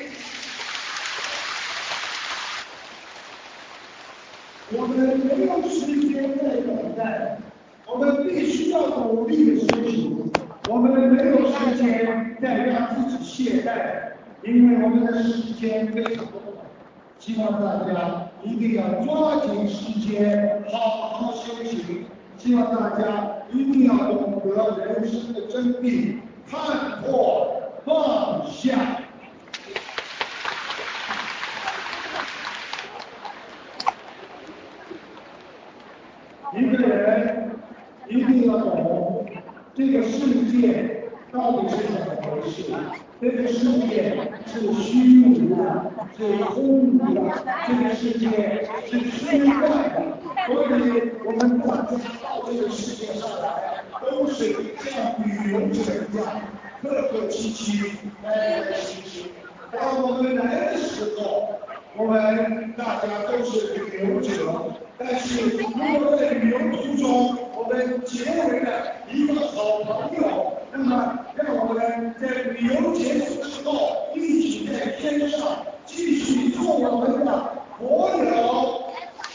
我们没有时间在等待，我们必须要努力的修行。我们没有时间再让自己懈怠，因为我们的时间非常短。希望大家一定要抓紧时间，好好修行。希望大家一定要懂得人生的真谛，看破放下。一个人一定要懂这个世界到底是怎么回事，这个世界是虚无的，是空无的，这个世界是虚幻大家都是旅游者，但是如果在旅游途中我们结为了一个好朋友，那么让我们在旅游结束之后，一起在天上继续做我们的佛友。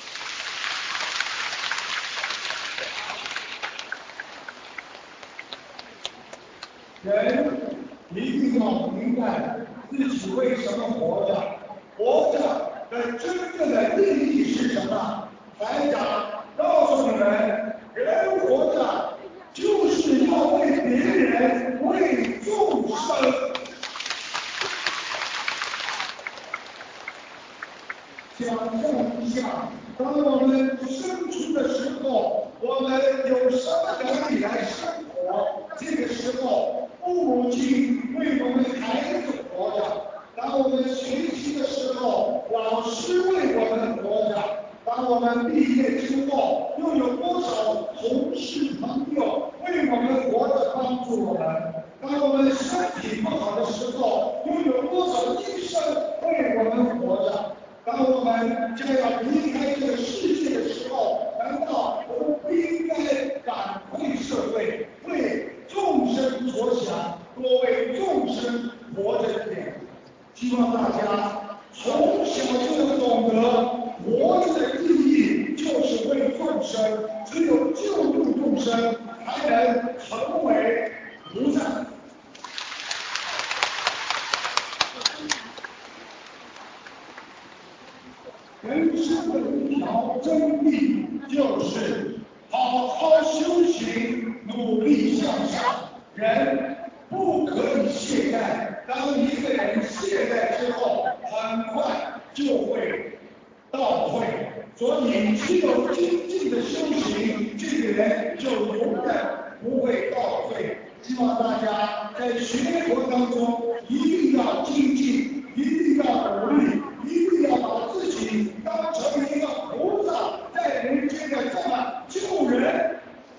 人一定要明白自己为什么活着，活着的真正的意义是什么？台长告诉你们，人活着就是要为别人、为众生。想象一下，当我们生出的时候，我们有什么能力来生活？这个时候，父母亲为我们孩子活着；当我们学习的时候，老师为我们活着；当我们毕业之后，又有多少同事朋友为我们活着帮助我们？当我们身体不好的时候，又有多少医生为我们活着？当我们将要离开这个世界的时候，难道我们不应该感会社会，为众生着想，多为众生活着一点？希望大家从小就能懂得，活着的意义就是为众生，只有救度众生，才能成为菩萨。人生的一条真谛就是好好修行，努力向上。人不可以懈怠，当一个人懈怠之后，很快就会倒退。所以，只有精进的修行，这个人就永远不会倒退。希望大家在学佛当中一定要精进，一定要努力，一定要把自己当成一个菩萨，在人间的这么救人。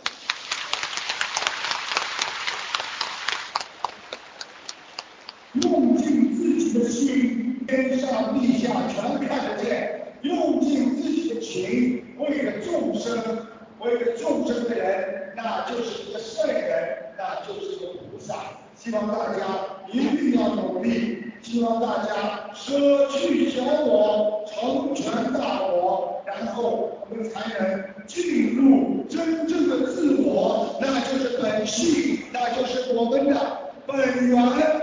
用尽自己的心，天上地下全看得见；用尽自己的情，为了众生，为了众生的人，那就是一个圣人，那就是一个菩萨。希望大家一定要努力，希望大家舍去小我，成全大我，然后我们才能进入真正的自我，那就是本性，那就是我们的本源。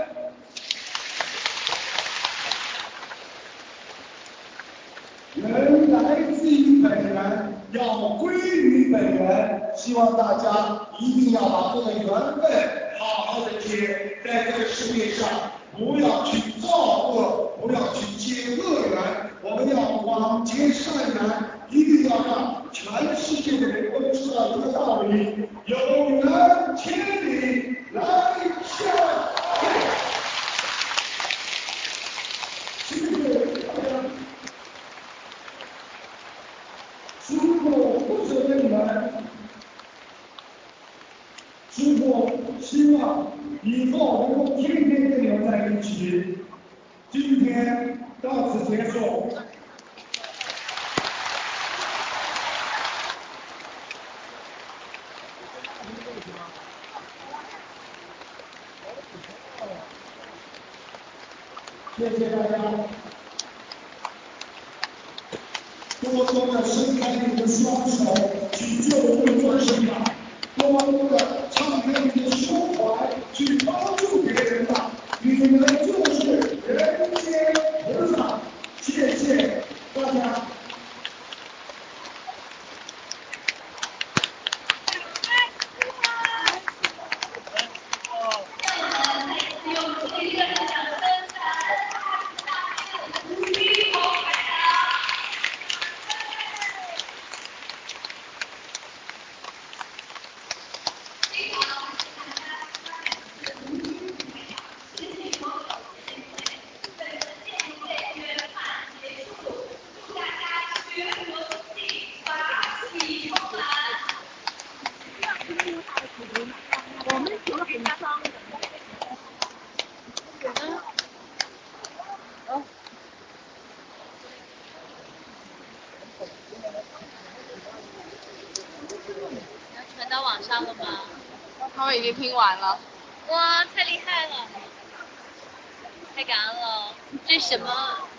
人来自于本源，要归于本源。希望大家一定要把这个缘分好好的结，在这个世界上不要去造恶，不要去结恶缘，我们要广结善缘，一定要让全世界的人都知道一个道理：有缘千里来相会。谢谢大家。师父不责任你们，师父希望以后能够天天跟你们在一起。今天到此结束。谢谢大家。多多的伸开你的双手去救度众生吧，多多的敞开你的胸怀去帮助别人吧，你们就是人间菩萨。谢谢大家。 传到网上了吗？ 他们已经听完了。 哇，太厉害了！太感恩了。这是什么